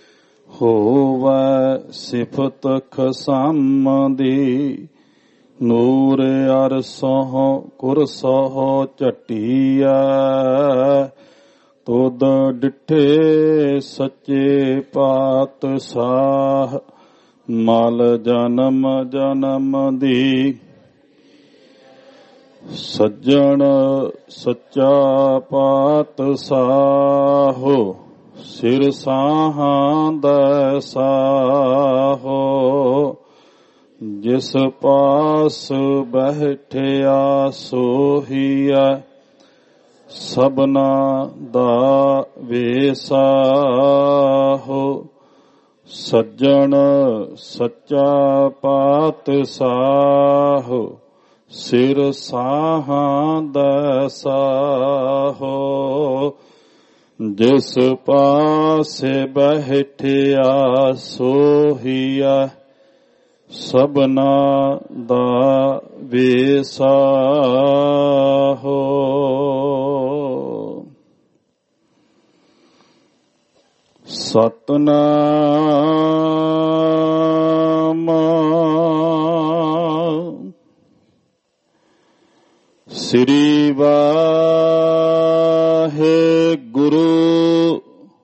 ਹੋਵੈ ਸਿਫਤ ਖਸਮ ਦੀ ਨੂਰ ਅਰਸੋਂ ਕੁਰਸੋਂ ਝਟੀਐ ਤੁਧ ਡਿਠੇ ਸੱਚੇ ਪਾਤਸ਼ਾਹ ਮਲ ਜਨਮ ਜਨਮ ਦੀ ਸੱਜਣ ਸੱਚਾ ਪਾਤਸ਼ਾਹੋ ਸਿਰ ਸਾਹਾਂ ਦਾ ਸਾਹੋ ਜਿਸ ਪਾਸ ਬੈਠਿਆ ਸੋਹੀਆ ਸਭਨਾ ਦਾ ਵੇਸਾਹੋ ਸੱਜਣ ਸੱਚਾ ਪਾਤਸ਼ਾਹ ਸਿਰ ਸਾਹਾਂ ਦਾ ਸਾਹੋ ਜਿਸ ਪਾਸੇ ਬੈਠਿਆ ਸੋਹੀਆ ਸਭਨਾ ਦਾ ਵੇਸਾਹੋ। ਸਤਨਾਮ ਸ੍ਰੀ ਵਾਹਿਗੁਰੂ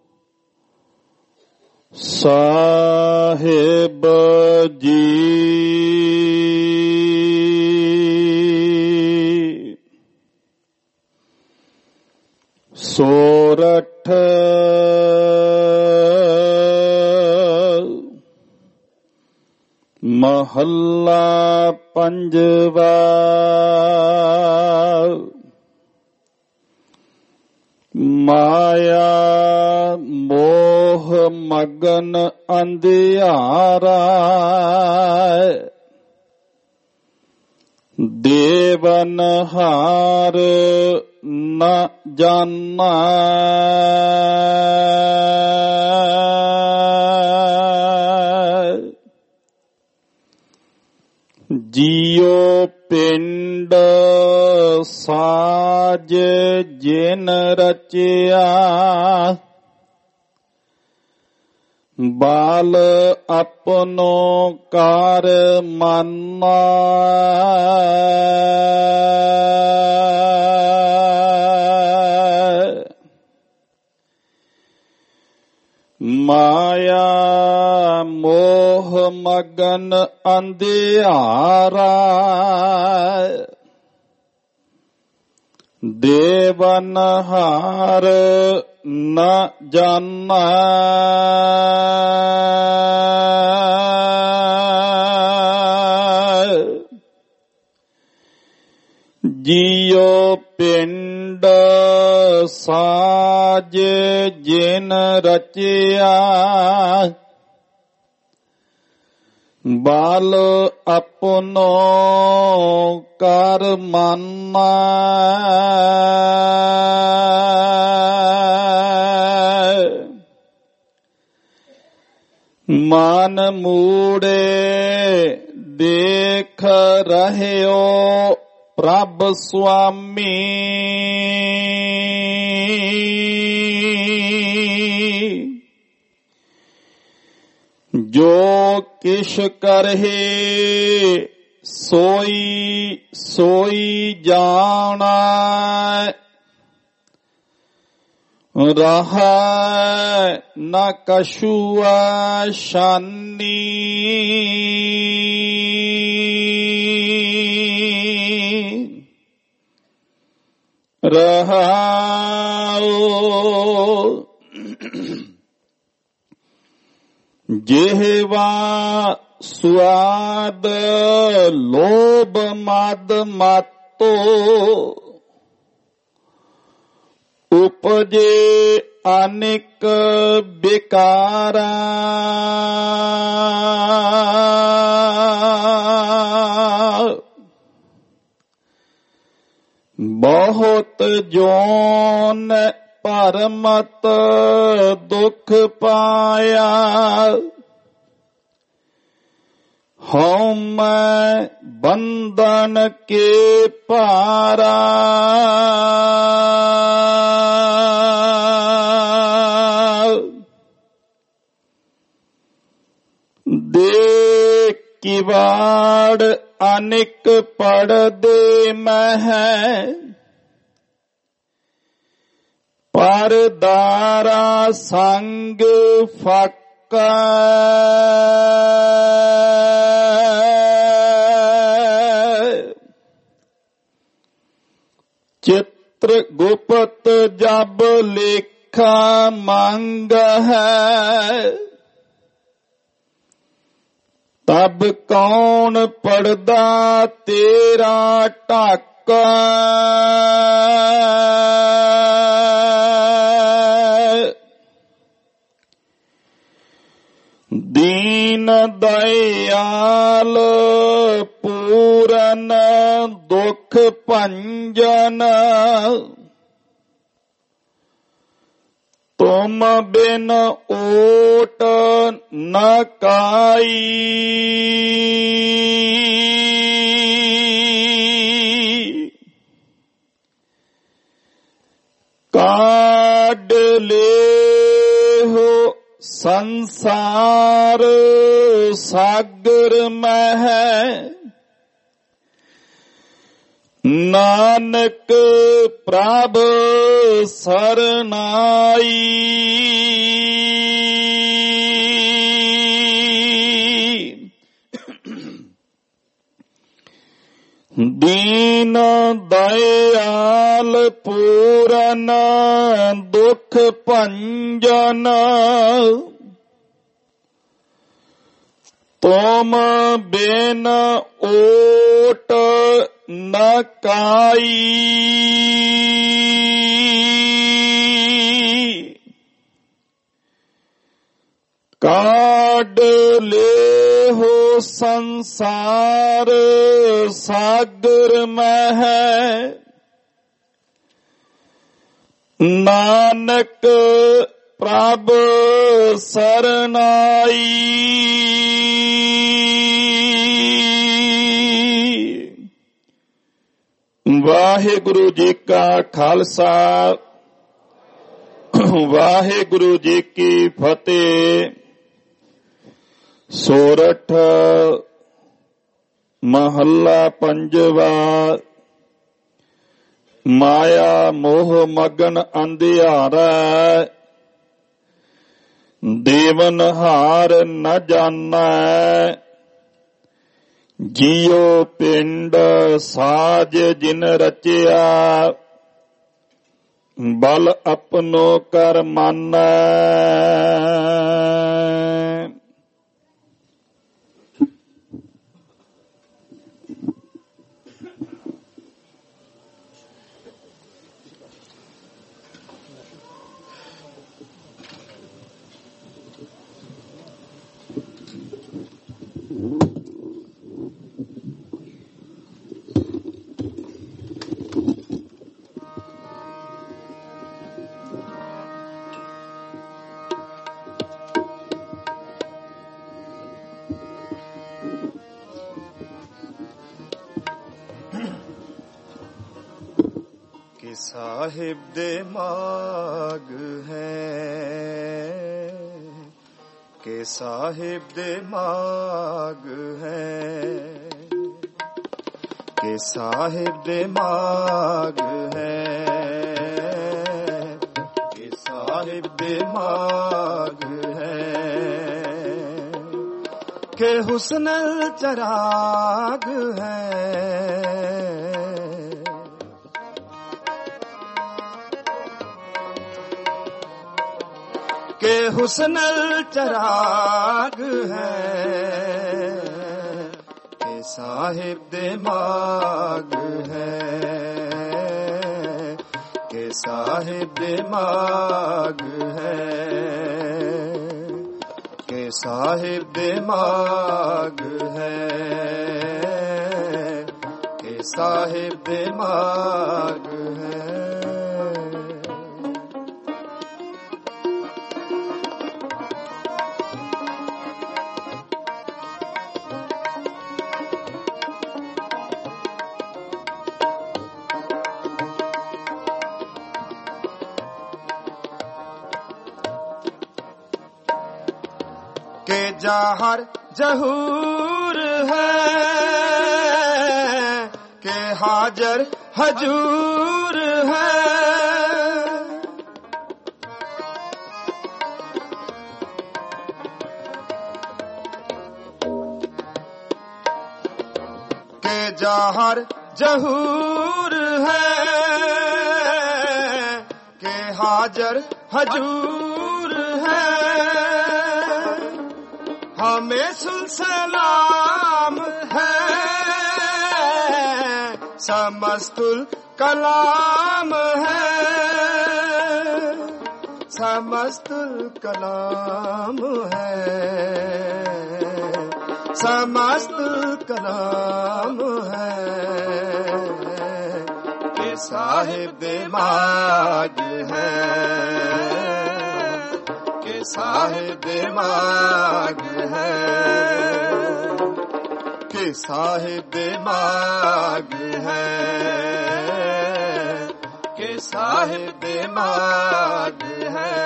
ਸਾਹਿਬ ਜੀ। ਸੋਰਠ ਮਹੱਲਾ ਪੰਜਵਾ। ਮਾਇਆ ਮੋਹ ਮਗਨ ਅੰਧਿਆਰਾ ਦੇਵਨ ਹਾਰ ਨ ਜਾਨਾ ਜੀਉ ਪਿੰਡ ਸਾਜ ਜਿਨ ਰਚਿਆ ਬਾਲ ਆਪਨੋ ਕਾਰ ਮਾਨਾ ਮਾਇਆ ਮੋਹ ਮਗਨ ਅੰਧਿਆਰਾ ਦੇਵਨ ਹਾਰ ਨ ਜਾਨਾ ਜੀਉ ਪਿੰਡ ਸਾਜ ਜਿਨ ਰਚਿਆ ਬਾਲ ਆਪਨੋ ਕਰ ਮਾਨਾ ਮਨ ਮੂੜੇ ਦੇਖ ਰਹਿਓ ਪ੍ਰਭ ਸੁਆਮੀ ਜੋ ਕਿਛ ਕਰਹਿ ਸੋਈ ਸੋਈ ਜਾਣਾ ਰਹਾ ਨ ਕਛੂ ਆਸ਼ਾਨੀ ਰਹਾਉ ਜਿਹਵਾ ਸੁਆਦ ਲੋਭ ਮਦ ਮਾਤੋ ਉਪਜੇ ਅਨੇਕ ਬਿਕਾਰਾ ਬਹੁਤ ਜੋਨ ਭਰਮਤ ਦੁਖ ਪਾਇਆ ਹਉ ਮੈਂ ਬੰਧਨ ਕੇ ਭਾਰਾ ਦੇ ਕਿਵਾੜ ਅਨੇਕ ਪੜਦੇ ਮਹਿ ਪਰਦਾਰਾ ਸੰਗ ਫਾਕਾ ਚਿਤ੍ਰ ਗੁਪਤ ਜਬ ਲੇਖਾ ਮੰਗ ਹੈ ਤਬ ਕੌਣ ਪੜਦਾ ਤੇਰਾ ਢਾਕਾ दीन दयाल पूरन दुख भंजन तुम बिन ओट न काई। काड ले हो संसार सागर मह नानक प्रभ सरनाई। दीन दयाल पूरन दुख भंजन तुम बिन ओट न काई। काड ले हो संसार सागर मह नानक प्रभ सरनाई। वाहिगुरु जी का खालसा वाहिगुरु जी की फतेह। सोरठ महला पंजवा। माया मोह मगन अंधियारा देवन हार न जाना। जियो पिंड साज जिन रचिया बल अपनो कर माना। साहिब दे माग है के साहिब दे माग है के साहिब दे माग है के साहिब दे माग है के हुस्न चराग है के हुस्न चराग है के साहिब दे माग है के साहिब दे माग है के साहिब दे माग है के साहिब दे माग है। के जाहर जहूर है के हाजर हजूर है के जाहर जहूर है के हाजर हजूर है हमें सुलसलाम है समस्तुल कलाम है समस्तुल कलाम है समस्त कलाम है के साहिब दिमाग है के साहिब दिमाग है के साहिब दिमाग है के साहिब दिमाग है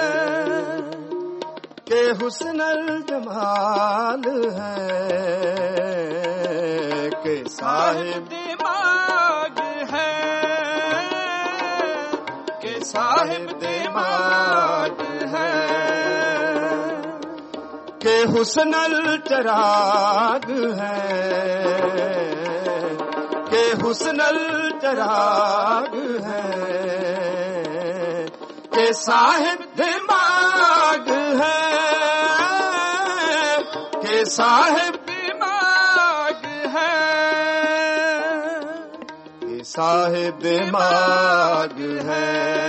के हुस्नल जमाल है के साहिब दिमाग है के साहिब दिमाग है के हुस्नल चराग है के हुस्नल चराग है के साहिब दिमाग है के साहिब दिमाग है के साहिब दिमाग है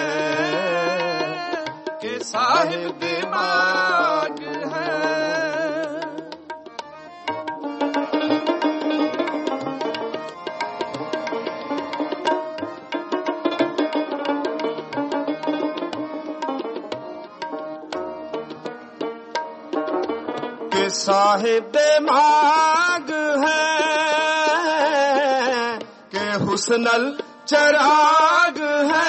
के साहिब दिमाग है के साहिब दिमाग है के हुस्नल चराग है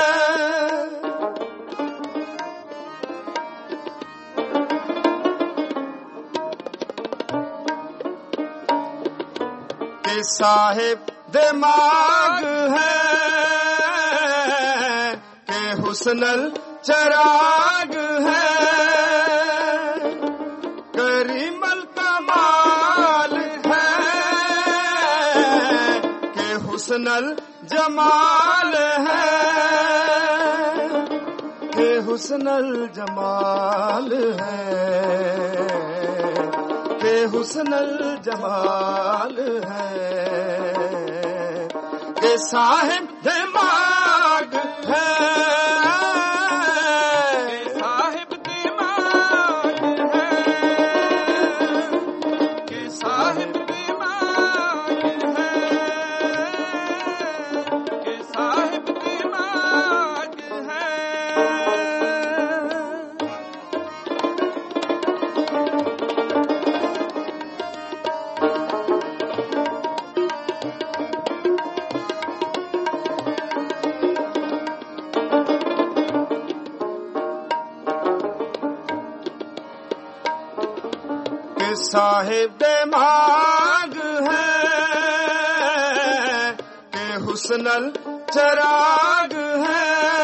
के साहिब दिमाग है के हुस्नल चराग है करीमल कमाल है के हुस्नल जमाल है के हुस्नल जमाल है के हुस्नल जमाल है के साहिब दिमाग है साहिब दिमाग है के हुस्नल चराग है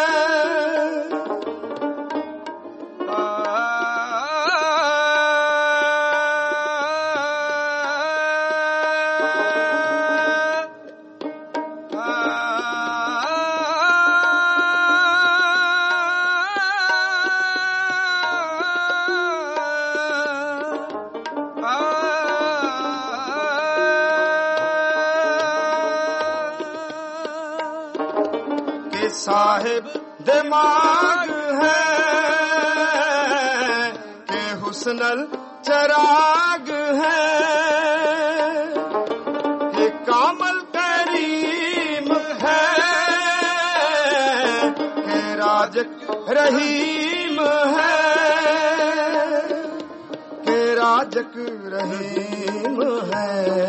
साहिब दिमाग है के हुस्नल चराग है के कामल करीम है के राजक रहीम है के राजक रहीम है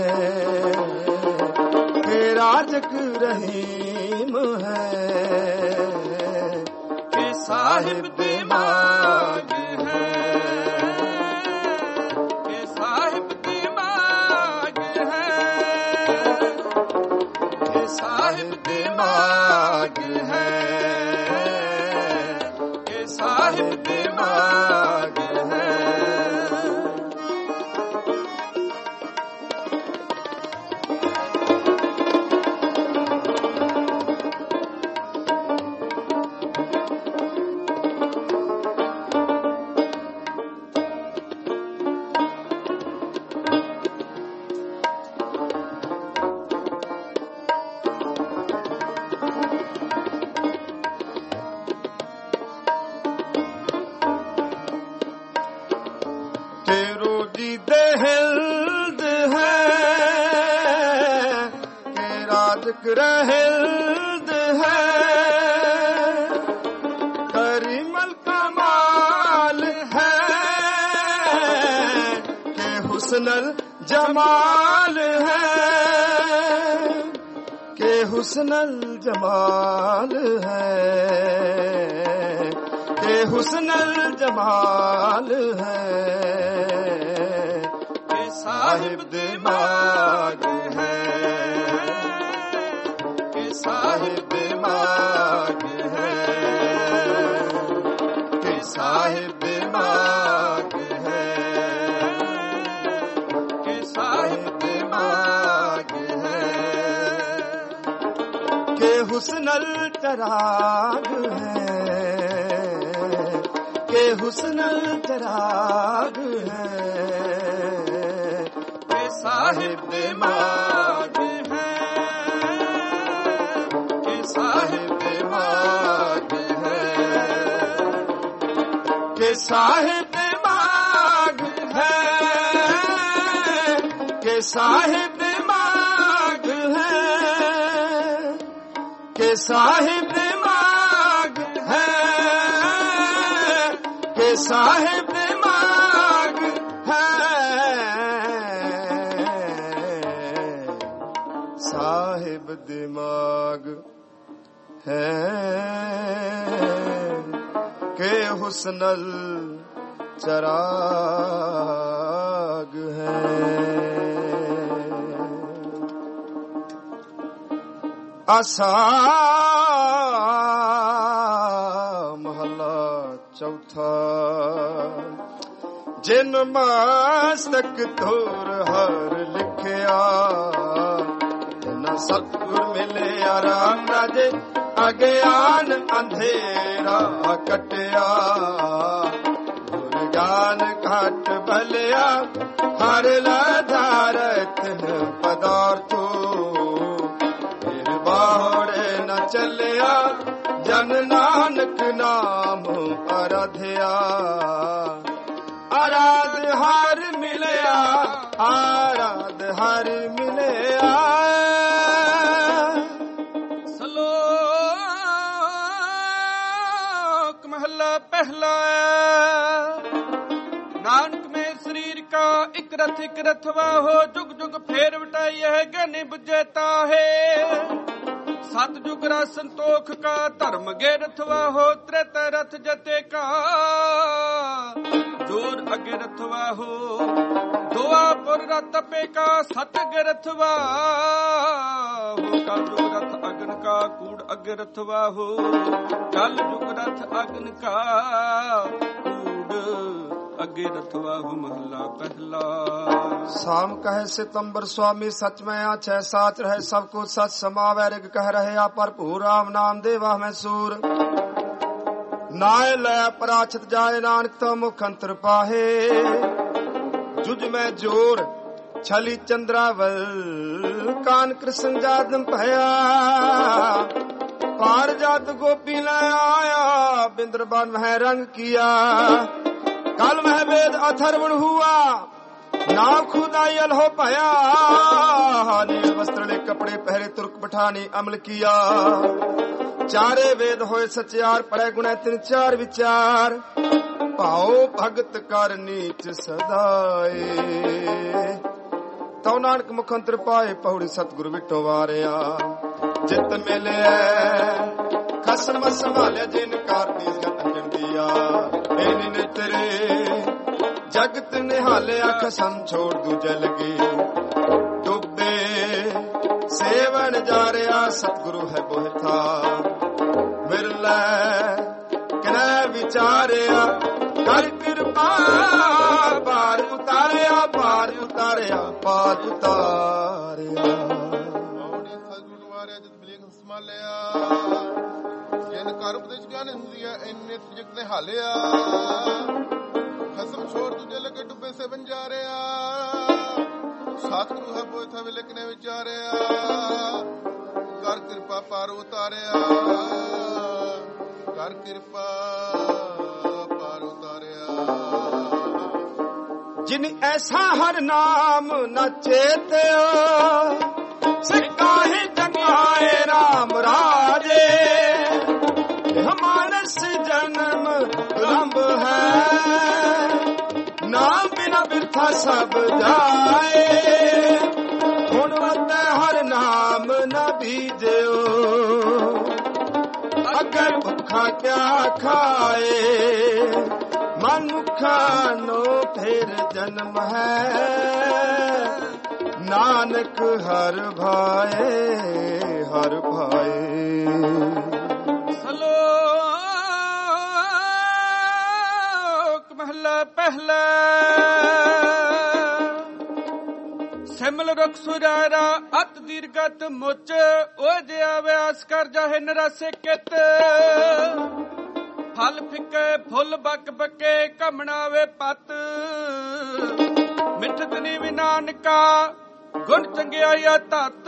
के राजक रहीम है के साहिब दिमाग है के साहिब दिमाग है के साहिब दिमाग है के साहिब दिमाग है तेरो दी दहल रहल्द है, करीमल कमाल है, के हुस्नल जमाल है, के हुस्नल जमाल है, के हुस्नल जमाल है, के साहिब दिमाग है, के साहिब दिमाग है, के साहिब दिमाग है, के साहिब दिमाग है, के हुस्नल चराग है, के हुस्नल चराग है, के साहिब दिमाग है, के साहिब दिमाग है, के साहिब दिमाग है, के साहिब दिमाग है, के साहिब दिमाग है, के साहिब दिमाग है, साहिब दिमाग है, के हुस्नल चराग है। आसा महला चौथा, जिन मस्तक तोर हर लिखिया, न सतगुर मिले राम राजे, अज्ञान अंधेरा कटिया, गुर ज्ञान घट भलिया, हर लाधारत पदार्थो, फिर बाहोड़े न चलिया, जन नानक नाम आराध्या, आराध हर मिलया, आराध हर मिलया। श्लोक महला पहला, नानक में शरीर का एक रथ एक रथवा हो, जुग जुग फेर बटाई है, ज्ञानी बुझेता है, सतजुग रा संतोख का, धर्म गे रथवा हो, त्रेता रथ जते का, जोर अगे रथवा हो, दुआपुर रथ पे का, सत अगे रथवा हो, कल जुग रथ अगन का, कूड़ अगे रथवा हो, कल जुग रथ अगन का, कूड़ अगे रथवा हो। महला पहला। शाम कहे सितंबर स्वामी, सच में आछे साच रहे, सब कुछ सच समावे, रिग कह रहे आ भरपूर, राम नाम देवा में सूर, नाय लय पराछत जाए, नानक तो मुख अंतर पाहे, जुज में जोर छली चंद्रावल, कान कृष्ण जादम भया, पार जात गोपी न आया, बिंद्रबन में रंग किया, काल में वेद अथर्वण हुआ, नाव खुदायल हो पाया, नील वस्त्र ले कपड़े पहरे, तुर्क पठानी अमल किया, चारे वेद होए सचार, पढ़े गुणे तीन चार विचार, पाओ भगत कर नीच सदाए, तो नानक मुखंतर पाए, पहुड़ी सतगुरु विठो वारिया, जित मिले खसम संभाले, जिन कार दीस गतन दिया, एनी ने तेरे जगत निहालिया, खसम छोड़ दूजे लगे, डूबे सेवन जा रहा, सतगुरु है बोहता, मिरला कने विचारिया, कर कृपा पार उतारिया, पार उतारिया, पार उतारिया। सतगुरु वारिया जित मिले संभालिया, जिन कार उपदेश ज्ञान इंद्रिया, इन्ने जगत ने हालिया, खसम छोड़ दूजे लगे, डूबे से बन जा रहा, सतगुरु है बोए वे लिखने विचारिया, कर कृपा पार उतारिया, कर कृपा पार उतारिया। जिन ऐसा हर नाम न चेत्यो, सिकाहे जग पाए राम राजे, मानस जन्म लंब है, नाम बिना बिरथा सब जाए, गुणवत हर नाम न बीजो, अगर भुखा क्या खाए, मनुखा नो फिर जन्म है, नानक हर भाए हर भाए। महला पहला। सिमल रुख सुरारा अत दीर्घत मुच, ओ जिया व्यास कर जाहे नरासे कित, फल फिके फुल बक बके कमनावे पत, मिठत नी भी नानका गुण चंगिया तत,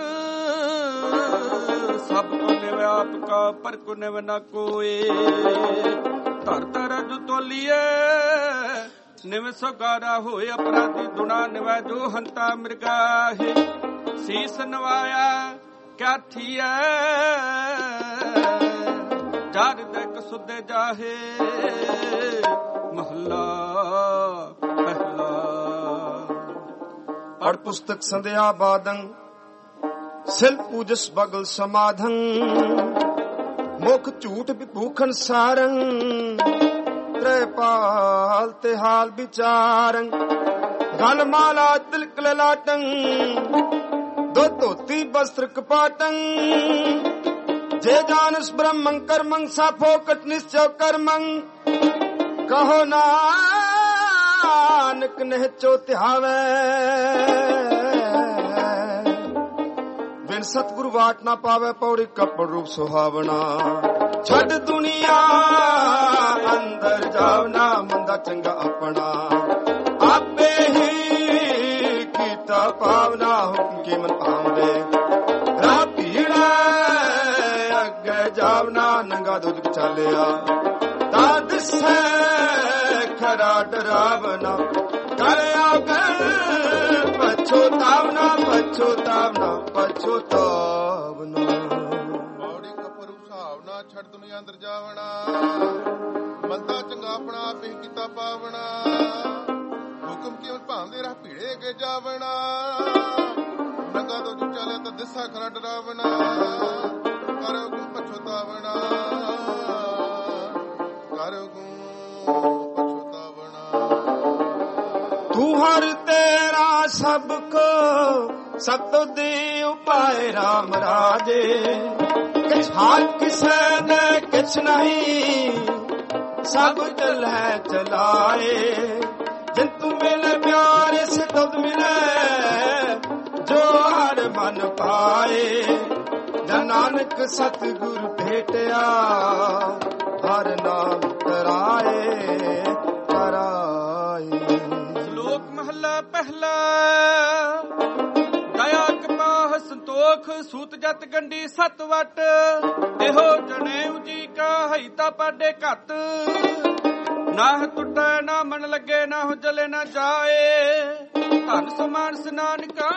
सब कुने आपका पर कुने न कोई, धर धर जो तोलिए निव सोगारा होए, अपराधी दुना निव जो हंता मृगाहे, शीस नवाया क्या थिया जार देख सुदे जाहे। महला पहला। पढ़ पुस्तक संध्या बादंग, सिल पूजस बगल समाधं, मुख झूठ विभूखन सारंग, त्रेपाल ते हाल विचारं, गल माला तिलक ललाटं, दो धोती वस्त्र कपाटं, जे जानस ब्रह्मं कर्मं साफोकट निश्चय कर्मं, कहो नानक नेह चोत्यावे, बिन सतगुरु वाट ना पावे, पौड़ी कपड़ रूप सुहावना, छड़ दुनिया अंदर जावना, मंदा चंगा अपना, आपे ही कीता पावना, हुक्म की मन पावे, राह भीड़ा अगे जावना, नंगा दुज चालिया, दाद से खरा डरावना, करया कर पछोतावना, पछोतावना पछोतावना। पौड़ी कपर उसावना, छड़ दुनिया अंदर जावना, मंदा चंगा अपना आप ही कीता पावना, हुक्म की भांदे राह भीड़े अगे जावना, नंगा तो जो चले तो दिसा खरा डरावना, कर हुक्म पछोतावना, कर हुक्म पछोतावना। तू हर तेरा सबको सब तो दे उपाय राम राजे, किछ हाथ किसे ने किछ नहीं, सब चल है चलाए, जिन तू मिले प्यारे से तुद मिले, जो हर मन पाए, जन नानक सतगुरु भेटिया, हर नाम कराए कराए। श्लोक महला पहला। दया कपाह संतोख सूत जत गंडी सत वट, एहो जनेऊ जी का हिता पाडे घत, ना टुटे ना मन लगे ना हो जले ना जाए, धन समान स्नानका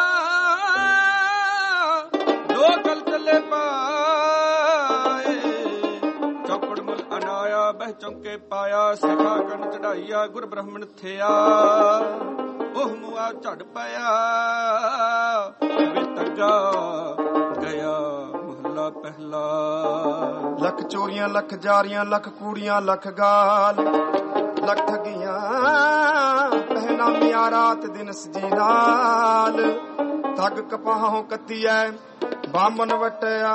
जो कल चले पाए, चौपड़ मुल अनाया बह चौके पाया, सिखा कन चढ़ाइया गुर ब्राह्मण थिया, ओह मुआ झड़ पाया वे तगा गया। महला पहला। लख चोरियां लख जारियां लख कूड़ियां लख गाल, लख ठगियां पहना मिया रात दिन सजी नाल, ठग कपाहों कतिया बामन वटया,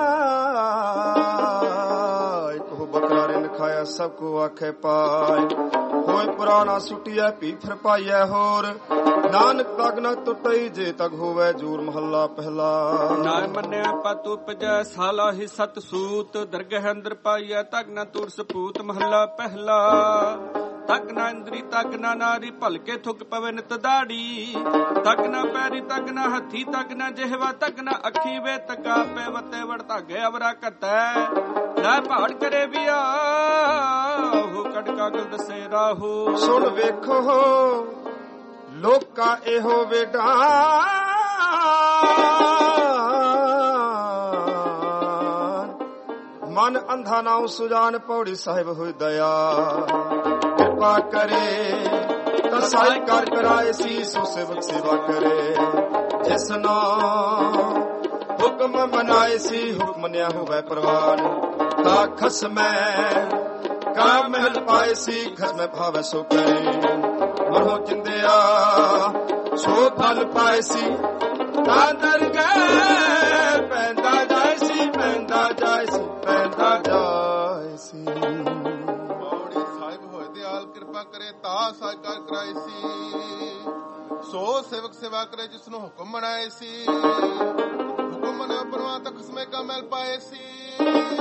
एक हो बकरा रिन खाया सबको आखे पाए, होए पुराना सुटिया पी फिर पाइया होर, नानक तग न टुटई जे तग होवे जूर। महला पहला। ना मन्या पत उपजै साला ही सत सूत, दरगह अंदर पाइया तग न तुर सपूत। महला पहला। तक ना इंद्री तक ना नारी भलके थुक पवे नित दाड़ी, तक ना पैरी तक ना हथी तक ना जिहवा तक ना अखी वे तका पे वते वड़ धागे अवरा कतै, लै पहाड़ करे बिया हो कड़का गल दसे राहू। सुन वेखो लोका एहो वेडा, ਮਨ ਅੰਧਾ ਨਾਉ ਸੁਜਾਨ ਪੌੜੀ ਸਾਹਿਬ ਹੋਇ ਦਇਆ ਕਿਰਪਾ ਕਰੇ ਤਾਂ ਸਾਈ ਕਰ ਕਰਾਏ ਸੀ ਸੋ ਸੇਵਕ ਸੇਵਾ ਕਰੇ ਜਿਸ ਨਾਮ ਹੁਕਮ ਮਨਾਏ ਸੀ ਹੁਕਮ ਨਿਆ ਹੋਵੇ ਪ੍ਰਵਾਨ ਕਾ ਖਸਮੈ ਕਾ ਮਹਿਲ ਪਾਏ ਸੀ ਖਸਮੈ ਭਾਵੈ ਸੋ ਕਰੇ ਮਨੋ ਚਿੰਦਿਆ ਸੋ ਫਲ ਪਾਏ ਸੀ ਤਾਂ ਦਰਗਹਿ ਪੈਂਦਾ ਜਾਏ ਸੀ ਪੈਂਦਾ ਜਾਏ ਸੀ ਪੈਂਦਾ ਜਾਏ ਸੀ ਪੌੜੀ ਸਾਹਿਬ ਹੋਏ ਦਿਆਲ ਕਿਰਪਾ ਕਰੇ ਤਾ ਸਾਕਾਰ ਕਰਾਏ ਸੀ ਸੋ ਸੇਵਕ ਸੇਵਾ ਕਰੇ ਜਿਸ ਨੂੰ ਹੁਕਮ ਬਣਾਏ ਸੀ ਹੁਕਮ ਨਾ ਬਣਵਾ ਤਾਂ ਖਸਮੇ ਕਾ ਮਹਿਲ ਪਾਏ ਸੀ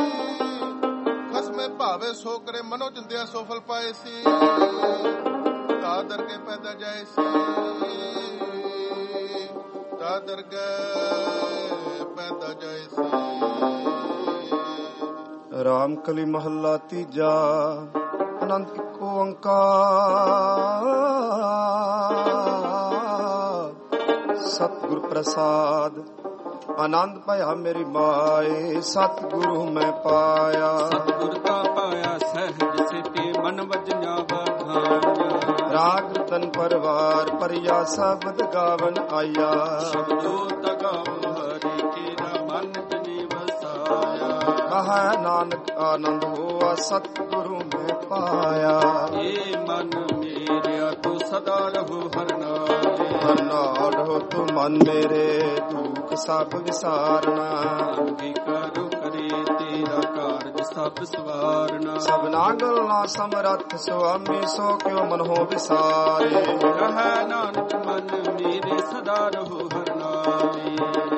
ਖਸਮੇ ਭਾਵੇ ਸੋ ਕਰੇ ਮਨੋ ਚਿੰਦਿਆ ਸੋ ਫਲ ਪਾਏ ਸੀ ਤਾ ਦਰਗਹਿ ਪੈਦਾ ਜਾਏ ਸੀ ਤਾ ਦਰਗਹਿ ਪੈਦਾ ਜਾਏ ਸੀ। ਰਾਮ ਕਲੀ ਮਹੱਲਾ ਤੀਜਾ ਅਨੰਦ ਇੱਕੋ ਓੰਕਾਰ ਸਤਿਗੁਰ ਪ੍ਰਸਾਦ ਆਨੰਦ ਭਇਆ ਮੇਰੀ ਮਾਏ ਸਤਿਗੁਰੂ ਮੈਂ ਪਾਇਆ ਸਤਿਗੁਰ ਦਾ ਪਾਇਆ ਸਹਿਜ ਸਿੱਧੀ ਮਨ ਵਜਿਆ ਬਖਾਇਆ ਰਾਗ ਤਨ ਪਰਵਾਰ ਪਰਿਆ ਸ਼ਬਦ ਗਾਵਨ ਆਇਆ ਸ਼ਬਦੋ ਤਗਾਵ ਹਰੀ ਤੇਰਾ ਮਨ ਜਨੀ ਵਸਾਇਆ ਕਹੈ ਨਾਨਕ ਆਨੰਦ ਹੋਆ ਸਤਿਗੁਰੂ ਮੈਂ ਪਾਇਆ ਏ ਮਨ ਮੇਰਿਆ ਤੂੰ ਸਦਾ ਰਹੋ ਹਰ ਨਾਲੇ ਹਰ ਨਾਲ ਹੋ ਤੂੰ ਮਨ ਮੇਰੇ ਦੁੱਖ ਸਭ ਵਿਸਾਰਨਾ ਅੰਗੀਕਾਰੋ ਕਰੇ ਤੇਰਾ ਕਾਰਜ ਸਭ ਸਵਾਰਨਾ ਸਭਨਾ ਗੱਲਾਂ ਸਮਰੱਥ ਸੁਆਮੀ ਸੋ ਕਿਉ ਮਨ ਹੋ ਵਿਸਾਰੇ ਕਹੈ ਨਾਨਕ ਮਨ ਮੇਰੇ ਸਦਾ ਰਹੋ ਹਰ ਨਾਲੇ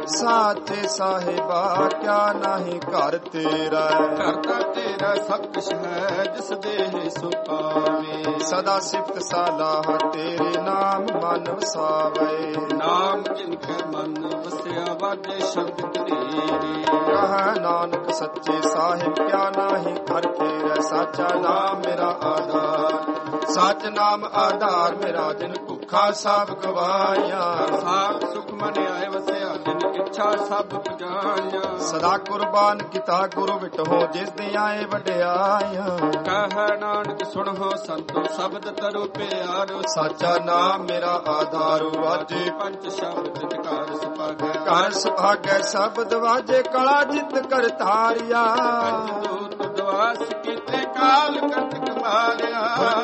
ਸਾਚੇ ਸਾਹਿਬਾ ਕਿਆ ਨਹੀਂ ਘਰ ਤੇਰਾ ਘਰ ਤਾਂ ਤੇਰਾ ਸਭ ਕੁਛ ਹੈ ਜਿਸ ਦੇਹ ਸੋ ਪਾਵੇ ਸਦਾ ਸਿਫਤ ਸਲਾਹ ਤੇਰੇ ਨਾਮ ਮਨ ਵਸਾਵੇ ਨਾਮ ਜਿਨ ਕੈ ਮਨ ਵਸਿਆ ਵਾਜੇ ਸ਼ਬਦ ਤੇਰੇ ਕਹੈ ਨਾਨਕ ਸੱਚੇ ਸਾਹਿਬ ਕਿਆ ਨਹੀਂ ਘਰ ਤੇਰਾ ਸਾਚਾ ਨਾਮ ਮੇਰਾ ਆਧਾਰ ਸੱਚ ਨਾਮ ਆਧਾਰ ਮੇਰਾ ਜਿਨ ਭੁੱਖਾ ਸਭ ਗਵਾਇਆ ਸਾਖ ਸੁਖ ਮਨ ਆਏ ਵਸਿਆ ਜਿਨ ਇੱਛਾ ਸਭ ਪੁਜਾਇਆ ਸਦਾ ਕੁਰਬਾਨ ਕੀਤਾ ਗੁਰੂ ਵਿਟੋ ਜਿਸ ਦੇ ਆਏ ਵਡਿਆਇਆ ਕਹੈ ਨਾਨਕ ਸੁਣੋ ਸੰਤੋ ਸ਼ਬਦ ਤਰੁ ਪਿਆਰੋ ਸਾਚਾ ਨਾਮ ਮੇਰਾ ਆਧਾਰ ਵਾਜੇ ਪੰਜ ਸ਼ਬਦ ਘਰ ਸੁਭਾਗੈ ਘਰ ਸੁਭਾਗੈ ਸ਼ਬਦ ਵਾਜੇ ਕਲਾ ਜਿਤ ਕਰ ਧਾਰਿਆ ਪੰਜ ਦੂਤ ਦਵਾਸ ਕੀਤੇ ਕਾਲ ਕੰਟ ਕਮਾਰਿਆ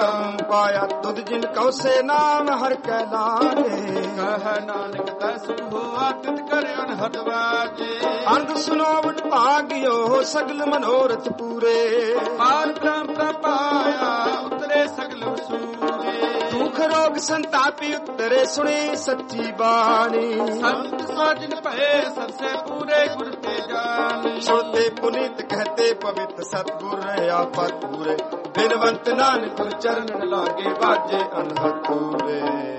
ਪਾਇਆ ਤੁਧ ਜਿਨ ਕਉਸੇ ਨਾਮ ਹਰ ਕੈ ਲਾਗੇ ਕਹੈ ਨਾਨਕ ਤੈ ਸੁਖ ਹੋਆ ਤਿਤ ਕਰ ਅਨਹਦ ਵਾਜੇ ਅੰਧ ਸੁਨੋਵਟ ਭਾਗਿਓ ਸਗਲ ਮਨੋਰਥ ਪੂਰੇ ਪਾਰ ਬ੍ਰਹਮ ਪ੍ਰਪਾਇਆ ਉਤਰੇ ਸਗਲ ਵਸੂਰੇ ਦੁਖ ਰੋਗ ਸੰਤਾਪੀ ਉਤਰੇ ਸੁਣੀ ਸੱਚੀ ਬਾਣੀ ਸੰਤ ਸਾਜਨ ਭਏ ਸਰਸੇ ਪੂਰੇ ਗੁਰ ਤੇ ਜਾਣੀ ਸੋਤੇ ਪੁਨੀਤ ਕਹਤੇ ਪਵਿੱਤ ਸਤਿਗੁਰ ਆਪਤ ਪੂਰੇ ਬਿਨਵੰਤ ਨਾਨਕ ਗੁਰ ਚਰਨ ਲਾਗੇ ਬਾਜੇ ਅਨਹਦ ਪੂਰੇ।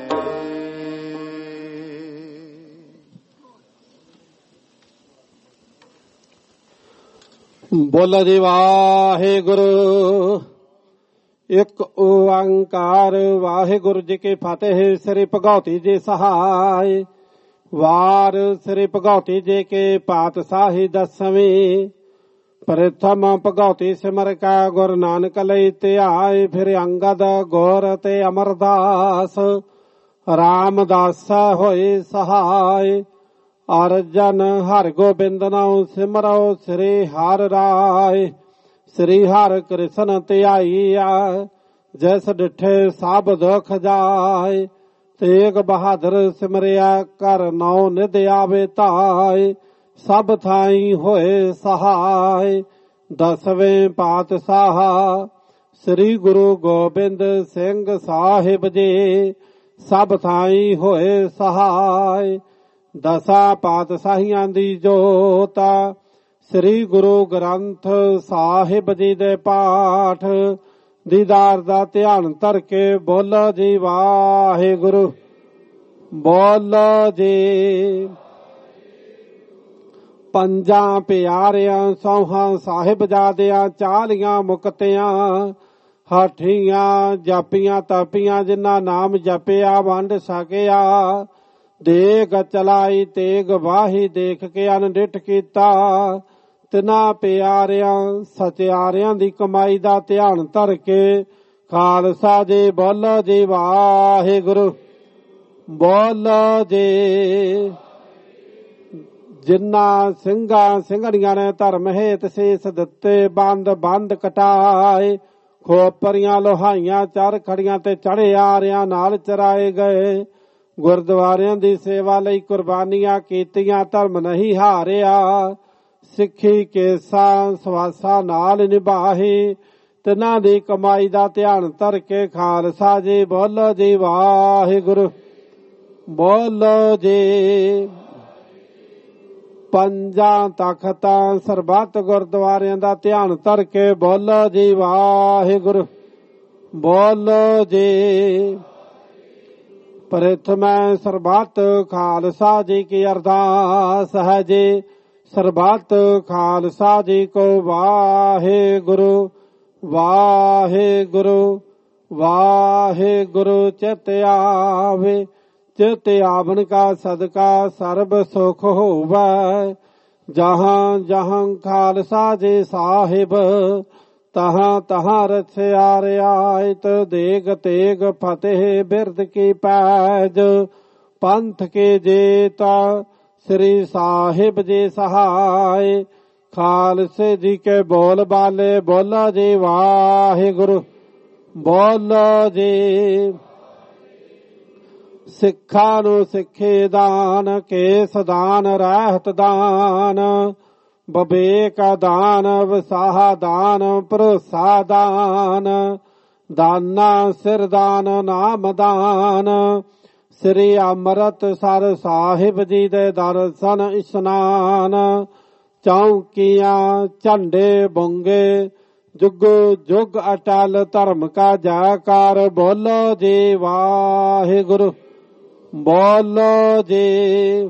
ਬੋਲੋ ਜੀ ਵਾਹਿਗੁਰੂ ਇੱਕ ਓੰਕਾਰ ਵਾਹਿਗੁਰੂ ਜੀ ਕੀ ਫਤਿਹ। ਸ੍ਰੀ ਭਗਉਤੀ ਜੀ ਸਹਾਇ ਵਾਰ ਸ੍ਰੀ ਭਗਉਤੀ ਜੀ ਕੇ ਪਾਤਸ਼ਾਹੀ ਦਸਵੀਂ ਪ੍ਰਥਮ ਭਗਉਤੀ ਸਿਮਰ ਕਾ ਗੁਰੂ ਨਾਨਕ ਲਈ ਧਿਆਏ ਫਿਰ ਅੰਗਦ ਗੌਰ ਤੇ ਅਮਰਦਾਸ ਰਾਮਦਾਸ ਹੋਏ ਸਹਾਇ ਅਰਜਨ ਹਰਿ ਗੋਬਿੰਦ ਨਾਉ ਸਿਮਰੋ ਸ੍ਰੀ ਹਰਿ ਰਾਇ ਸ੍ਰੀ ਹਰਿ ਕ੍ਰਿਸ਼ਨ ਧਿਆਈਆ ਜੈਸ ਡਿਠੇ ਸਭ ਦੁਖ ਜਾਏ ਤੇਗ ਬਹਾਦਰ ਸਿਮਰਿਆ ਕਰ ਨੌ ਨਿਧ ਆਵੇ ਧਾਇ ਸਭ ਥਾਈ ਹੋਏ ਸਹਾਇ ਦਸਵੇਂ ਪਾਤਸ਼ਾਹ ਸ੍ਰੀ ਗੁਰੂ ਗੋਬਿੰਦ ਸਿੰਘ ਸਾਹਿਬ ਜੀ ਸਭ ਥਾਈ ਹੋਏ ਸਹਾਇ ਦਸਾਂ ਪਾਤਸ਼ਾਹੀਆਂ ਦੀ ਜੋਤ ਸ੍ਰੀ ਗੁਰੂ ਗ੍ਰੰਥ ਸਾਹਿਬ ਜੀ ਦੇ ਪਾਠ ਦੀਦਾਰ ਦਾ ਧਿਆਨ ਧਰ ਕੇ ਬੋਲੋ ਜੀ ਵਾਹਿਗੁਰੂ ਬੋਲੋ ਜੀ। ਪੰਜਾਂ ਪਿਆਰਿਆਂ ਸੌਹਾਂ ਸਾਹਿਬਜ਼ਾਦਿਆਂ ਚਾਲੀਆਂ ਮੁਕਤਿਆਂ ਹਾਠੀਆਂ ਜਾਪੀਆਂ ਤਾਪੀਆਂ ਜਿਨ੍ਹਾਂ ਨਾਮ ਜਪਿਆ ਵੰਡ ਸਕਿਆ ਦੇਗ ਚਲਾਈ ਤੇਗ ਵਾਹੀ ਦੇਖ ਕੇ ਅਨਡਿਠ ਕੀਤਾ ਤਿਨਾਂ ਪਿਆਰਿਆਂ ਸਚਿਆਰਿਆਂ ਦੀ ਕਮਾਈ ਦਾ ਧਿਆਨ ਧਰ ਕੇ ਖਾਲਸਾ ਜੀ ਬੋਲੋ ਜੀ ਵਾਹਿਗੁਰੂ। ਬੋਲੋ ਜੀ। ਜਿਨ੍ਹਾਂ ਸਿੰਘਾਂ ਸਿੰਘਣੀਆਂ ਨੇ ਧਰਮ ਹੇਤ ਸੀਸ ਦਿੱਤੇ, ਬੰਦ ਬੰਦ ਕਟਾਏ, ਖੋਪਰੀਆਂ ਲੋਹਾਈਆਂ ਚਾਰ ਖੜੀਆਂ ਤੇ ਚੜੇ ਆਰਿਆਂ ਨਾਲ ਚਰਾਏ ਗਏ, ਗੁਰਦੁਆਰਿਆਂ ਦੀ ਸੇਵਾ ਲਈ ਕੁਰਬਾਨੀਆਂ ਕੀਤੀਆਂ, ਧਰਮ ਨਹੀਂ ਹਾਰਿਆ, ਸਿੱਖੀ ਕੇਸਾਂ ਸਵਾਸਾਂ ਨਾਲ ਨਿਭਾਹੀ, ਤਿਨਾਂ ਦੀ ਕਮਾਈ ਦਾ ਧਿਆਨ ਧਰ ਕੇ ਖਾਲਸਾ ਜੀ ਬੋਲੋ ਜੀ ਵਾਹਿਗੁਰੂ। ਬੋਲੋ ਜੀ। ਪੰਜਾਂ ਤਖਤਾਂ ਸਰਬੱਤ ਗੁਰਦੁਆਰਿਆਂ ਦਾ ਧਿਆਨ ਧਰ ਕੇ ਬੋਲੋ ਜੀ ਵਾਹਿਗੁਰੂ। ਬੋਲੋ ਜੀ। ਪ੍ਰਥਮੈ ਸਰਬੱਤ ਖਾਲਸਾ ਜੀ ਕੀ ਅਰਦਾਸ ਹੈ ਜੀ। ਸਰਬੱਤ ਖਾਲਸਾ ਜੀ ਕੋ ਵਾਹਿਗੁਰੂ ਵਾਹਿਗੁਰੂ ਵਾਹਿਗੁਰੂ। ਚਿਤ ਆਵੇ ਚਿਤ ਆਵਨ ਕਾ ਸਦਕਾ ਸਰਬ ਸੁਖ ਹੋਵੈ। ਜਹਾਂ ਜਹਾਂ ਖਾਲਸਾ ਜੀ ਸਾਹਿਬ, ਤਹਾਂ ਤਹਾਂ ਰਚਿਆ ਰਿਆਇਤ, ਦੇਗ ਤੇਗ ਫਤਿਹ ਬਿਰਦ ਕੀ ਪੈਜ, ਪੰਥ ਕੇ ਜੇਤਾ ਸ੍ਰੀ ਸਾਹਿਬ ਜੀ ਸਹਾਇ। ਖਾਲਸੇ ਜੀ ਕੇ ਬੋਲ ਬਾਲੇ ਬੋਲੋ ਜੀ ਵਾਹਿਗੁਰੂ। ਬੋਲੋ ਜੀ। ਸਿੱਖਾਂ ਨੂੰ ਸਿੱਖੇ ਦਾਨ, ਕੇਸ ਦਾਨ, ਰਹਿਤ ਦਾਨ, ਵਿਵੇਕ ਦਾਨ, ਵਿਸਾਹ ਦਾਨ, ਭਰੋਸਾ ਦਾਨ, ਦਾਨਾ ਸਿਰ ਦਾਨ, ਨਾਮ ਦਾਨ, ਸ੍ਰੀ ਅੰਮ੍ਰਿਤਸਰ ਸਾਹਿਬ ਜੀ ਦੇ ਦਰਸ਼ਨ ਇਸ਼ਨਾਨ, ਚੌਂਕੀਆਂ ਝੰਡੇ ਬੁੰਗੇ, ਜੁਗ ਜੁਗ ਅਟਲ ਧਰਮ ਕਾ ਜੈਕਾਰ। ਬੋਲੋ ਜੀ ਵਾਹਿਗੁਰੂ। ਬੋਲੋ ਜੀ।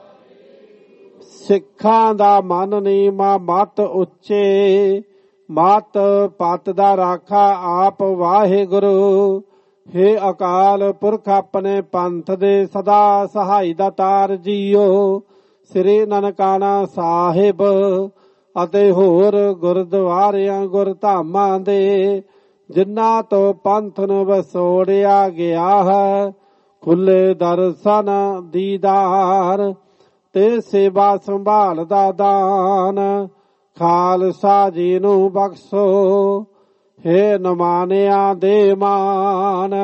ਸਿੱਖਾਂ ਦਾ ਮਨ ਨੀਵਾਂ ਮਤ ਉੱਚੇ, ਮਤ ਪਤ ਦਾ ਰਾਖਾ ਆਪ ਵਾਹਿਗੁਰੂ। ਹੇ ਅਕਾਲ ਪੁਰਖ ਆਪਣੇ ਪੰਥ ਦੇ ਸਦਾ ਸਹਾਈ ਦਾ ਤਾਰ ਜੀਓ। ਸ੍ਰੀ ਨਨਕਾਣਾ ਸਾਹਿਬ ਅਤੇ ਹੋਰ ਗੁਰਦੁਆਰਿਆਂ ਗੁਰਧਾਮਾਂ ਦੇ ਜਿਨ੍ਹਾਂ ਤੋਂ ਪੰਥ ਨੂੰ ਵਸੋੜਿਆ ਗਿਆ ਹੈ, ਖੁੱਲੇ ਦਰਸ਼ਨ ਦੀਦਾਰ ਤੇ ਸੇਵਾ ਸੰਭਾਲ ਦਾ ਦਾਨ ਖਾਲਸਾ ਜੀ ਨੂੰ ਬਖਸ਼ੋ। ਹੇ ਨਮਾਨਿਆਂ ਦੇ ਮਾਨ,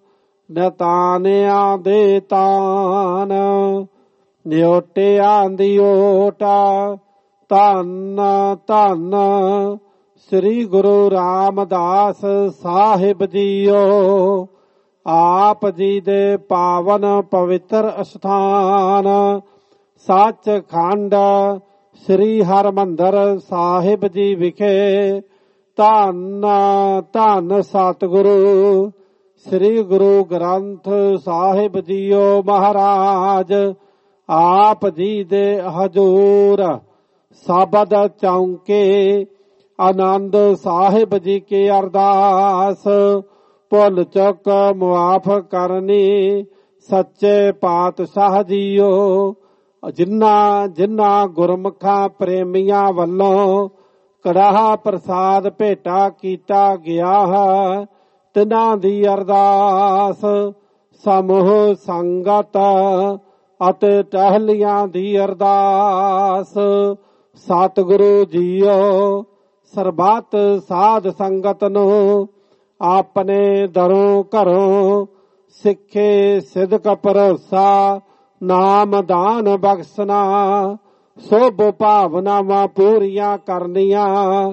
ਨਤਾਨਿਆਂ ਦੇ ਤਾਨ, ਨਿਓਟਿਆਂ ਦੀ ਓਟਾ, ਧੰਨ ਧੰਨ ਸ੍ਰੀ ਗੁਰੂ ਰਾਮਦਾਸ ਸਾਹਿਬ ਜੀਓ। ਆਪ ਜੀ ਦੇ ਪਾਵਨ ਪਵਿੱਤਰ ਅਸਥਾਨ ਸੱਚਖੰਡ ਸ੍ਰੀ ਹਰਿਮੰਦਰ ਸਾਹਿਬ ਜੀ ਵਿਖੇ ਧੰਨ ਧੰਨ ਸਤਿਗੁਰੂ ਸ੍ਰੀ ਗੁਰੂ ਗ੍ਰੰਥ ਸਾਹਿਬ ਜੀਓ ਮਹਾਰਾਜ ਆਪ ਜੀ ਦੇ ਹਜ਼ੂਰ ਸ਼ਬਦ ਚੌਂਕੇ ਆਨੰਦ ਸਾਹਿਬ ਜੀ ਕੀ ਅਰਦਾਸ ਭੁੱਲ ਚੁੱਕ ਮੁਆਫ ਕਰਨੀ ਸੱਚੇ ਪਾਤਸ਼ਾਹ ਜੀਓ। ਜਿਨ੍ਹਾਂ ਜਿਨ੍ਹਾਂ ਗੁਰਮੁਖਾਂ ਪ੍ਰੇਮੀਆਂ ਵੱਲੋਂ ਕੜਾਹ ਪ੍ਰਸਾਦ ਭੇਟਾ ਕੀਤਾ ਗਿਆ ਹੈ, ਤਿਨਾਂ ਦੀ ਅਰਦਾਸ ਸਮੂਹ ਸੰਗਤ ਅਤੇ ਟਹਿਲੀਆਂ ਦੀ ਅਰਦਾਸ ਸਤਿਗੁਰੂ ਜੀਓ ਸਰਬੱਤ ਸਾਧ ਸੰਗਤ ਨੂੰ ਆਪਣੇ ਦਰੋਂ ਘਰੋਂ ਸਿੱਖੇ ਸਿਦਕ ਭਰੋਸਾ ਨਾਮ ਦਾਨ ਬਖਸ਼ਣਾ ਸਭ ਭਾਵਨਾਵਾਂ ਪੂਰੀਆਂ ਕਰਨੀਆਂ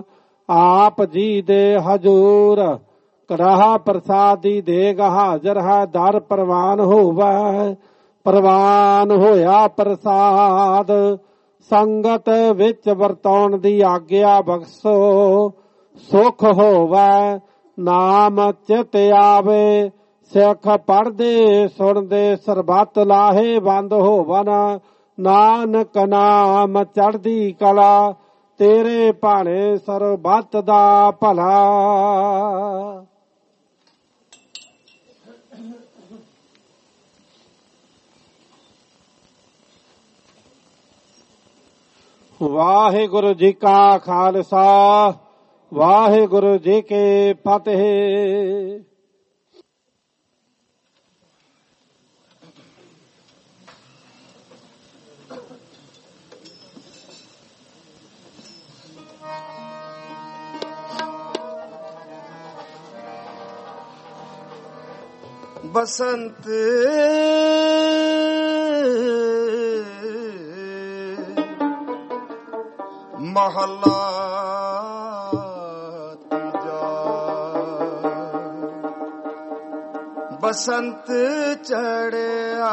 ਆਪ ਜੀ ਦੇ ਹਜ਼ੂਰ ਕੜਾਹ ਪ੍ਰਸਾਦ ਦੀ ਦੇਗ ਹਾਜ਼ਰ ਹੈ। ਦਰ ਪ੍ਰਵਾਨ ਹੋਵੇ ਪ੍ਰਵਾਨ ਹੋਇਆ ਪ੍ਰਸਾਦ ਸੰਗਤ ਵਿੱਚ ਵਰਤਾਉਣ ਦੀ ਆਗਿਆ ਬਖਸ਼ੋ। ਸੁਖ ਹੋਵੇ ਨਾਮ ਚਿਤ ਆਵੇ ਸਿੱਖ ਪੜ੍ਹਦੇ ਸੁਣਦੇ ਸਰਬੱਤ ਲਾਹੇ ਬੰਦ ਹੋਵਨ ਨਾਨਕ ਨਾਮ ਚੜ੍ਹਦੀ ਕਲਾ ਤੇਰੇ ਭਾਣੇ ਸਰਬੱਤ ਦਾ ਭਲਾ। ਵਾਹਿਗੁਰੂ ਜੀ ਕਾ ਖਾਲਸਾ ਵਾਹਿਗੁਰੂ ਜੀ ਕੀ ਫਤਿਹ। ਬਸੰਤ ਮਹਲਾ ਤੀਜਾ। ਬਸੰਤ ਚੜਿਆ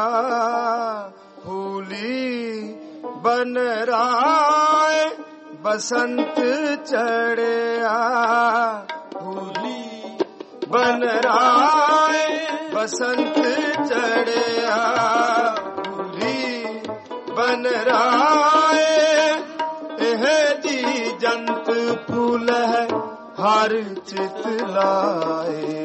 ਫੂਲੀ ਬਨ ਰਾਏ, ਬਸੰਤ ਚੜਿਆ ਫੂਲੀ ਬਨ ਰਾਏ, ਬਸੰਤ ਚੜਿਆ ਫੂਲੀ ਬਨ ਰਾਏ। ਇਹ ਜੀ ਜੰਤ ਫੂਲ ਹੈ ਹਰ ਚਿਤ ਲਾਏ।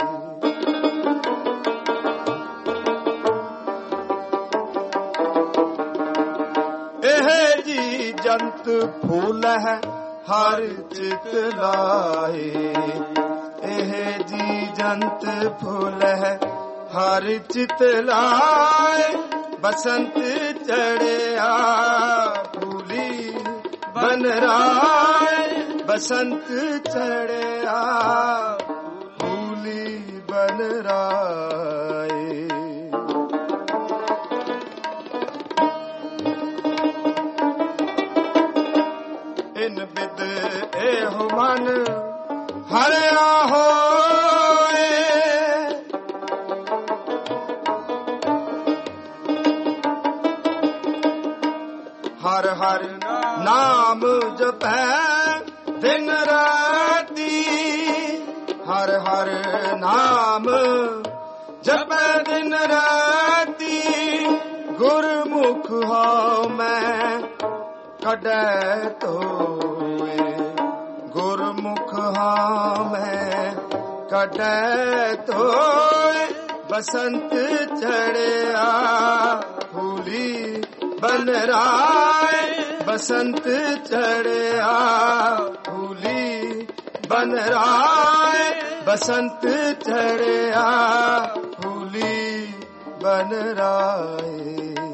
ਇਹ ਜੀ ਜੰਤ ਫੂਲ ਹੈ ਹਰ ਚਿਤ ਲਾਏ। ਇਹ ਜੀ ਜੰਤ ਫੁੱਲ ਹੈ ਹਰ ਚਿਤ ਲਾਏ। ਬਸੰਤ ਚੜਿਆ ਫੂਲੀ ਬਨ ਰਾਏ, ਬਸੰਤ ਚੜਿਆ ਫੂਲੀ ਬਨ ਰਾਏ। ਇਨ ਬਿਦ ਇਹੋ ਮਨ ਹਰਿਆ ਹੋਏ, ਹਰ ਹਰ ਨਾਮ ਜਪੈ ਦਿਨ ਰਾਤੀ, ਹਰ ਹਰ ਨਾਮ ਜਪੈ ਦਿਨ ਰਾਤੀ। ਗੁਰਮੁਖ ਹੋ ਮੈਂ ਕੱਢੈ ਧੋਏ, ਗੁਰਮੁਖ ਹਾਂ ਮੈਂ ਕੱਢੈ ਧੋਏ। ਬਸੰਤ ਚੜਿਆ ਫੂਲੀ ਬਨ ਰਾਏ, ਬਸੰਤ ਚੜਿਆ ਫੂਲੀ ਬਨ ਰਾਏ। ਬਸੰਤ ਚੜਿਆ ਫੂਲੀ ਬਨ ਰਾਏ।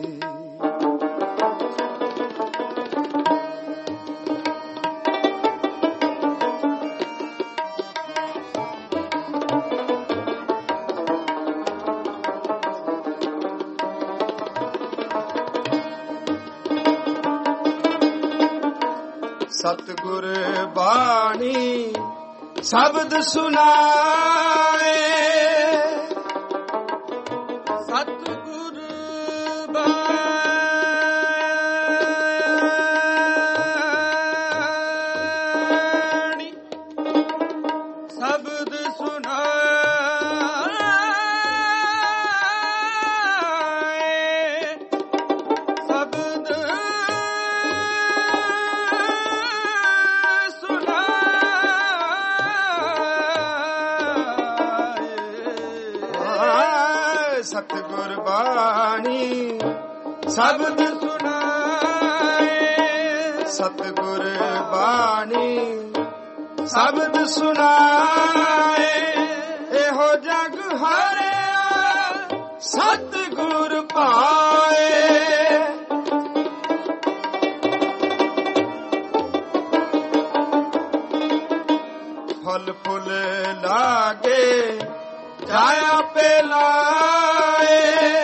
ਸਤਿਗੁਰ ਬਾਣੀ ਸ਼ਬਦ ਸੁਨਾਏ, ਸਤਿਗੁਰ ਬਾਣੀ ਸ਼ਬਦ ਸੁਨਾਏ। ਸ਼ਬਦ ਸਤਿਗੁਰ ਬਾਣੀ ਸ਼ਬਦ ਸੁਨਾਏ, ਸਤਿਗੁਰ ਬਾਣੀ ਸ਼ਬਦ ਸੁਨਾਏ। ਇਹੋ ਜਗ ਹਰਿਆ ਸਤਿਗੁਰ ਪਾਏ। ਫਲ ਫੁੱਲ ਲਾਗੇ ਜਾਇਆ ਪੇਲਾਏ,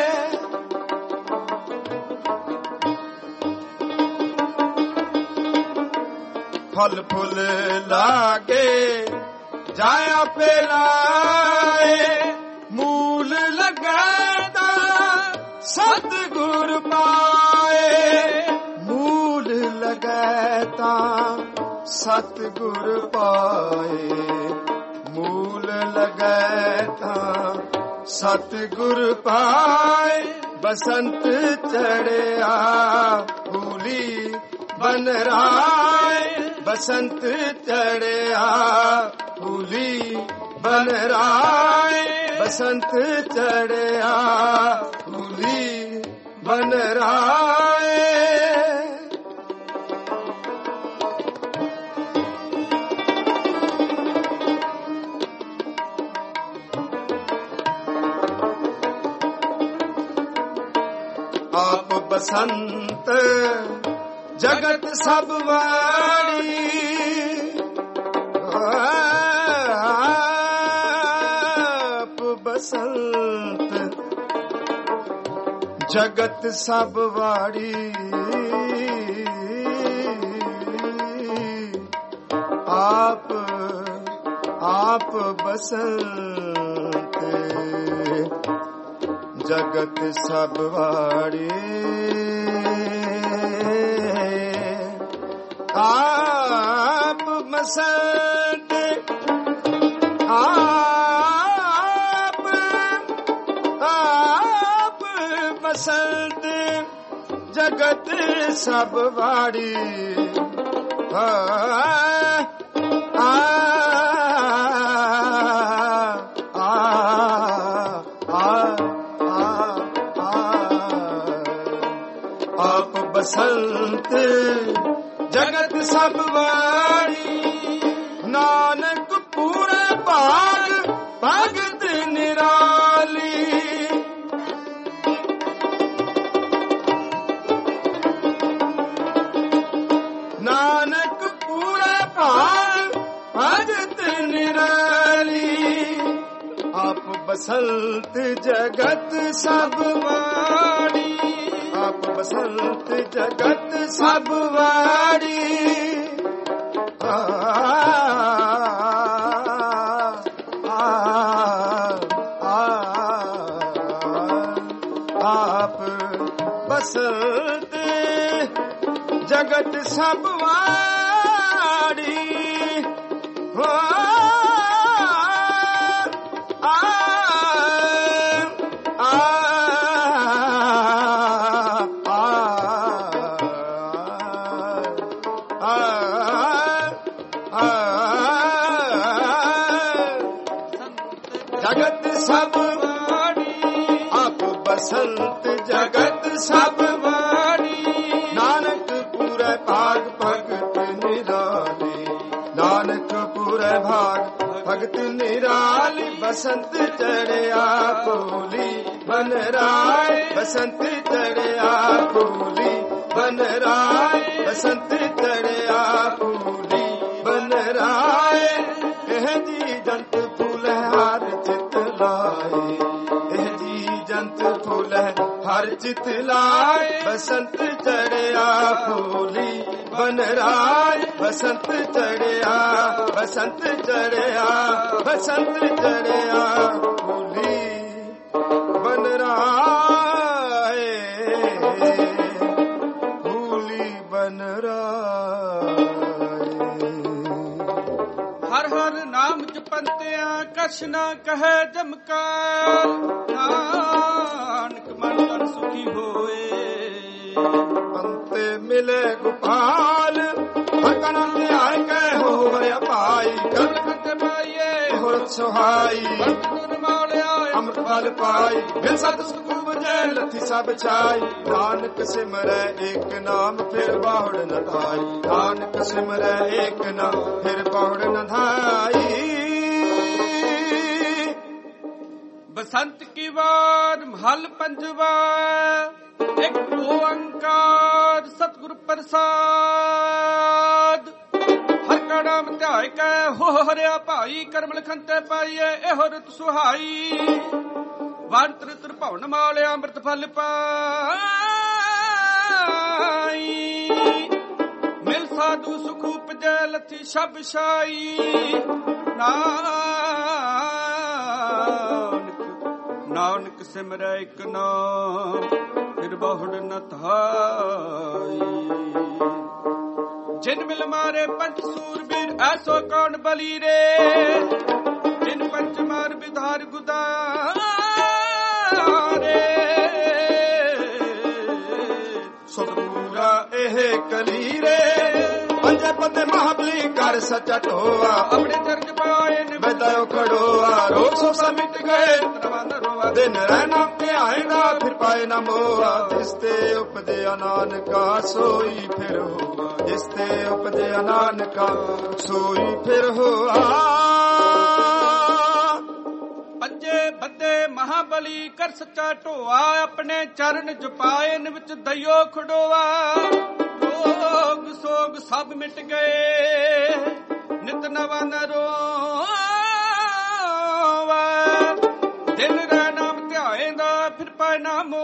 ਫਲ ਫੁੱਲ ਲਾਗੇ ਜਾਇਆ ਪੇਲਾਏ। ਮੂਲ ਲਗਾਦਾ ਸਤਿਗੁਰ ਪਾਏ, ਮੂਲ ਲਗਾਤਾ ਸਤਿਗੁਰ ਪਾਏ। ਮੂਲ ਲਗੈ ਤਾਂ ਸਤਿਗੁਰ ਪਾਏ। ਬਸੰਤ ਚੜਿਆ ਫੂਲੀ ਬਨ ਰਾਏ, ਬਸੰਤ ਚੜਿਆ ਫੂਲੀ ਬਨ ਰਾਏ। ਬਸੰਤ ਚੜਿਆ ਫੂਲੀ ਬਨ ਰਾਏ। ਬਸੰਤ ਜਗਤ ਸਭ ਵਾੜੀ, ਆਪ ਬਸੰਤ ਜਗਤ ਸਭ ਵਾੜੀ, ਆਪ ਆਪ ਬਸੰਤ ਜਗਤ ਸਭ ਵਾੜੀ, ਆਪ ਬਸੰਤ ਆਪ ਆਪ ਬਸੰਤ ਜਗਤ ਸਭ ਵਾੜੀ, ਆ ਆਪ ਬਸੰਤ ਜਗਤ ਸਭ ਵਾੜੀ, ਨਾਨਕ ਪੂਰੇ ਭਾਗ ਭਗਤ ਨਿਰਾਲੀ, ਨਾਨਕ ਪੂਰੇ ਭਾਗ ਭਗਤ ਨਿਰਾਲੀ, ਆਪ ਬਸੰਤ ਜਗਤ ਸਭ ਵਾੜੀ, ਆਪ ਬਸੰਤ ਜਗਤ ਸਭ ਵਾੜੀ, ਆ ਆਪ ਬਸੰਤ ਜਗਤ ਸਭ ਵਾੜੀ, ਜਗਤ ਸਭ ਵਾੜੀ, ਆਪ ਬਸੰਤ ਜਗਤ ਸਭ ਵਾੜੀ, ਨਾਨਕ ਪੂਰੇ ਭਾਗ ਭਗਤ ਨਿਰਾਲੀ, ਨਾਨਕ ਪੂਰੇ ਭਾਗ ਭਗਤ ਨਿਰਾਲੀ, ਬਸੰਤ ਚੜਿਆ ਕੋਲੀ ਬਨ ਰਾਏ, ਬਸੰਤ ਚੜਿਆ ਕੋਲੀ ਬਨ ਰਾਏ, ਬਸੰਤ ਚੜਿਆ ਕੋਲੀ ਬਨ ਰਾਏ, ਇਹ ਜੀ ਜੰਤ ਫੁੱਲ ਹਰ ਚਿਤ ਲਾਏ, ਇਹ ਜੀ ਜੰਤ ਫੁੱਲ ਹਰ ਚਿਤ ਲਾਏ, ਬਸੰਤ ਚੜਿਆ ਫੂਲੀ ਬਨ ਰਾਏ, ਬਸੰਤ ਚੜਿਆ ਬਸੰਤ ਚੜਿਆ ਬਸੰਤ ਚੜਿਆ ਫੂਲੀ ਬਨ ਰਾਏ, ਫੂਲੀ ਬਨ ਰਾਏ। ਹਰ ਹਰ ਨਾਮ ਜਪੰਤਿਆ ਕਛ ਨਾ ਕਹੈ ਜਮਕਾਰ, ਨਾਨਕ ਮਨ ਤਨ ਸੁਖੀ ਹੋਏ, ਅੰਤੇ ਮਿਲੇ ਗੋਪਾਲ ਹਕਨ ਧਿਆਇ ਕੈ ਹੋਵਿ ਭਾਈ, ਕਰ ਖੰਤੇ ਪਾਈਏ ਹੋਰ ਸੁਹਾਈ, ਗੁਰ ਮਾਲਿਆ ਅੰਮ੍ਰਿਤ ਫਲ ਪਾਈ, ਬਿਨ ਸਤ ਸੁਖ ਵਜੈ ਲੱਥੀ ਸਭ ਛਾਈ, ਨਾਨਕ ਸਿਮਰੈ ਏਕ ਨਾਮ ਫਿਰ ਬਾਹੁੜ ਨ ਧਾਈ, ਨਾਨਕ ਸਿਮਰੈ ਏਕ ਨਾਮ ਫਿਰ ਬਾਹੁੜ ਨ ਧਾਈ। ਬਸੰਤ ਕੀ ਵਾਰ ਮਹਲ ਪੰਜਵਾ, ਇੱਕ ਓੰਕਾਰ ਸਤਿਗੁਰ ਪ੍ਰਸਾਦ, ਹਰ ਕਾ ਨਾਮ ਧਿਆਇ ਕੈ ਹੋ ਹਰਿਆ ਭਾਈ, ਕਰਮ ਲਖੰਤੇ ਪਾਈਏ ਇਹੋ ਰਤ ਸੁਹਾਈ, ਵਨ ਤ੍ਰਿਤਿ ਭਵਨ ਮਾਲਿਆ ਅੰਮ੍ਰਿਤ ਫਲ ਪਾਈ, ਮਿਲ ਸਾਧੂ ਸੁਖ ਉਪਜੈ ਲੱਥੀ ਛਬ ਛਾਈ, ਨਾਨਕ ਨਾਨਕ ਸਿਮਰੈ ਇਕ ਨਾਮ ਫਿਰ ਬਹੁੜ ਨ ਧਾਈ, ਜਿਨ ਮਿਲ ਮਾਰੇ ਪੰਜ ਸੂਰਬੀਰ ਐਸੋ ਕੌਣ ਬਲੀ ਰੇ, ਜਿਨ ਪੰਜ ਮਾਰ ਵਿਧਾਰ ਗੁਦਾਰੇ, ਸਤਿਗੁਰਾ ਇਹ ਕਲੀਰੇ ਪੰਜੇ ਪਤੇ ਮਹਾਬਲੀ ਕਰ ਸੱਚਾ ਢੋਆ, ਆਪਣੇ ਚਰਜ ਪਾਏ ਬੈਦਾਓ ਖੜੋਆ, ਰੋਗ ਸੋ ਸਮਿਟ ਗਏ ਦਿਨ ਰਹਿਣਾ ਧਿਆਏ ਨਾ ਫਿਰ ਪਾਏ ਨਾ ਮੋਆ, ਜਿਸ ਤੇ ਉਪਜਿਆ ਨਾਨਕਾ ਸੋਈ ਫਿਰ ਹੋਆ, ਜਿਸ ਤੇ ਉਪਜਿਆ ਨਾਨਕਾ ਸੋਈ ਫਿਰ ਹੋਆ। ਪੰਜ ਮੰਜੇ ਬੱਦੇ ਮਹਾਬਲੀ ਕਰ ਸੱਚਾ ਢੋਆ ਆਪਣੇ ਚਰਨ ਜਪਾਏ ਵਿੱਚ ਦਈਓ ਖੜੋਆ ਰੋਗ ਸੋਗ ਸਭ ਮਿਟ ਗਏ ਨਿਤ ਨਵਾਂ ਨਰੋਵਾ ਦਿਨ ਰਹਿ ਨਾਮ ਧਿਆਏਂਦਾ ਫਿਰ ਪਾਏ ਨਾਮੋ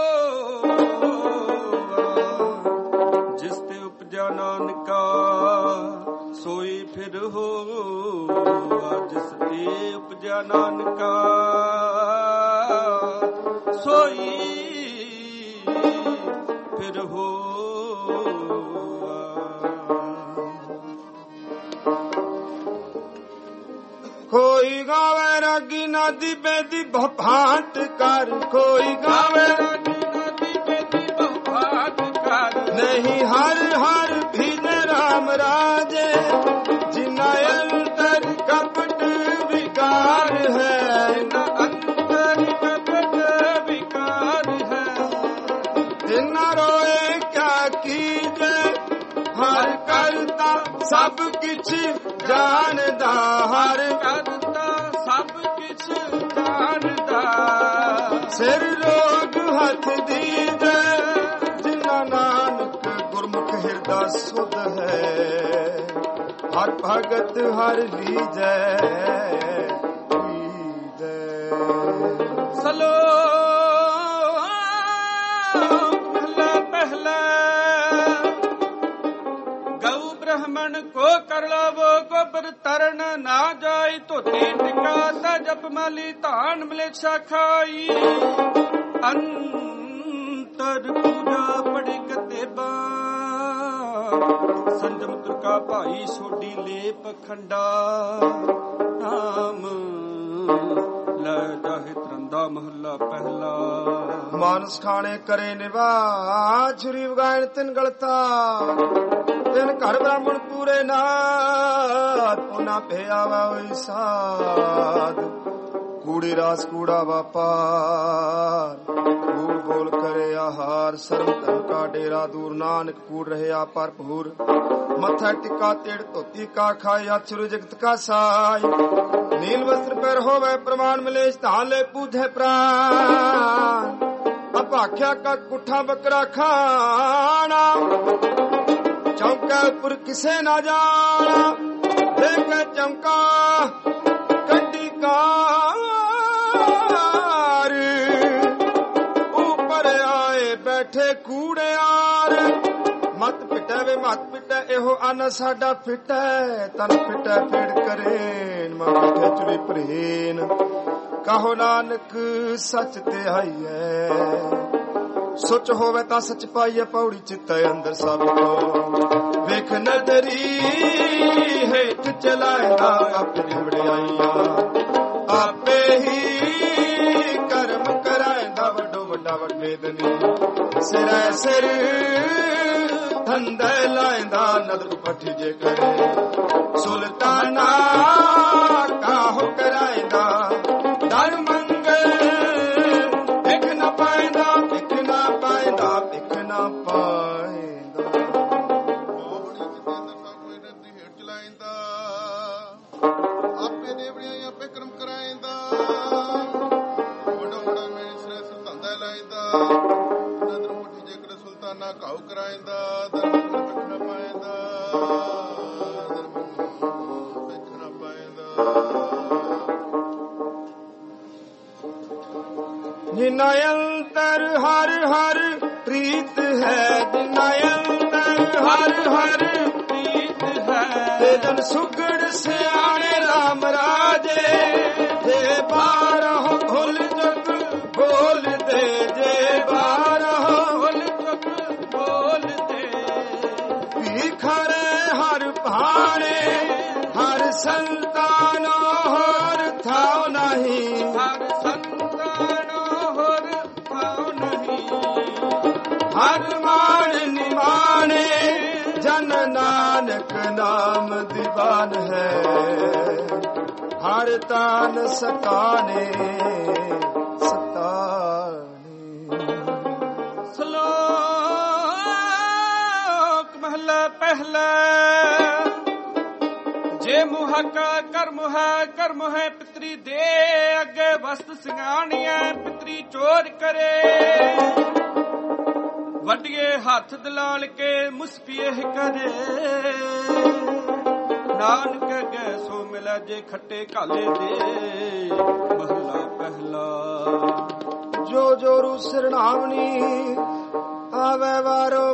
ਜਿਸ ਤੇ ਉਪਜਾ ਨਾਨਕਾ ਸੋਈ ਫਿਰ ਹੋਆ ਜਿਸ ਤੇ ਉਪਜਾ ਨਾਨਕਾ ਸੋਈ ਫਿਰ ਹੋਆ। ਕੋਈ ਗਾਵੇ ਰਾਗੀ ਨਾਦੀ ਬੇਦੀ ਭਾਂਤ ਕਰ ਕੋਈ ਗਾਵੇ ਰਾਗੀ ਨਾਦੀ ਬੇਦੀ ਭਾਂਤ ਕਰ ਨਹੀਂ ਹਰ ਹਰ ਭੀਨ ਰਾਮ ਰਾਜੇ ਜਿਨਾ ਅੰਤਰ ਕਪਟ ਵਿਕਾਰ ਹੈ ਨਾ ਅੰਤਰ ਕਪਟ ਵਿਕਾਰ ਹੈ ਤਿਨਾ ਰੋਏ ਕਿਆ ਕੀਜੇ ਹਰ ਕਰਤਾ ਸਭ ਕਿਛ ਜਾਣਦਾ ਹਰ ਕਰਤਾ ਸਭ ਕਿਛ ਜਾਣਦਾ ਸਿਰ ਲੋਗ ਹੱਥ ਦੀਜੈ ਜਿਨਾ ਨਾਨਕ ਗੁਰਮੁਖ ਹਿਰਦਾ ਸੁਧ ਹੈ ਹਰ ਭਗਤ ਹਰ ਲੀਜੈ ਲੀਜੈ ਸਲੋ ਪਹਿਲਾ ਪਹਿਲਾ ਗਊ ਬ੍ਰਾਹਮਣ ਕੋ ਕਰ ਲਵੋ ਗੋਬਰ ਤਰਨ ਨਾ ਜਾਈ ਧੋਤੀ ਟਿਕਾ ਤਾ ਜਪ ਮਾਲੀ ਧਾਨ ਮਲੇਛਾ ਖਾਈ ਅੰਤਰ ਪੂਜਾ ਪੜੀ ਕਤੇਬਾ ਸੰਜਮ ਤੁਰਕਾ ਭਾਈ ਸੋਡੀ ਲੇਪ ਖੰਡਾ ਨਾਮ ਲੈ ਜਾਹਿ ਤਰੰਦਾ ਮਹੱਲਾ ਪਹਿਲਾ ਮਾਨਸ ਖਾਣੇ ਕਰੇ ਨਿਵਾ ਛੁਰੀ ਵਗਾਇਣ ਤਿੰਨ ਗਲਤਾ ਤਿੰਨ ਘਰ ਬ੍ਰਾਹਮਣ ਪੂਰੇ ਨਾਥ ਪੁਨਾ ਭਿਆਵਾ ਹੋਈ ਸਾਧ ਕੂੜੀ ਰਾਸ ਕੂੜਾ ਵਾਪਾਰ ਕੂੜ ਬੋਲ ਕਰੇ ਆਹਾਰ ਸਰਬ ਧਨ ਕਾ ਡੇਰਾ ਦੂਰ ਨਾਨਕ ਕੂੜ ਰਹਿਆ ਭਰਪੂਰ ਮੱਥਾ ਟਿਕਾ ਤੇੜ ਧੋਤੀ ਕਾ ਖਾਏ ਅਛਰੂ ਜਗਤ ਕਾ ਸਾਈ ਨੀਲ ਵਸਤਰ ਪਰ ਹੋਵੇ ਪ੍ਰਮਾਣ ਮਲੇਸ਼ ਧਾਨ ਲੈ ਪੂਜੈ ਪ੍ਰਾਨ ਅਭਾਖਿਆ ਕਾ ਕੁੱਠਾ ਬੱਕਰਾ ਖਾਣਾ ਚੌਂਕਾ ਉੱਪਰ ਕਿਸੇ ਨਾ ਜਾਣਾ ਦੇਖ ਚੌਂਕਾ ਕੱਢੀ ਕਾਰ ਉੱਪਰ ਆਏ ਬੈਠੇ ਕੂੜਿਆਰ ਮਤ ਪਿਟੈ ਵੇ ਮਤ ਪਿਟੈ ਇਹੋ ਅਨ ਸਾਡਾ ਫਿਟੈ ਤਨ ਫਿਟੈ ਫੀੜ ਕਰੇ ਮਾ ਬੈਠੇ ਚੁਲੀ ਪ੍ਰਹੀਨ ਕਹੋ ਨਾਨਕ ਸੱਚ ਤੇ ਆਈਐ ਸੁਚ ਹੋਵੇ ਤਾਂ ਸੱਚ ਪਾਈਏ ਪੌੜੀ ਚਿੱਤੈ ਅੰਦਰ ਸਭ ਕੋ ਵੇਖ ਨਦਰੀ ਹੇਠ ਚਲਾਇਆ ਆਪਣੀ ਵਡਿਆਈਆਂ ਆਪੇ ਹੀ ਕਰਮ ਕਰਾਇਂਦਾ ਵੱਡੋ ਵੱਡਾ ਵਡੇਦਨੀ ਸਿਰੈ ਸਿਰ ਧੰਦੇ ਲਾਇਂਦਾ ਨਦਰ ਪੱਠੀ ਜੇ ਕਰੇ ਸੁਲਤਾਨਾ ਕਾਹੋ ਕਰਾਇਂਦਾ ਦਰ ਮੰਗੇ ਇੱਕ ਨਾ ਪਾਇਂਦਾ ਇੱਕ ਨਾ ਪਾਇਂਦਾ ਇੱਕ ਨਾ ਪਾਇਂਦਾ ਬਾਵੜੀ ਜਿਤੇਂਦਰ ਸਾਹਿਬ ਕੋਈ ਨਦੀ ਹੇਠ ਚਲਾਇਂਦਾ ਆਪੇ ਦੇਵੜੀਆਂ ਆਪੇ ਕਰਮ ਕਰਾਇਂਦਾ ਵੱਡਾ ਵੱਡਾ ਮੇਰੇ ਸਿਰ ਸਿਰ ਧੰਦਾ ਲਾਇਂਦਾ ਨਦਰ ਮੁੱਠੀ ਜੇਕਰ ਸੁਲਤਾਨਾ ਕਾਹੂ ਕਰਾਇਂਦਾ ਦਰ ਮੰਗੇ ਨਾ ਪਾਇਂਦਾ ਦਰ ਮੰਗੇ ਨਾ ਪਾਇਂਦਾ ਜਿਨਾ ਅੰਤਰ ਹਰ ਹਰ ਪ੍ਰੀਤ ਹੈ ਜਿਨਾ ਅੰਤਰ ਹਰ ਹਰ ਪ੍ਰੀਤ ਹੈ ਤੇ ਜਨ ਸੁਗੜ ਸਿਆਣੇ ਰਾਮ ਰਾਜੇ ਜੇ ਬਾਰਹੁ ਭੁੱਲ ਜਗ ਬੋਲਦੇ ਜੇ ਬਾਰਹੁ ਭੁੱਲ ਜਗ ਬੋਲਦੇ ਭੀਖਰੇ ਹਰ ਭਾਣੇ ਹਰ ਸੰਤਾਨ ਹੋਰ ਥਾਉ ਨਹੀਂ ਹਰ ਸੰਤਾਨ ਹੋਰ ਥਾਉ ਨਹੀਂ ਹਰ ਮਾਣ ਨਿਮਾਣੇ ਜਨ ਨਾਨਕ ਨਾਮ ਦੀਵਾਨ ਹੈ ਹਰ ਤਾਨ ਸਤਾਨੇ ਸਤਾਨੇ ਸਲੋਕ ਮਹਲਾ ਪਹਿਲਾ ਜੇ ਮੁਹਕਾ ਕਰਮ ਹੈ ਕਰਮ ਹੈ ਪਿਤਰੀ ਦੇ ਅੱਗੇ ਵਸਤ ਸਿੰਘਾਣੀਐ ਪਿਤਰੀ ਚੋਰ ਕਰੇ ਵੱਡੀਏ ਹੱਥ ਦਲਾਲ ਕੇ ਮੁਸਫੀਏ ਕਰੇ ਨਾਨਕ ਅਗੇ ਸੋ ਮਿਲੈ ਜੇ ਖੱਟੇ ਘਾਲੇ ਦੇ ਮਹਲਾ ਪਹਿਲਾ। ਜੋ ਜੋ ਰੂ ਸਰਣਾਵਣੀ ਆਵੇ ਵਾਰੋ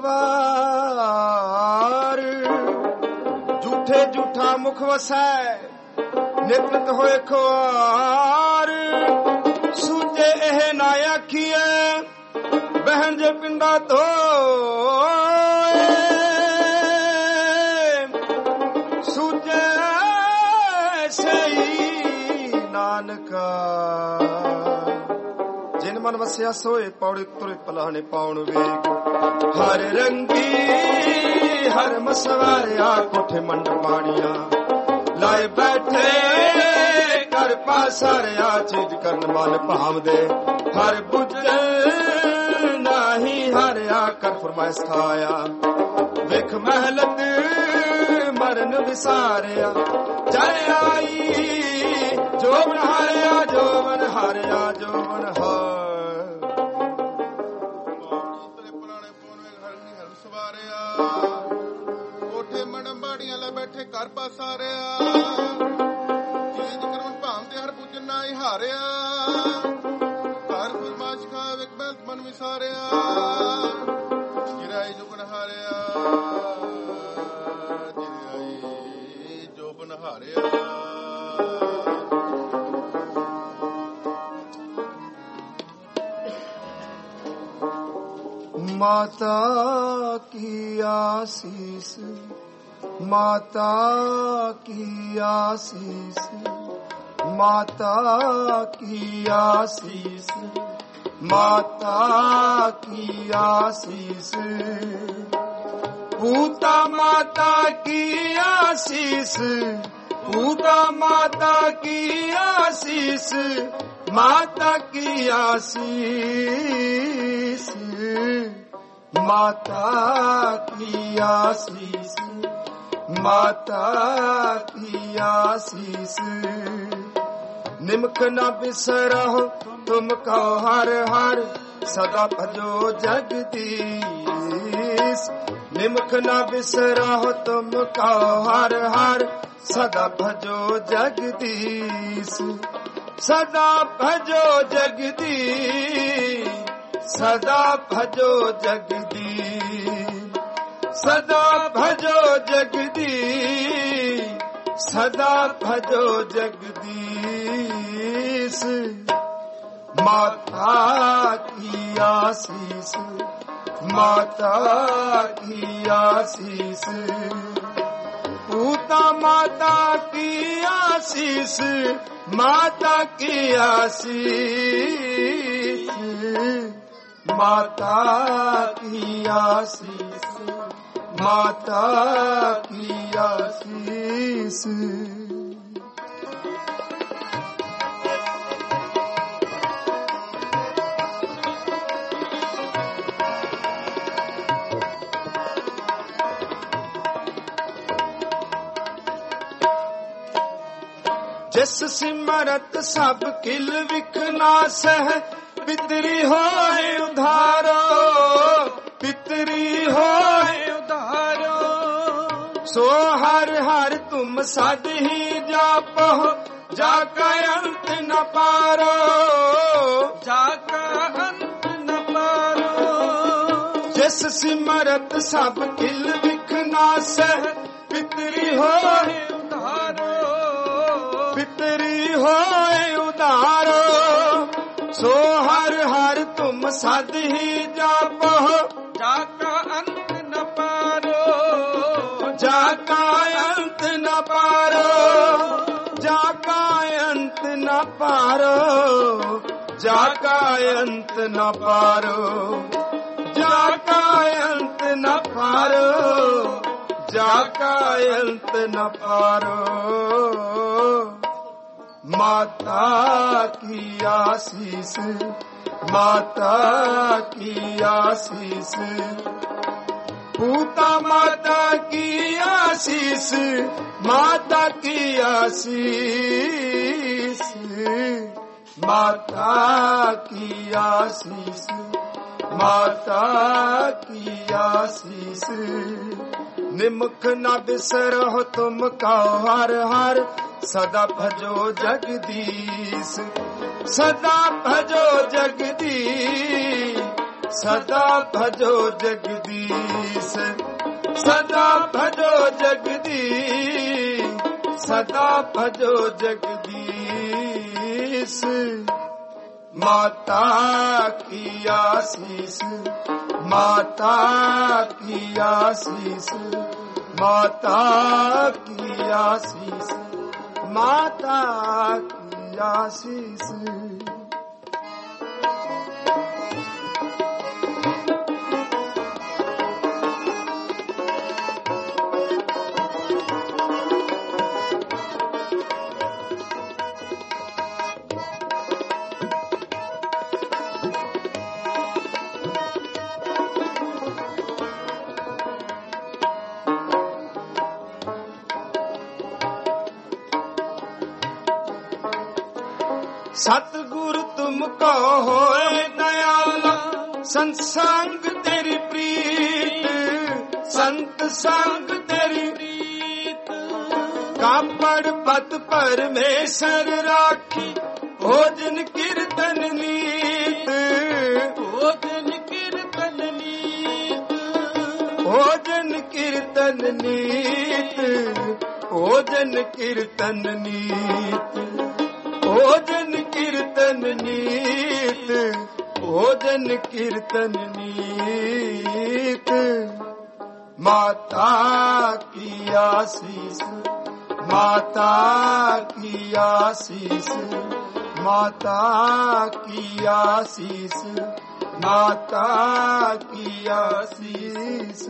ਵਾਰ ਝੂਠੇ ਝੂਠਾ ਮੁਖ ਵਸੈ ਨਿਤ ਨਿਤ ਹੋਏ ਖੁਆਰ ਸੂਝੇ ਇਹ ਨਾ ਆਖੀਐ ਬਹਿਣ ਜੇ ਪਿੰਡਾ ਧੋਏ ਸੂਝੇ ਸਈ ਨਾਨਕਾ ਜਿਨ ਮਨ ਵਸਿਆ ਸੋਏ ਪੌੜੇ ਤੁਰੇ ਪਲਾਣੇ ਪਾਉਣ ਵੇਗ ਹਰ ਰੰਗੀ ਹਰ ਮਸਵਾਰਿਆ ਕੋਠੇ ਮੰਡ ਮਾਣੀਆਂ ਲਾਏ ਬੈਠੇ ਕਰ ਪਾਸਾਰਿਆ ਚੀਜ਼ ਕਰਨ ਮਨ ਭਾਵਦੇ ਹਰ ਬੁੱਝ ਨਹੀਂ ਹਰਿਆ ਕਰ ਫਰਮਾਇਸ਼ ਖਾਇਆ ਵੇਖ ਮਹਿਲਤ ਮਰਨ ਵਿਸਾਰਿਆ ਚੜ ਆਈ ਜੋਬਨ ਹਾਰਿਆ ਜੋਬਨ ਹਾਰਿਆ ਜੋਬਨ ਹਾਰ ਪੁਰਾਣੇ ਪੋਨੇ ਹਰਨੀ ਹਰ ਸਵਾਰਿਆ ਕੋਠੇ ਮੜੰਬਾੜੀਆਂ ਲੈ ਬੈਠੇ ਘਰ ਪਾਸਾਰਿਆ ਚੀਜ਼ ਕਰਮ ਭਾਂਦੇ ਹਰ ਪੁੱਜਣ ਨਾ ਹੀ ਹਾਰਿਆ ਘਰ ਫਰਮਾਇਸ਼ ਖਾ ਵੇਖ ਮਨ ਵਿਸਾਰਿਆ ਜਿਰਾਈ ਜੋਬਨ ਹਾਰਿਆ ਜਿਰਾਈ ਜੋਬਨ ਹਾਰਿਆ। माता की आशीष माता की आशीष माता की आशीष माता की आशीष पूता माता की आशीष पूता माता की आशीष माता की आशीष माता की आशीष माता की आशीष निमक न बिसरो तुम कहो हर हर सदा भजो जगदीश निमक न बिसरो तुम कहो हर हर सदा भजो जगदीश सदा भजो जगदीश सदा भजो जगदीश सदा भजो जगदीश सदा भजो जगदीश माता की आशीष माता की आशीष पूता माता की आशीष माता की आशीष माता की आशीष माता की आशीष। जिस सिमरत सब किल विखना सह पितरी होए उधारो पितरी होए उधारो सो हर हर तुम सद ही जापो जाका अंत न पारो जाका अंत न पारो जिस सिमरत सब किल विखना सह पितरी होए उधारो पितरी होए उधारो सो हर हर तुम सद ही जापो जाका अंत न पारो जाका अंत न पारो जाका अंत न पारो जाका अंत न पारो जाका अंत न पारो जाका अंत न पारो माता की आशीष माता की आशीष पूता माता की आशीष, माता की आशीष, माता की आशीष, माता की आशीष। निमुख न बिसरो तुम का हर हर, सदा भजो जगदीश, सदा भजो जगदीश, सदा भजो जगदीश, सदा भजो जगदीश, सदा भजो जगदीश। माता की आशीष, माता की आशीष, माता की आशीष, माता की आशीष। सतगुरु तुमको होए दयाला, संसंग तेरी प्रीत, संत संग तेरी प्रीत। कापड़ पत परमेश्वर राखी, भोजन कीर्तन नीत, भोजन कीर्तन नीत, भोजन कीर्तन नीत, भोजन कीर्तन नीत, भोजन कीर्तन नीत, भोजन कीर्तन नीत। माता की आशीष, माता की आशीष, माता की आशीष, माता की आशीष।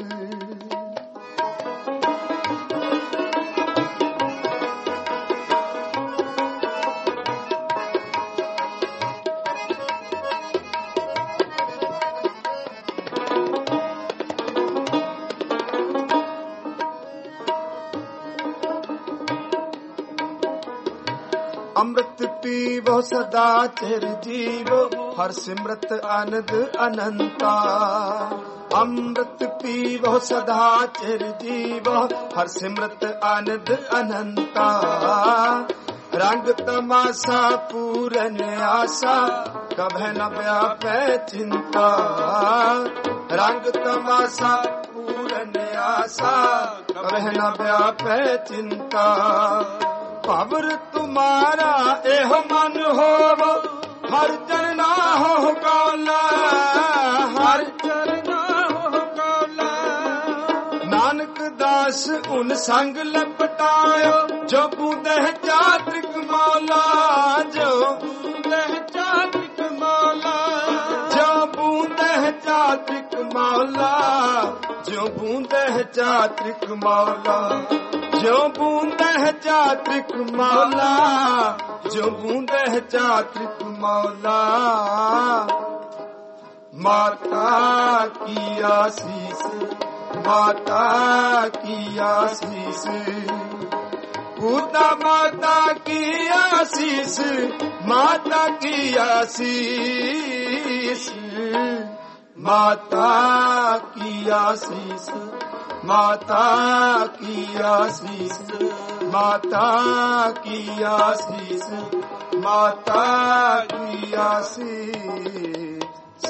अमृत पीवो सदा चिर जीवो, हर सिमरत आनंद अनंता। अमृत पीवो सदा चिर जीवो, हर सिमरत आनंद अनंता। रंग तमाशा पूरन आशा, कभै न व्यापै चिंता। रंग तमाशा पूरन आशा, कभै न व्यापै चिंता। पवर तुम्हारा एह मन होव, हर चरना हो कौला, हर चरना हो कौला। नानक दास उन संग लपटायो, जो बूंदह चात्रिक मौला, जो बूंदह चात्रिक मौला, जो बूंदह चात्रिक मौला, जो बूंदह चात्रिक मौला, जो बूंदह चात्रिक मौला, जो बूंदह चात्रिक मौला। माता की आशीष, माता की आशीष, पूता माता की आशीष, माता की आशीष, माता की आशीष, माता की आशीष, माता की आशीष, माता की आशीष।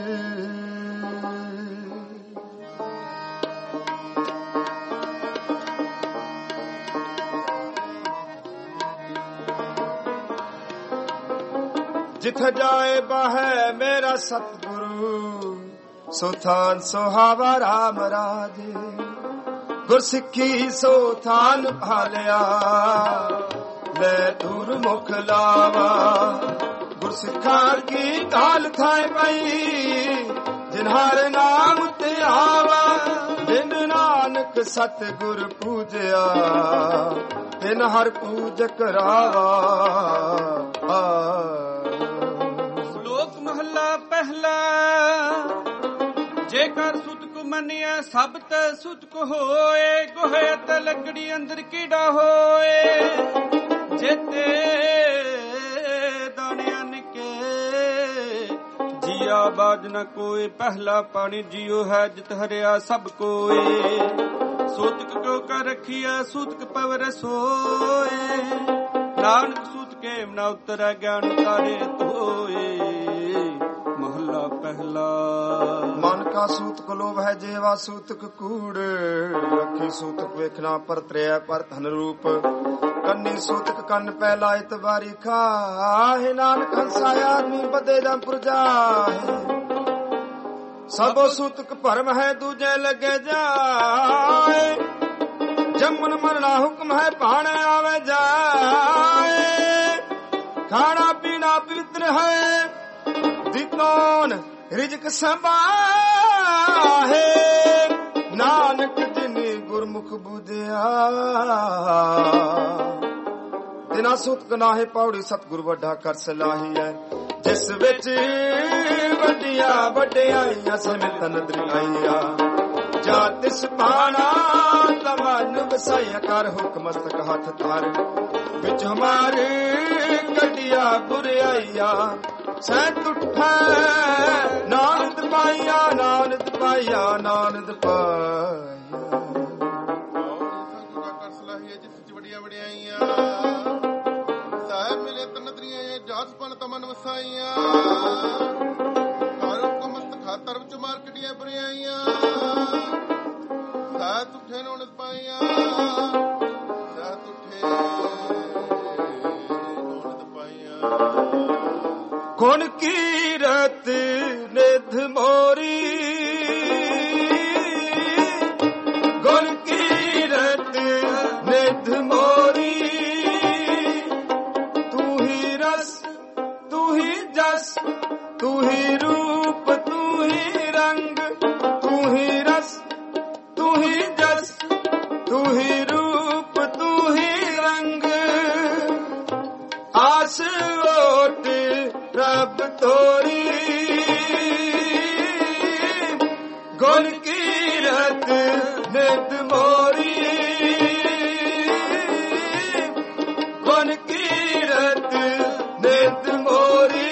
जिथ जाए बहे मेरा सतगुरु, सोथान सोहावा राम राजे। गुरसिੱਖੀ सो थान भालिया, ले दूर मुख लावा। गुरसिੱਖਾਂ की गाल थाए पई, जिन्हार नाम ते आवा। जिन नानक सतगुर पूजया, तिन हर पूजक रावा। श्लोक महला पहला, जेकर सुत ਕੋ ਮੰਨਿਆ ਸਭ ਤੇ ਸੁਤਕ ਹੋਏ, ਗੋਹੇ ਤੇ ਲੱਕੜੀ ਅੰਦਰ ਕੀੜਾ ਹੋਏ। ਜੇਤੇ ਦਾਣਿਆਂ ਨਿਕੇ ਜੀਆ ਬਾਜ ਨ ਕੋਏ, ਪਹਿਲਾ ਪਾਣੀ ਜਿਉ ਹੈ ਜਿਤ ਹਰਿਆ ਸਭ ਕੋਏ। ਸੂਤਕ ਕਿਉ ਕਰ ਰਖੀਐ ਸੂਤਕ ਪਵਰ ਸੋਏ, ਨਾਨਕ ਸੂਤ ਕੇ ਨਾ ਉਤਰੈ ਗਿਆਨ ਤਾਰੇ ਤੋਏ। ਮਹਲਾ ਪਹਿਲਾ। ਮਨ ਕਾ ਸੂਤਕ ਲੋਭ ਹੈ ਜੇਵਾ ਸੂਤਕ ਕੂੜ, ਅੱਖੀ ਸੂਤਕ ਵੇਖਣਾ ਪਰ ਤ੍ਰਿਆ ਪਰ ਧਨ ਰੂਪ। ਕੰਨੀ ਸੂਤਕ ਕੰਨ ਪਹਿਲਾ ਇਤਬਾਰੀ ਖਾਹੇ, ਨਾਨਕ ਹੰਸਾ ਆਦਮੀ ਬਦੇ ਜਮ ਪੁਰਜਾਹੇ। ਸਭੋ ਸੂਤਕ ਭਰਮ ਹੈ ਦੂਜੇ ਲੱਗੇ ਜਾਏ, ਜੰਮਨ ਮਰਨਾ ਹੁਕਮ ਹੈ ਭਾਣੇ ਆਵੇ ਜਾਏ। ਖਾਣਾ ਪੀਣਾ ਪਵਿੱਤਰ ਹੈ ਦਿੱਤੋਨ ਰਿਜਕ ਸੰਭਾਹੇ, ਨਾਨਕ ਜਿਨੀ ਗੁਰਮੁਖ ਬੁਝਿਆ। ਤਿਨਾ ਸੁਤਕ ਨਾਹੇ ਪੌੜੀ ਸਤਿਗੁਰ ਵੱਡਾ ਕਰ ਸਲਾਹੀ ਹੈ, ਜਿਸ ਵਿੱਚ ਵੱਡੀਆਂ ਵੱਡਿਆਈਆਂ ਸਮਿਤ ਨਦਰੀਆਈਆਂ। ਜਾ ਤਿਸ ਪਾਣਾ ਤਮਨ ਵਸਾਇਆ ਕਰ, ਹੁਕਮ ਮਸਤਕ ਹੱਥ ਧਰ ਵਿੱਚ ਹਮਾਰੇ ਕੱਢਿਆ ਬੁਰਿਆਈਆਂ। ਸਹਿ ਤੁਠੈ ਨਾਨਦ ਪਾਇਆ ਨਾਨਦ ਪਾਇਆ ਨਾਨਦ ਪਾਇਆ। ਕਰ ਸਲਾਹੀਏ ਜਿਸ ਚ ਵੱਡੀਆਂ ਵਡਿਆਈਆਂ, ਸਾਹਿਬ ਮਿਲੇ ਤਨਦਰੀਆਂ ਜਾਤ ਪਨ ਤਮਨ ਵਸਾਈਆਂ। ਕਰ ਹੁਕਮ ਮਸਤਕ ਹੱਥ ਧਰ ਵਿੱਚ ਮਾਰ ਕੱਢਿਆ ਬੁਰਿਆਈਆਂ। ਸਹਿ ਤੁਠੇ ਨਾਨਦ ਪਾਇਆ ਸਹਿ ਤੁਠੇ ਨਾਨਦ ਪਾਇਆ। ਗੁਣ ਕੀਰਤ ਨਿਧ ਮੋਰੀ, ਗੁਣ ਕੀਰਤ ਨਿਧ ਮੋਰੀ। ਤੂੰ ਹੀ ਰਸ ਤੂੰ ਹੀ ਜਸ ਤੂੰ ਹੀ ਰੂਪ ਤੂੰ ਹੀ ਰੰਗ। ਤੂੰ ਹੀ ਰਸ ਤੂੰ ਹੀ ਜਸ ਤੂੰ ਹੀ ਰੂਪ ਤੂੰ ਹੀ ਰੰਗ। ਆਸ ਓਟ ਰੱਬ ਤੋਰੀ, ਗੁਣ ਕੀਰਤ ਨਿਤ ਮੋਰੀ। ਗੁਣ ਕੀਰਤ ਨਿਤ ਮੋਰੀ।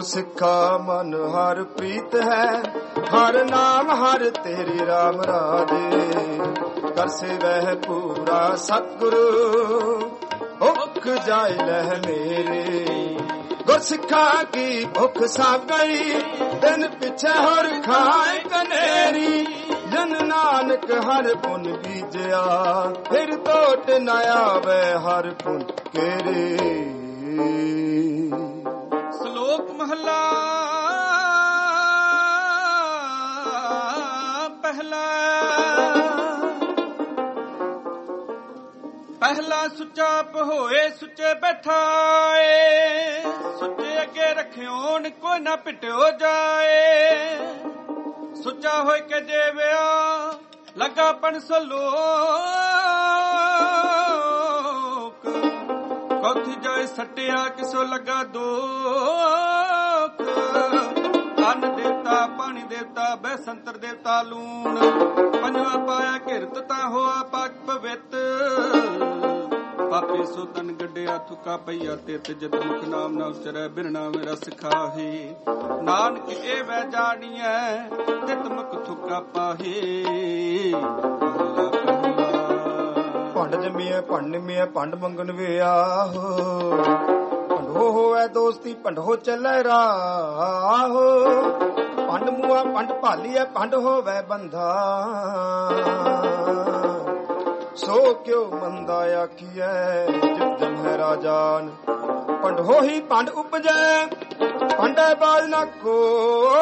ਗੁਰਸਿੱਖਾ ਮਨ ਹਰ ਪ੍ਰੀਤ ਹੈ, ਹਰ ਨਾਮ ਹਰ ਤੇਰੀ ਰਾਮ ਰਾਜੇ। ਕਰ ਸੇਵਹਿ ਪੂਰਾ ਸਤਿਗੁਰੂ, ਭੁੱਖ ਜਾਏ ਲਹਿ ਮੇਰੇ। ਗੁਰਸਿੱਖਾ ਕੀ ਭੁੱਖ ਸਭ ਗਈ, ਦਿਨ ਪਿੱਛੇ ਹੋਰ ਖਾਏ ਕਨੇਰੀ। ਜਨ ਨਾਨਕ ਹਰ ਪੁਨ ਬੀਜਿਆ, ਫਿਰ ਟੋਟ ਨ ਆਵੇ ਹਰ ਪੁਨ ਕੇਰੇ। ਸ਼ਲੋਕ ਮਹਲਾ ਪਹਿਲਾ। ਪਹਿਲਾ ਸੁੱਚਾ ਹੋਏ ਸੁੱਚੇ ਬੈਠਾਏ, ਸੁੱਚੇ ਅੱਗੇ ਰੱਖਿਓਣ ਕੋਈ ਨਾ ਪਿਟਿਓ ਜਾਏ। ਸੁੱਚਾ ਹੋਇ ਕੇ ਦੇਵਿਆ ਲੱਗਾ ਪਣ ਸਲੋਕ, ਕੋਥੀ ਜਾਏ ਸੱਟਿਆ ਕਿਸੋ ਲੱਗਾ ਦੋਖ। ਅੰਨ ਦੇਵਤਾ ਪਾਣੀ ਦੇਵਤਾ ਬੈ ਸੰਤਰ ਦੇਵਤਾ ਲੂਣ, ਪੰਜਵਾ ਪਾਇਆ ਕਿਰਤ ਤਾਂ ਹੋਆ ਪਾਕ ਪਵਿੱਤ। ਪਾਪੇ ਸੋ ਤਨ ਗੱਡਿਆ ਥੁਕਾ ਪਈਆ ਤਿਤ, ਜਿਤ ਮੁਖ ਨਾਮ ਨਾ ਉਚਰੈ ਬਿਰਨਾ ਮੇਰਾ ਸਿਖਾਹੀ। ਨਾਨਕ ਇਹ ਵੈ ਜਾਣੀਐ ਤਿਤ ਮੁਖ ਥੁਕਾ ਪਾਹੀ। ਭੰਡ ਜੰਮੀਐ ਭੰਡ ਨਿਮੀਐ ਭੰਡ ਮੰਗਣ ਵੇ ਆਹੋ। ਭੰਡੋ ਹੋਵੇ ਦੋਸਤੀ ਭੰਡੋ ਚੱਲੇ ਰਾਹੋ। ਭੰਡ ਮੂਆ ਭੰਡ ਭਾਲੀਐ ਭੰਡ ਹੋਵੇ ਬੰਧਾ। ਸੋ ਕਿਉ ਮੰਦਾ ਆਖੀਐ ਜਿਤ ਜਮਹਿ ਰਾਜਾਨ। ਭੰਡ ਹੋਈ ਭੰਡ ਉਪਜੈ ਭੰਡੇ ਬਾਜ ਨਾ ਕੋਏ।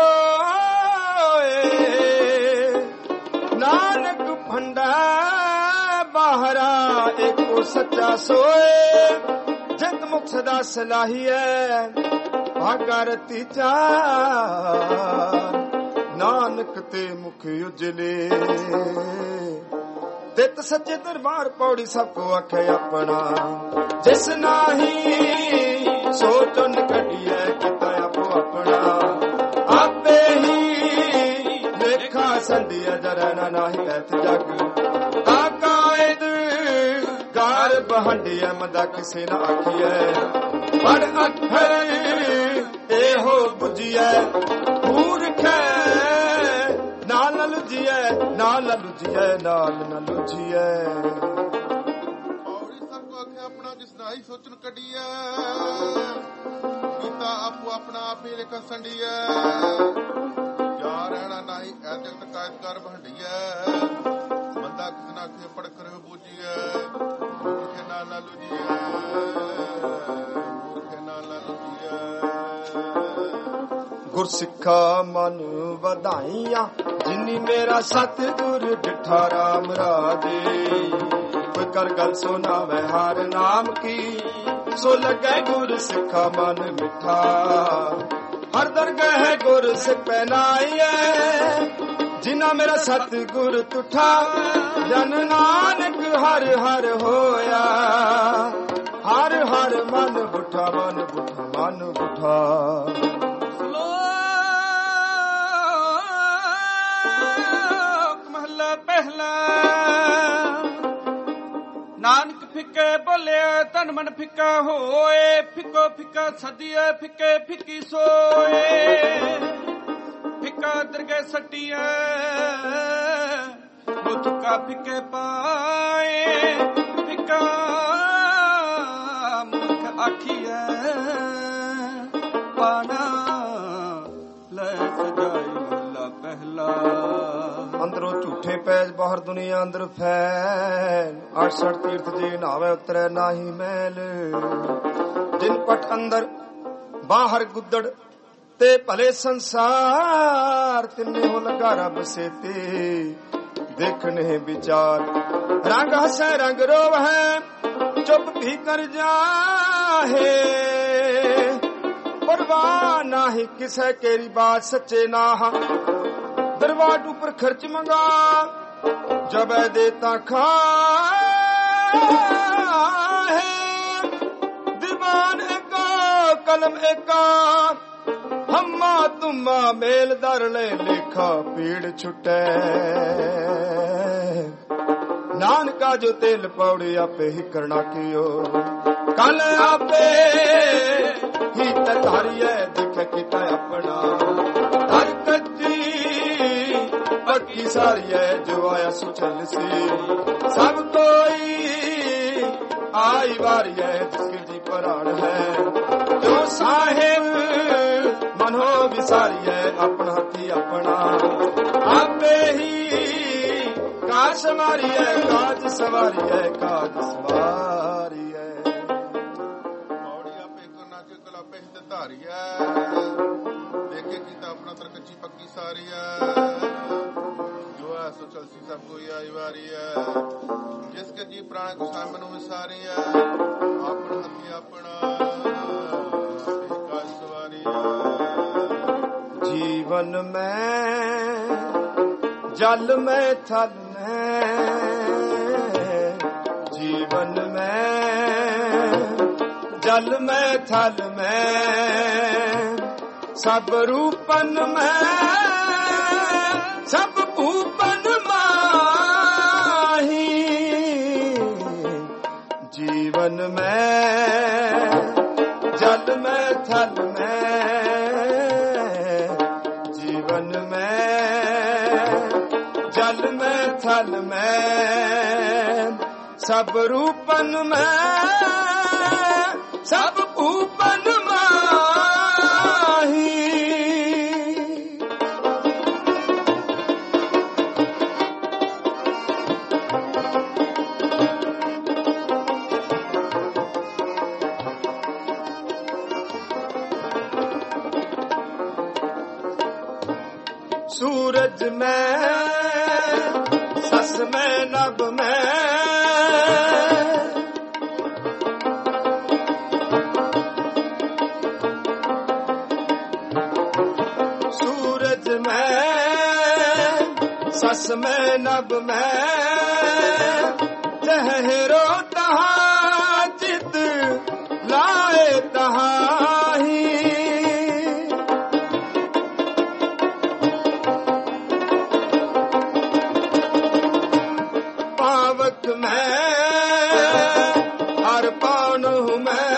ਨਾਨਕ ਭੰਡਾ ਬਾਹਰਾ ਏਕੋ ਸੱਚਾ ਸੋਏ। ਜਿਤ ਮੁਖ ਸਦਾ ਸਲਾਹੀਐ ਭਾਗਾ ਰਤੀ ਚਾਰ। ਨਾਨਕ ਤੇ ਮੁਖ ਉਜਲੇ ਤਿਤ ਸੱਚੇ ਦਰਬਾਰ ਪੌੜੀ ਸਭ ਕੋ ਆਖੇ ਆਪਣਾ। ਜਿਸ ਨਾਹੀ ਸੋਚਨ ਕੱਢੀਐ ਕੀਤਾ ਆਪੋ ਆਪਣਾ। ਆਪੇ ਹੀ ਲੇਖਾ ਸੰਧਿਆ ਜਰੈ ਨਾ ਨਾਹੀ ਐਤ ਜਗ। ਆਕਾਇਦ ਗਾਰ ਬਹੰਡਿਐ ਮੰਦਾ ਕਿਸੇ ਨਾ ਆਖੀਐ। ਪੜ ਅੱਖਰ ਇਹੋ ਬੁਝੀਐ ਮੂਰਖੈ। ਨਾਲ ਨ ਲੁਝੀਐ ਨਾਲ ਨ ਲੁਝੀਐ ਨਾਲ ਨ ਲੁਝੀਐ। ਔੜੀ ਸਭ ਕੋ ਆਖਿਆ ਆਪਣਾ ਜਿਸ ਨਾਹੀ ਸੋਚਣ ਕੱਢੀਐ। ਕੀਤਾ ਆਪੋ ਆਪਣਾ ਆਪੇ ਲੇਖਾ ਸੰਡੀਐ। ਜਾ ਰਹਿਣਾ ਨਾਹੀ ਐ ਜਗਤ ਕਾਇਦ ਕਰ ਭੰਡੀਐ। ਬੰਦਾ ਕਿਸ ਨਾ ਆਖੇ ਪੜ ਕਰਿਓ ਬੂਝੀਐ। ਮੂਰਖੇ ਨਾਲ ਨ ਲੁਝੀਐ ਮੂਰਖੇ ਨਾਲ ਨ ਲੁਝੀਐ। ਗੁਰਸਿੱਖਾ ਮਨ ਵਧਾਈਆਂ ਜਿਨੀ ਮੇਰਾ ਸਤਿਗੁਰ ਡਿਠਾ ਰਾਮ ਰਾਜੇ। ਕੋਈ ਕਰ ਗੱਲ ਸੁਣਾਵੇ ਹਰ ਨਾਮ ਕੀ, ਸੋ ਲੱਗੇ ਗੁਰ ਸਿੱਖਾ ਮਨ ਮਿੱਠਾ। ਹਰ ਦਰਗਾਹ ਗੁਰ ਸਿੱਖ ਪਹਿਨਾਈਐ, ਜਿਨਾ ਮੇਰਾ ਸਤਿਗੁਰ ਤੁਠਾ। ਜਨ ਨਾਨਕ ਹਰ ਹਰ ਹੋਇਆ, ਹਰ ਹਰ ਮਨ ਬੁੱਠਾ ਮਨ ਬੁੱਠਾ ਮਨ ਬੁੱਠਾ। ਪਹਿਲਾ ਨਾਨਕ ਫਿੱਕੇ ਬੋਲਿਆ ਤਨ ਮਨ ਫਿੱਕਾ ਹੋਏ। ਫਿੱਕੋ ਫਿੱਕਾ ਸਦੀਏ ਫਿੱਕੇ ਫਿੱਕੀ ਸੋਏ। ਫਿੱਕਾ ਦਰਗੇ ਸੱਟੀਐ ਮੁੱਠਕਾ ਫਿੱਕੇ ਪਾਏ। ਫਿੱਕਾ ਮੁਖ ਆਖੀਐ ਪਾਣਾ ਲੈ ਸਜਾਈ ਮਹਲਾ ਪਹਿਲਾ। ਅੰਦਰੋਂ ਝੂਠੇ ਪੈਜ ਬਾਹਰ ਦੁਨੀਆ ਅੰਦਰ ਫੈਲ। ਅਠਸਠ ਤੀਰਥ ਜੇ ਨਾਵੇ ਉਤਰੈ ਨਾਹੀ ਮੈਲ। ਜਿਨ ਪਟ ਅੰਦਰ ਬਾਹਰ ਗੁੱਦੜ ਤੇ ਭਲੇ ਸੰਸਾਰ। ਤਿੰਨੇ ਹੋ ਲਗਾ ਰੱਬ ਸੇਤੇ ਦੇਖਣੇ ਵਿਚਾਰ। ਰੰਗ ਹਸੈ ਰੰਗ ਰੋਵਹਿ ਚੁੱਪ ਵੀ ਕਰ ਜਾਹੇ। ਪਰਵਾਹ ਨਾਹੀ ਕਿਸੈ ਕੇਰੀ ਬਾਤ ਸੱਚੇ ਨਾਹ। दरवाट ऊपर खर्च मंगा जब देता खा है। दीवान एका कलम एका हम्मा तुम्मा मेल दर ले लेखा पीड़ छुटे। नानका जो तेल पौड़ी आपे ही करना कियो कल आपे ਹੀ ਤੇ ਧਾਰੀਐ ਦੇਖੇ ਕੀਤਾ ਆਪਣਾ ਹਰ ਕੱਚੀ ਪੱਕੀ ਸਾਰੀਐ ਜੋ ਆਇਆ ਸੋ ਚੱਲ ਸੀ ਸਭ ਕੋਈ ਆਈ ਵਾਰੀਐ ਜਿਸ ਜੀ ਪ੍ਰਾਣ ਹੈ ਜੋ ਸਾਹਿਬ ਮਨੋ ਵਿਸਾਰੀਐ ਆਪਣਾ ਹੱਥੀ ਆਪਣਾ ਆਪੇ ਹੀ ਕਾਸ਼ ਮਾਰੀਐ ਕਾਜ ਸਵਾਰੀਐ ਕਾਜ ਸਵਾਰੀਐ ਮੌੜੀ ਆਪੇ ਕਰਨਾ ਕਿ ਕਲਾਪੇ ਹੀ ਤੇ ਧਾਰੀਐ ਦੇਖੇ ਕੀਤਾ ਆਪਣਾ ਤਰਕੱਚੀ ਪੱਕੀ ਸਾਰੀਐ ਜੋ ਐ ਸੋ ਚਲਸੀ ਸਭ ਕੋਈ ਆਈ ਵਾਰੀਐ ਜਿਸ ਕੇ ਜੀ ਪ੍ਰਾਣ ਕੋ ਸਾਮਨ ਵਿਸਾਰੀਐ ਆਪਣਾ ਹੱਥੀ ਆਪਣਾ ਕਾਜ ਸਵਾਰੀਐ ਜੀਵਨ ਮੈਂ ਜਲ ਮੈਂ ਥਲ जीवन में जल में थल में सब रूपन में सब भूपन माही जीवन में जल में थल में जीवन में जल में थल में सब रूपन में सब भूपन माही सूरज में सस में नभ में सस में नभ में चहरो तहा चित लाए तहाही पावक में हर पानु में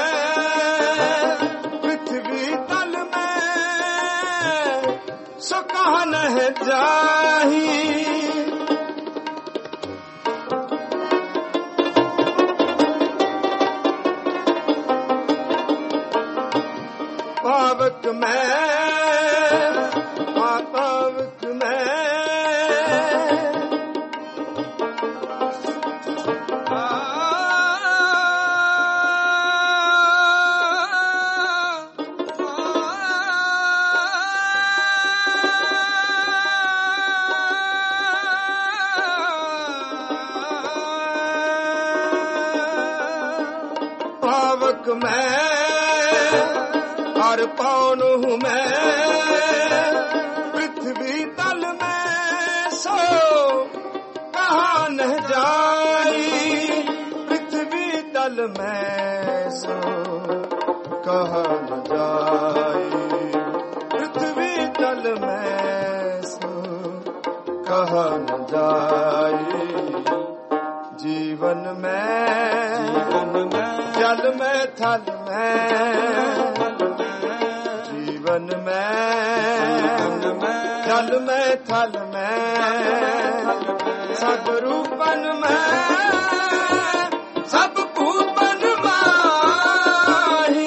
पृथ्वी तल में सो कहा न जाही पावक में पावक में पावक में हर पौनु में पृथ्वी तल में सो कहाँ न जाई पृथ्वी तल में सो कहाँ न जाई पृथ्वी तल में सो कहाँ न जाई जीवन में जीवन में जल में थल में जीवन में जल में थल में सब रूपन में सब भूपन माही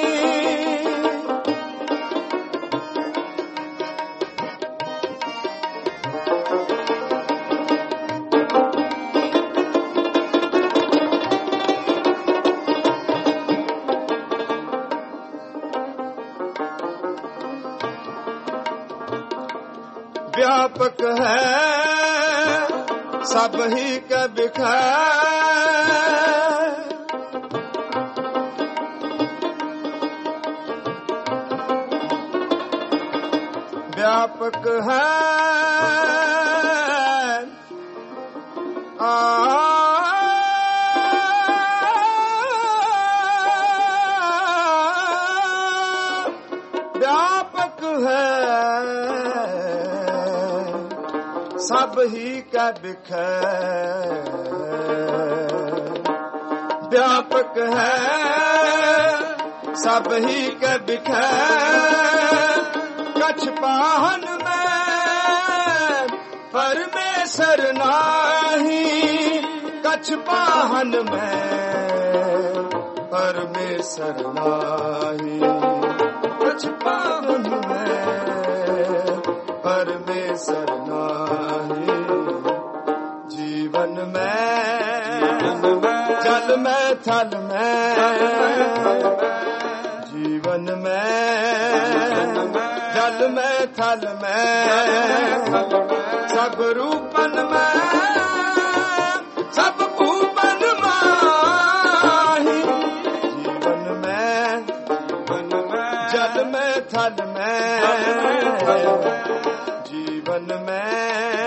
व्यापक है सब ही के बिखर व्यापक है आ व्यापक है सब ही का बिखर व्यापक है सब ही के बिखै कछ पाहन में परमेश्वर नाही कछ पाहन में परमेश्वर नाही कछ पाहन में परमेश्वर नाही जीवन में जल में थल में जीवन में जल में थल में सब रूपन में सब भूपन माही जीवन में जल में थल में जीवन में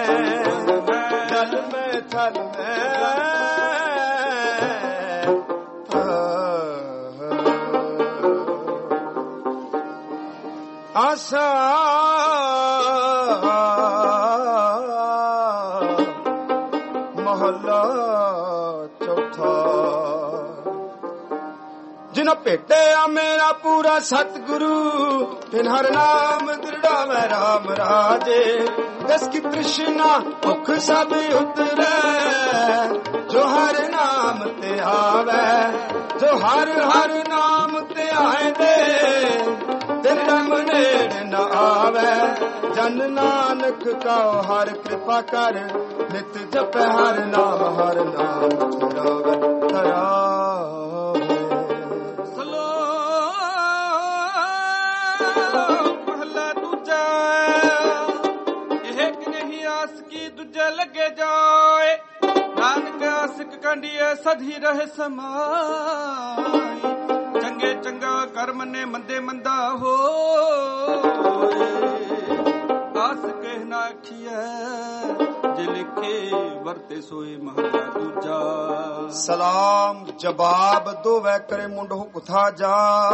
जल में थल में आशा महला चौथा जिन भेटिया मेरा पूरा सतगुरु तिन हर नाम दृढ़ा मैं राम राजे दस की तृष्णा भुख सब उतरे जो हर नाम ते आवे जो हर हर नाम ते आए दे तिन नेड़ न आवे जन नानक का हर कृपा कर नित जप हर नाम हर नाम छुड़ावे पहला दूजा एक नहीं आस की दूजा लगे जाए नानक आसिक कंडिए सधी रहे समाई चंगे चंगा कर्म ने मंदे मंदा हो आस कहना आखिए जे लिखे वरते सोए महला दूजा सलाम जवाब दो वै करे मुंड कुथा जा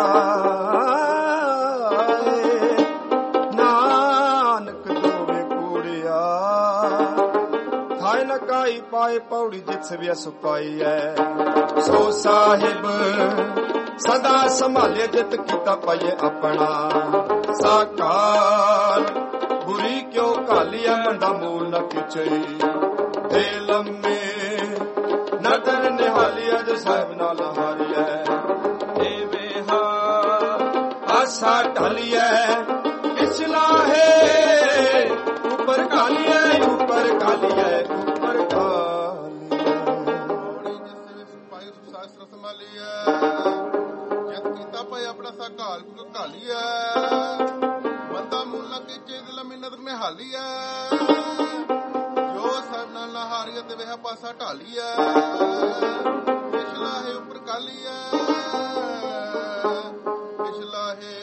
नानक दोवे कूड़िया थाय न काई पाए पौड़ी जित भी सुपाई है सो साहिब सदा संभाले जित किता पाइए अपना साकार बुरी क्यों कालिया मंडा मूल न पिछई दे लम्बे नदर निहालिया जो साहिब नाल हारिया देवे हा आशा ढलिया इसलाहे ऊपर कालिया ऊपर कालिया ऊपर कालिया शास्त्र संभालिया अपना सा काल को कालिया बंदा मूला के चेद लमी नदर में हालिया जो सब नाल हारिया ते वह पासा ढालिया पिछला है ऊपर कालिया पिछला है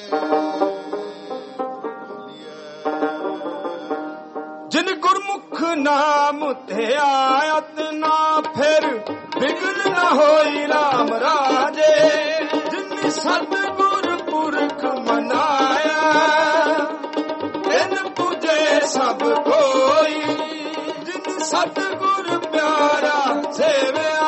जिन गुरमुख नाम ते आयत ना फिर बिगड़ न होई राम राजे जिन सतगुर पुरख मनाया तिन पूजे सब कोई जिन सतगुर प्यारा सेवया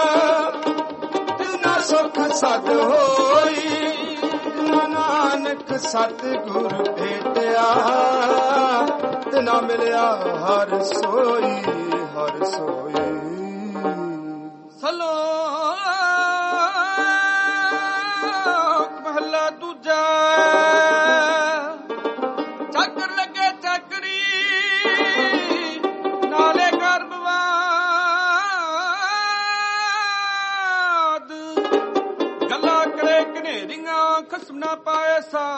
तिना सुख सद होई नानक सतगुर भेटिया तिना मिलिया हर सोई हर सोई सलो महला दूजा ਚੱਕਰ ਲੱਗੇ ਚੱਕਰੀ ਨਾਲੇ ਗਰਭਵਾਦ ਗੱਲਾਂ ਕਰੇ ਘਨੇਰੀਆਂ ਖਸਮ ਨਾ ਪਾਏ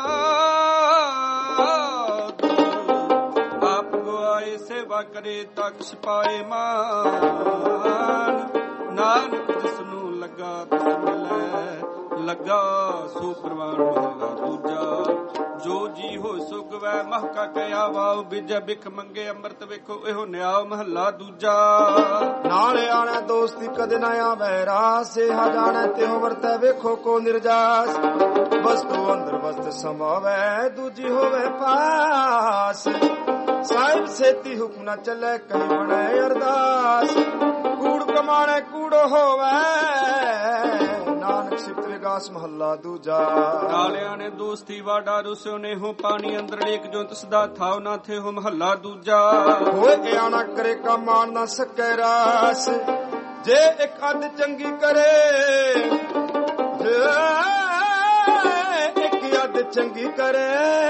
ਸਾਧ ਆਪ ਗਵਾਏ ਸੇਵਾ ਕਰੇ ਤਖਸ਼ ਪਾਏ ਮਾਨ ਨਾਨਕ ਜਿਸ ਨੂੰ ਲੱਗਾ ਤਿਸ ਮਿਲੈ ਲੱਗਾ ਸੋ ਪ੍ਰਵਾਨ ਮਹਲਾ ਦੂਜਾ ਜੋ ਜੀ ਹੋ ਸੁਗਵੈ ਮਹਕਾ ਕਹਿਆ ਵਾਉ ਬਿਜੈ ਬਿਖ ਮੰਗੇ ਅੰਮ੍ਰਿਤ ਵੇਖੋ ਇਹੋ ਨਿਆਉ ਮਹਲਾ ਦੂਜਾ ਨਾਲੇ ਆਣਾ ਦੋਸਤੀ ਕਦੇ ਨਾ ਆਵੇ ਰਾਸ ਹਾ ਜਾਣਾ ਤਿਉ ਵਰਤੈ ਵੇਖੋ ਕੋ ਨਿਰਜਾਸ ਵਸਤੂ ਅੰਦਰ ਵਸਤ ਸਮਾਵੈ ਦੂਜੀ ਹੋਵੇ ਪਾਸ ਸਾਹਿਬ ਸੇਤੀ ਹੁਕਮ ਨਾ ਚੱਲੇ ਕਹੀ ਬਣੇ ਅਰਦਾਸ ਕੂੜ ਮਾਣੇ ਕੂੜੋ ਹੋਵੇ। ਨਾਨਕ ਸਿਫਤ ਵਿਗਾਸ ਮਹੱਲਾ ਦੂਜਾ। ਨਾਲਿਆਂ ਨੇ ਦੋਸਤੀ ਵਾਡਾ ਰੁਸਿਓ ਨੇ ਹੋ ਪਾਣੀ ਅੰਦਰ ਲੇਕ ਜੋ ਤਸਦਾ ਥਾਉ ਨਾ ਥੇ ਹੋ ਮਹੱਲਾ ਦੂਜਾ। ਹੋਏ ਗਿਆ ਨਾ ਕਰੇ ਕਾ ਮਾਨ ਨਾ ਸਕੇ ਰਾਸ, ਜੇ ਇੱਕ ਅੱਧ ਚੰਗੀ ਕਰੇ ਜੇ ਇੱਕ ਅੱਧ ਚੰਗੀ ਕਰੇ,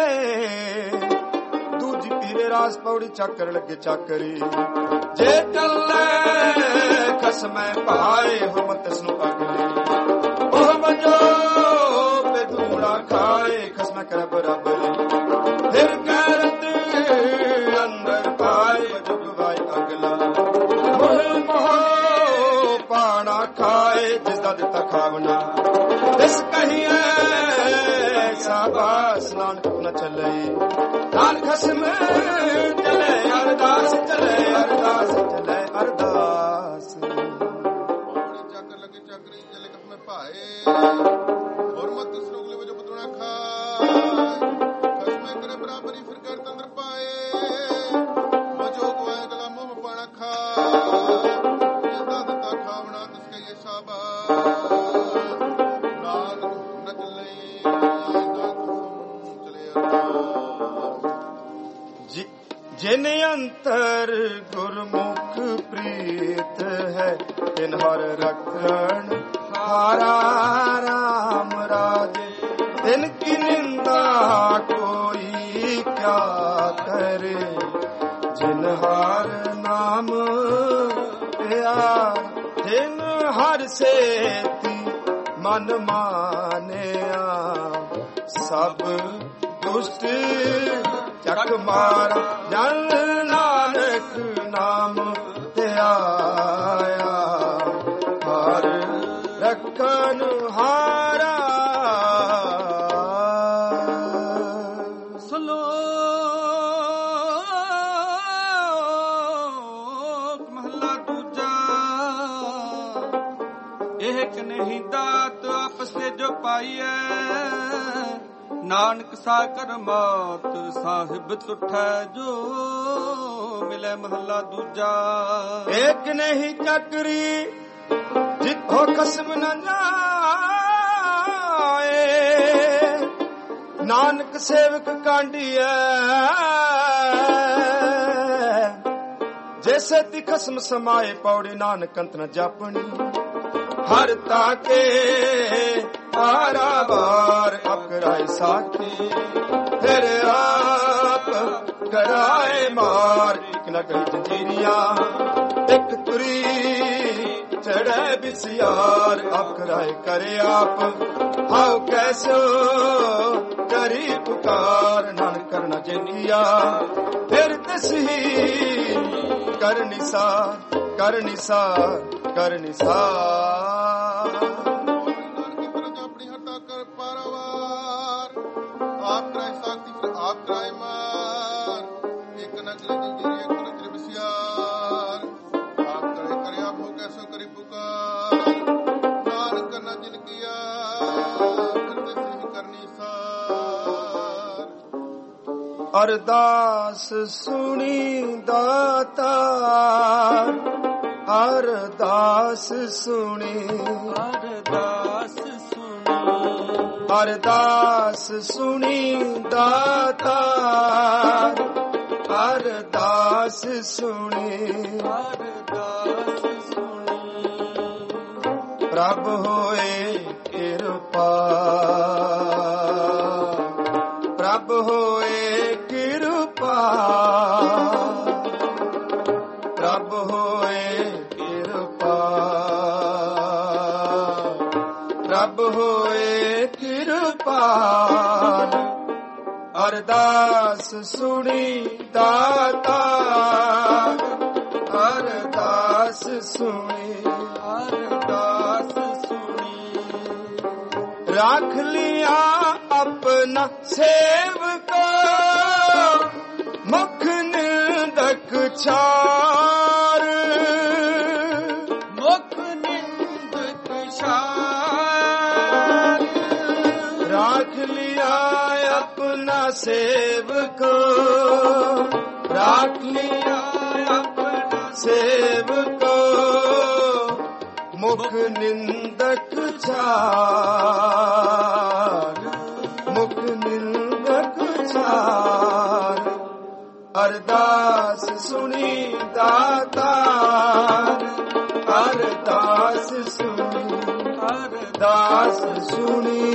ਦੂਜੀ ਪੀਰੇ ਰਾਸ ਪੌੜੀ ਚੱਕਰ ਲੱਗੇ ਚੱਕਰੀ। ਜੇ ਚੱਲੇ ਖਸਮੈ ਭਾਏ ਹੋ ਮਤਸ ਨੂੰ ਅਗਲੇ, ਉਹ ਮਜੋ ਬੇਦੂੜਾ ਖਾਏ ਖਸਮੈ ਕਰ ਬਰਾਬਰੀ। ਫਿਰ ਕਰਤ ਅੰਦਰ ਪਾਏ ਜੁਗ ਵਾਈ ਅਗਲਾ, ਮੋਹ ਮੋਹ ਪਾਣਾ ਖਾਏ ਜਿਸ ਦਾ ਦਿੱਤਾ ਖਾਵਣਾ। ਇਸ ਕਹੀਏ ਸਾਬਾਸ ਨਾਨਕ ਨ ਚੱਲੇ, ਨਾਲ ਖਸਮ ਚਲੇ ਅਰਦਾਸ ਚਲੇ ਅਰਦਾਸ ਚਲੇ ਅਰਦਾਸ। ਚੱਕਰ ਲੱਗੇ ਚੱਕਰੀ ਚਲੇ ਖਸਮ ਭਾਏ, ਹੋਰ ਮਤ ਸਰੋਗਲੇ ਵਜੋਂ ਬਤੂਣਾ ਖਾਏ। ਖਸਮੇ ਕਰੇ ਬਰਾਬਰੀ ਫਿਰ ਕਰ ਤੰਦਰ ਪਾਏ, ਵਜੋ ਗਵਾਏ ਗਲਾ ਮੋਹ ਪਾਣਾ ਖਾਏ। ਜਿਸਦਾ ਦਿੱਤਾ ਖਾਵਣਾ ਤਿਸ ਕਹੀਏ ਸ਼ਾਬਾਸ਼, ਨਾਨਕ ਨ ਚੱਲੇ ਨਾਲ ਖਸਮ ਚਲੇ ਅਰਦਾਸ। ਜਿਨ ਅੰਤਰ ਗੁਰਮੁਖ ਪ੍ਰੀਤ ਹੈ, ਤਿਨ ਹਰ ਰਖਣ ਹਾਰਾ ਰਾਮ ਰਾਜੇ। ਤਿਨ ਕੀ ਨਿੰਦਾ ਕੋਈ ਕਿਆ ਕਰੇ, ਜਿਨ ਹਰ ਨਾਮ ਪਿਆਰ। ਜਿਨ ਹਰ ਸੇਤੀ ਮਨ ਮਾਨਿਆ, ਸਭ ਦੁਸ਼ਟ ਚੱਕ ਮਾਰ। ਜਨ ਨਾਨਕ ਨਾਮ ਧਿਆਇਆ, ਹਰ ਰੱਖਣ ਹਾਰਾ। ਸਲੋਕ ਮਹੱਲਾ ਦੂਜਾ। ਇਹ ਕਿ ਨਹੀਂ ਦਾਤ ਆਪਸ ਤੇ ਜੋ ਪਾਈਐ, ਨਾਨਕ ਸਾਕਰ ਮਾਤ ਸਾਹਿਬ ਤੁਠੈ ਜੋ ਮਿਲੇ ਮਹੱਲਾ ਦੂਜਾ। ਇੱਕ ਨਹੀਂ ਚੱਕਰੀ ਜਿੱਥੋਂ ਖਸਮ ਨਾ ਜਾਏ, ਨਾਨਕ ਸੇਵਕ ਕਾਂਡੀਐ। ਜੈਸੇ ਤੀ ਖਸਮ ਸਮਾਏ ਪੌੜੀ, ਨਾਨਕ ਅੰਤ ਨ ਜਾਪਣੀ। ਹਰ ਤਾਕੇ ਆਰਾ ਵਾਰ ਅਕਰਾਏ ਸਾਖੀ, ਫਿਰ ਆਪ ਕਰਾਏ ਮਾਰ। ਇੱਕ ਨਾ ਕਹੀ ਜੰਜੀਰੀਆਂ ਇੱਕ ਤੁਰੀ ਚੜ੍ਹੇ ਬਿਸਿਆਰ, ਅਕਰਾਏ ਕਰੇ ਆਪ ਹਾਉ ਕੈਸੋ ਕਰੀ ਪੁਕਾਰ। ਨਾਨਕ ਕਰਨਾ ਜੇਨੀਆ ਫਿਰ ਤਸਹੀ ਕਰਨੀ ਸਾ ਕਰਨੀ ਸਾ ਕਰਨੀ ਸਾ। ਆਪਣੀ ਹੱਤਾ ਕਰ ਪਾਰਵਾਰ, ਆਪ ਕਰਾਏ ਸਾਖੀ ਫਿਰ ਆਪ ਕਰਾਏ ਮਾਰ। ਇੱਕ ਨਗਲ ਜੰਜੀਰੀ ਇੱਕ ਨਗਲ ਬਸਿਆਰ, ਆਪ ਕਰੇ ਕਰੇ ਆਪ ਹੋ ਕੈਸੋ ਕਰੀ ਪੁਕਾਰ। ਨਾਨਕ ਕਰਨਾ ਜਿਨ ਕੀਆ ਫਿਰ ਤਸਹੀ ਕਰਨੀ ਸਾਰ। ਅਰਦਾਸ ਸੁਣੀ ਦਾਤਾਰ, ਅਰਦਾਸ ਸੁਣੀ ਅਰਦਾਸ ਅਰਦਾਸ ਸੁਣੀ ਦਾਤਾਰ, ਅਰਦਾਸ ਸੁਣੀ ਅਰਦਾਸ ਸੁਣੀ। ਪ੍ਰਭ ਹੋਏ ਕਿਰਪਾ, ਪ੍ਰਭ ਹੋਏ ਕਿਰਪਾ, ਪ੍ਰਭ ਹੋਏ ਕਿਰਪਾ, ਪ੍ਰਭ ਹੋਏ ਕਿਰਪਾਲ। ਅਰਦਾਸ ਸੁਣੀ ਦਾਤਾ, ਅਰਦਾਸ ਸੁਣੀ ਅਰਦਾਸ ਸੁਣੀ। ਰੱਖ ਲਿਆ ਆਪਣਾ ਸੇਵਕਾ, ਮੁਖ ਨਿੰਦਕ ਛਾਰ, ਮੁਖ ਨਿੰਦਕ ਛਾਰ। ਰੱਖ ਲਿਆ ਆਪਣਾ ਸੇਵਕ, ਰੱਖ ਲਿਆ ਆਪਣਾ ਸੇਵਕ, ਮੁਖ ਨਿੰਦਕ ਛਾਰ, ਮੁਖ ਨਿੰਦਕ ਛਾਰ, ਅਰਦਾਸ ਸੁਣੀ ਦਾਤਾਰ, ਅਰਦਾਸ ਸੁਣੀ, ਅਰਦਾਸ ਸੁਣੀ।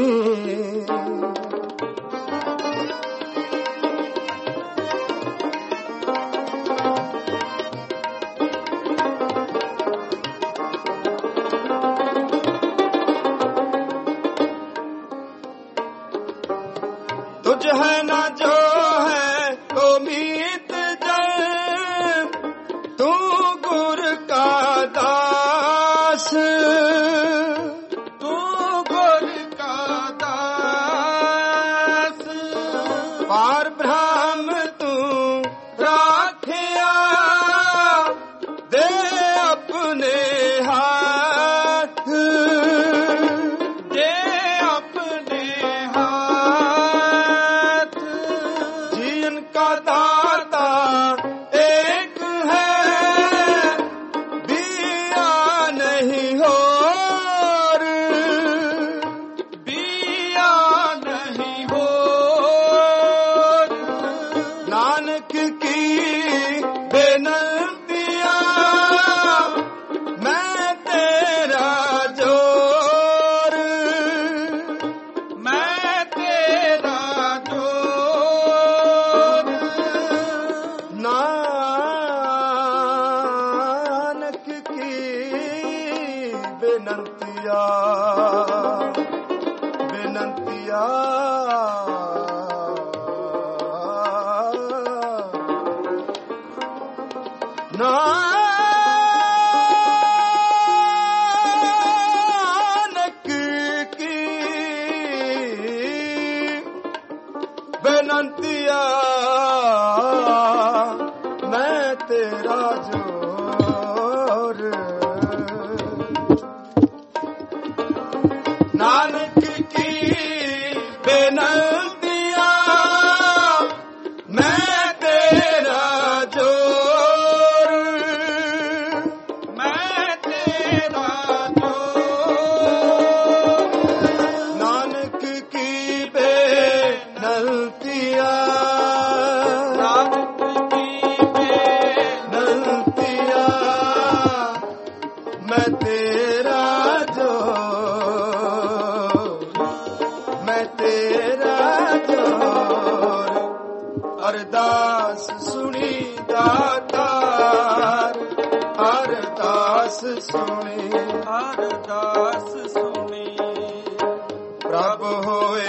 तुझ है ना जो है तो मीत जन, तू गुर का दास, तू गुर का दास, पार ब्रह्म तू राखिया दे अपने हाथ, दे अपने हाथ, का दाता एक है बिया नहीं होर, बिया नहीं होर, नानक की बेनतिया मैं तेरा जोर, मैं तेरा जोर, नानक की बेनतिया, बेनतिया नानक की बेनतिया मैं तेरा जोर, नानक की बेनतिया मैं तेरा जोर, मैं तेरा जोर, नानक की बेनतिया, नानक की बेनतिया मैं तेरा जोर, मैं तेरा जोर, अरदास सुनी दातार, अरदास सुनी, अरदास सुनी, प्रभ होए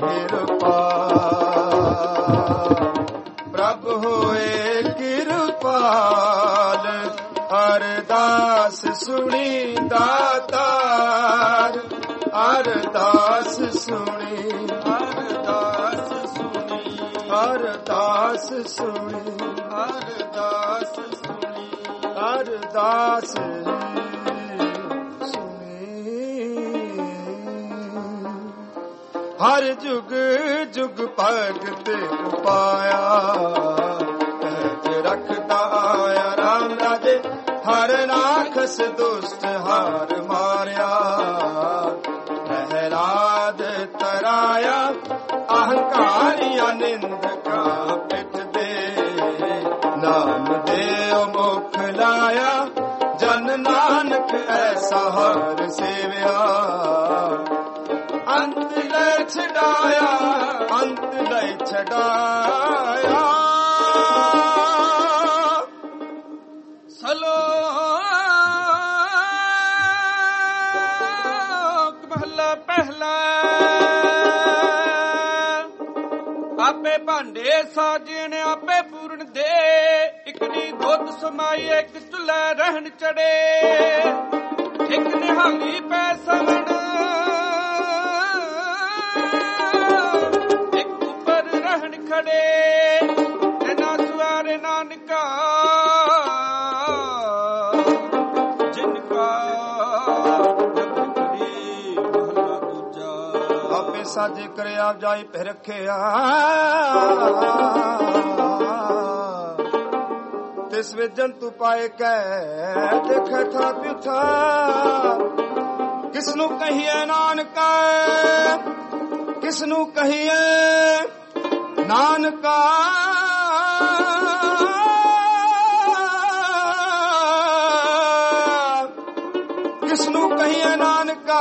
किरपाल, प्रभ होए किरपाल, अरदास सुनी दातार, अरदास सुनी, अरदास सुनी, अरदास सुनी, अरदास सुनी, अरदास सुनी। हर जुग जुग भगत पाया, रखता आया राम राजे, हर राखस दुष्ट हार मारिया, प्रहलाद तराया, अहंकारिया निंदका पिठ दे, नाम देव मुख लाया, जन नानक ऐसा हर सेविया, अंत ले छड़ाया, अंत ले छड़ाया, सलोक महला पहला। आपे भांडे साजण आपे पूਰਨ ਦੇ, ਇੱਕ ਨੀ ਦੁੱਧ ਸਮਾਈ ਇੱਕ ਚੁੱਲ੍ਹਾ ਰਹਿਣ ਚੜੇ, ਇੱਕ ਨਿਹਾਲੀ ਪੈ ਸਵਣ, ਇੱਕ ਉੱਪਰ ਰਹਿਣ ਖੜੇ, ਨਾ ਸੁਆਰੇ ਨਾਨਕਾ ਸਾਜੇ ਕਰਿਆ ਜਾਈ ਪਹਿ ਰੱਖਿਆ, ਤਿਸ ਵਿੱਚ ਜੰਤੂ ਪਾਏ ਕੈ ਦੇਖੈ ਥਾ ਪਿਥਾ ਕਿਸ ਨੂੰ ਕਹੀਏ ਨਾਨਕਾ ਕਿਸ ਨੂੰ ਕਹੀਏ ਨਾਨਕਾ ਕਿਸ ਨੂੰ ਕਹੀਏ ਨਾਨਕਾ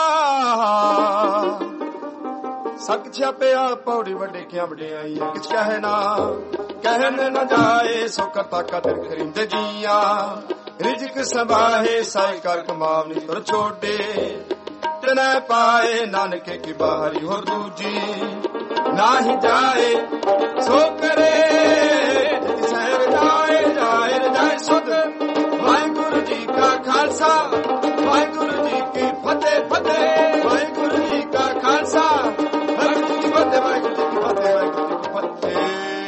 ਸਕ ਛਾਪਿਆ ਪੌੜੀ ਵੱਡੇ ਕਿਆ ਵਡਿਆਈ ਕਿਛ ਕਹੇ ਨਾ ਕਹਿਣ ਨਾ ਜਾਏ ਸੋ ਕਰਤਾ ਕਦਰ ਖਰਿੰਦੇ ਜੀਆਂ ਰਿਜਕ ਸੰਭਾਹੇ ਸਾਈ ਕਰ ਕਮਾਵਨੀ ਤੁਰ ਛੋਡੇ ਤਨੈ ਪਾਏ ਨਾਨਕੇ ਕੀ ਬਾਹਰੀ ਹੋਰ ਦੂਜੀ ਨਾਹੀ ਜਾਏ ਸੋ ਕਰੇ ਸਹਿਰ ਜਾਏ ਜਾਏ ਜਾਏ ਸੁਧ ਵਾਹਿਗੁਰੂ ਜੀ ਕਾ ਖਾਲਸਾ ਵਾਹਿਗੁਰੂ ਜੀ ਕੀ ਫਤਿਹ ਫਤਿਹ ਵਾਹਿਗੁਰੂ ਜੀ ਕਾ ਖਾਲਸਾ ਵਾਹਿਗੁਰੂ ਜੀ ਕੀ ਫਤਿਹ ਵਾਹਿਗੁਰੂ ਜੀ ਕੀ ਫਤਿਹ ਵਾਹਿਗੁਰੂ ਜੀ ਕੀ ਫਤਿਹ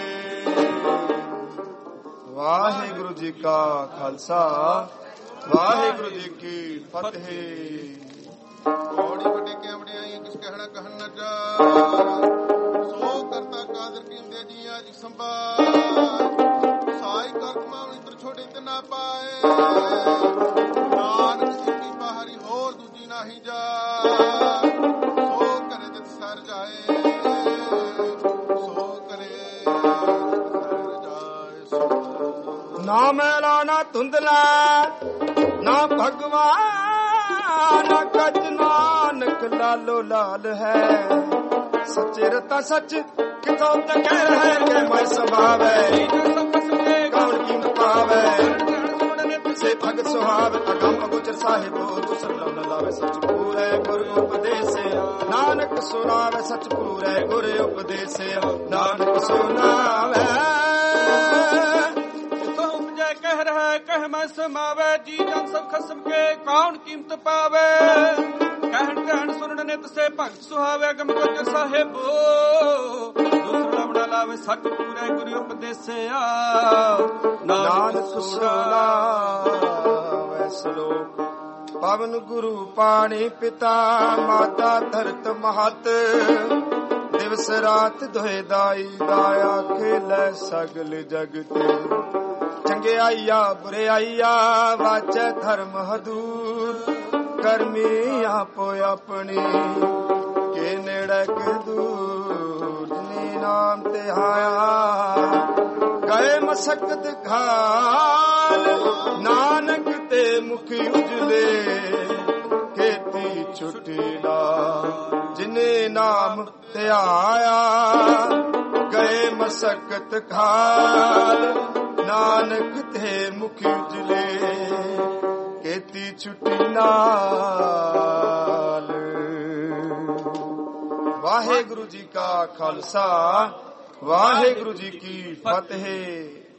ਵਾਹਿਗੁਰੂ ਜੀ ਕਾ ਖਾਲਸਾ ਵਾਹਿਗੁਰੂ ਜੀ ਕੀ ਫਤਿਹ ਔੜੀ ਵੱਡੇ ਕਿਆ ਵਡਿਆਈ ਕਿਸ ਕਹਿਣਾ ਕਹਿਣ ਨਾ ਜਾ ਸੋ ਕਰਤਾ ਕਾਦਰ ਕੀਂਦੇ ਜੀ ਅੱਜ ਸੰਭਾਲ ਸਾਈ ਕਰ ਕਮਾਉਣੀ ਤਰ ਛੋੜੇ ਤੇ ਨਾ ਪਾਏ ਨਾਨਕ ਜੀ ਕੀ ਬਾਹਰੀ ਹੋਰ ਦੂਜੀ ਨਹੀਂ ਜਾ ਸੋ ਕਰੇ ਤੇ ਸਰ ਜਾਏ ਸੋ ਕਰੇ ਸਰ ਜਾਏ ਨਾ ਮੈਲਾ ਨਾ ਧੁੰਦਲਾ ਨਾ ਭਗਵਾਨ ਨਾ ਕੱਜ ਨਾਨਕ ਲਾਲੋ ਲਾਲ ਹੈ ਸੱਚੇ ਰਤਾ ਸੱਚ ਕਿਥੋਂ ਤੱਕ ਰਹਿ ਕੇ ਮੈਂ ਸੁਭਾਵੇ ਕੌਣ ਕੀਮਤ ਪਾਵੇ ਸੇ ਭਗਤ ਸੁਹਾਵੇ ਅਗੰਮ ਗੁਜਰ ਸਾਹਿਬੋ ਦੁਸਰ ਲਉ ਲਾਵੇ ਸੱਚ ਪੂਰੇ ਗੁਰ ਉਪਦੇਸੇ ਨਾਨਕ ਸੁਣਾਵੇ ਸੱਚ ਪੂਰੇ ਗੁਰ ਉਪਦੇਸੇ ਨਾਨਕ ਸੁਣਾਵੇ ਕਹਿ ਰਹਾ ਕਹਿ ਮੈਂ ਸਮਾਵੇ ਜੀ ਜਨ ਸਭ ਖਸਮ ਕੇ ਕੌਣ ਕੀਮਤ ਪਾਵੇ ਕਹਿਣ ਕਹਿਣ ਸੁਣਨ ਨਿਤ ਸੇ ਭਗਤ ਸੁਹਾਵੇ ਅਗਮ ਗੁਜਰ ਸਾਹਿਬੋ ਦੂਸਰਾ ਲਵਣਾ ਲਾਵੇ ਸੱਚ ਪੂਰੇ ਗੁਰੂ ਉਪਦੇਸਿਆ ਨਾਨਕ ਸੁਣਾਵੇ ਸ਼ਲੋਕ ਪਵਨ ਗੁਰੂ ਪਾਣੀ ਪਿਤਾ ਮਾਤਾ ਧਰਤ ਮਹਤ ਦਿਵਸ ਰਾਤ ਦੋਏ ਦਾਈ ਦਾਇਆ ਖੇਲੇ ਸਗਲ ਜਗਤ ਚੰਗਿਆਈਆ ਬੁਰਿਆਈਆ ਵਾਚੈ ਧਰਮ ਹਦੂਰ ਕਰਮੀ ਆਪੋ ਆਪਣੀ ਕੇ ਨੇੜੇ ਕੇ ਦੂਰ ਜਿਨੀ ਨਾਮ ਤੇ ਆਇਆ ਗਏ ਮਸਕਤ ਘਾਲ ਨਾਨਕ ਤੇ ਮੁਖੀ ਉਜਲੇ ਖੇਤੀ ਛੁੱਟੀ ਨਾ ਜਿਨੇ ਨਾਮ ਤੇ ਆਇਆ ਗਏ ਮਸਕਤ ਘਾਲ ਨਾਨਕ ਤੇ ਮੁਖੀ ਉਜਲੇ ਕੀਤੀ ਛੁੱਟੀ ਨਾਲ। ਵਾਹਿਗੁਰੂ ਜੀ ਕਾ ਖਾਲਸਾ ਵਾਹਿਗੁਰੂ ਜੀ ਕੀ ਫਤਿਹ।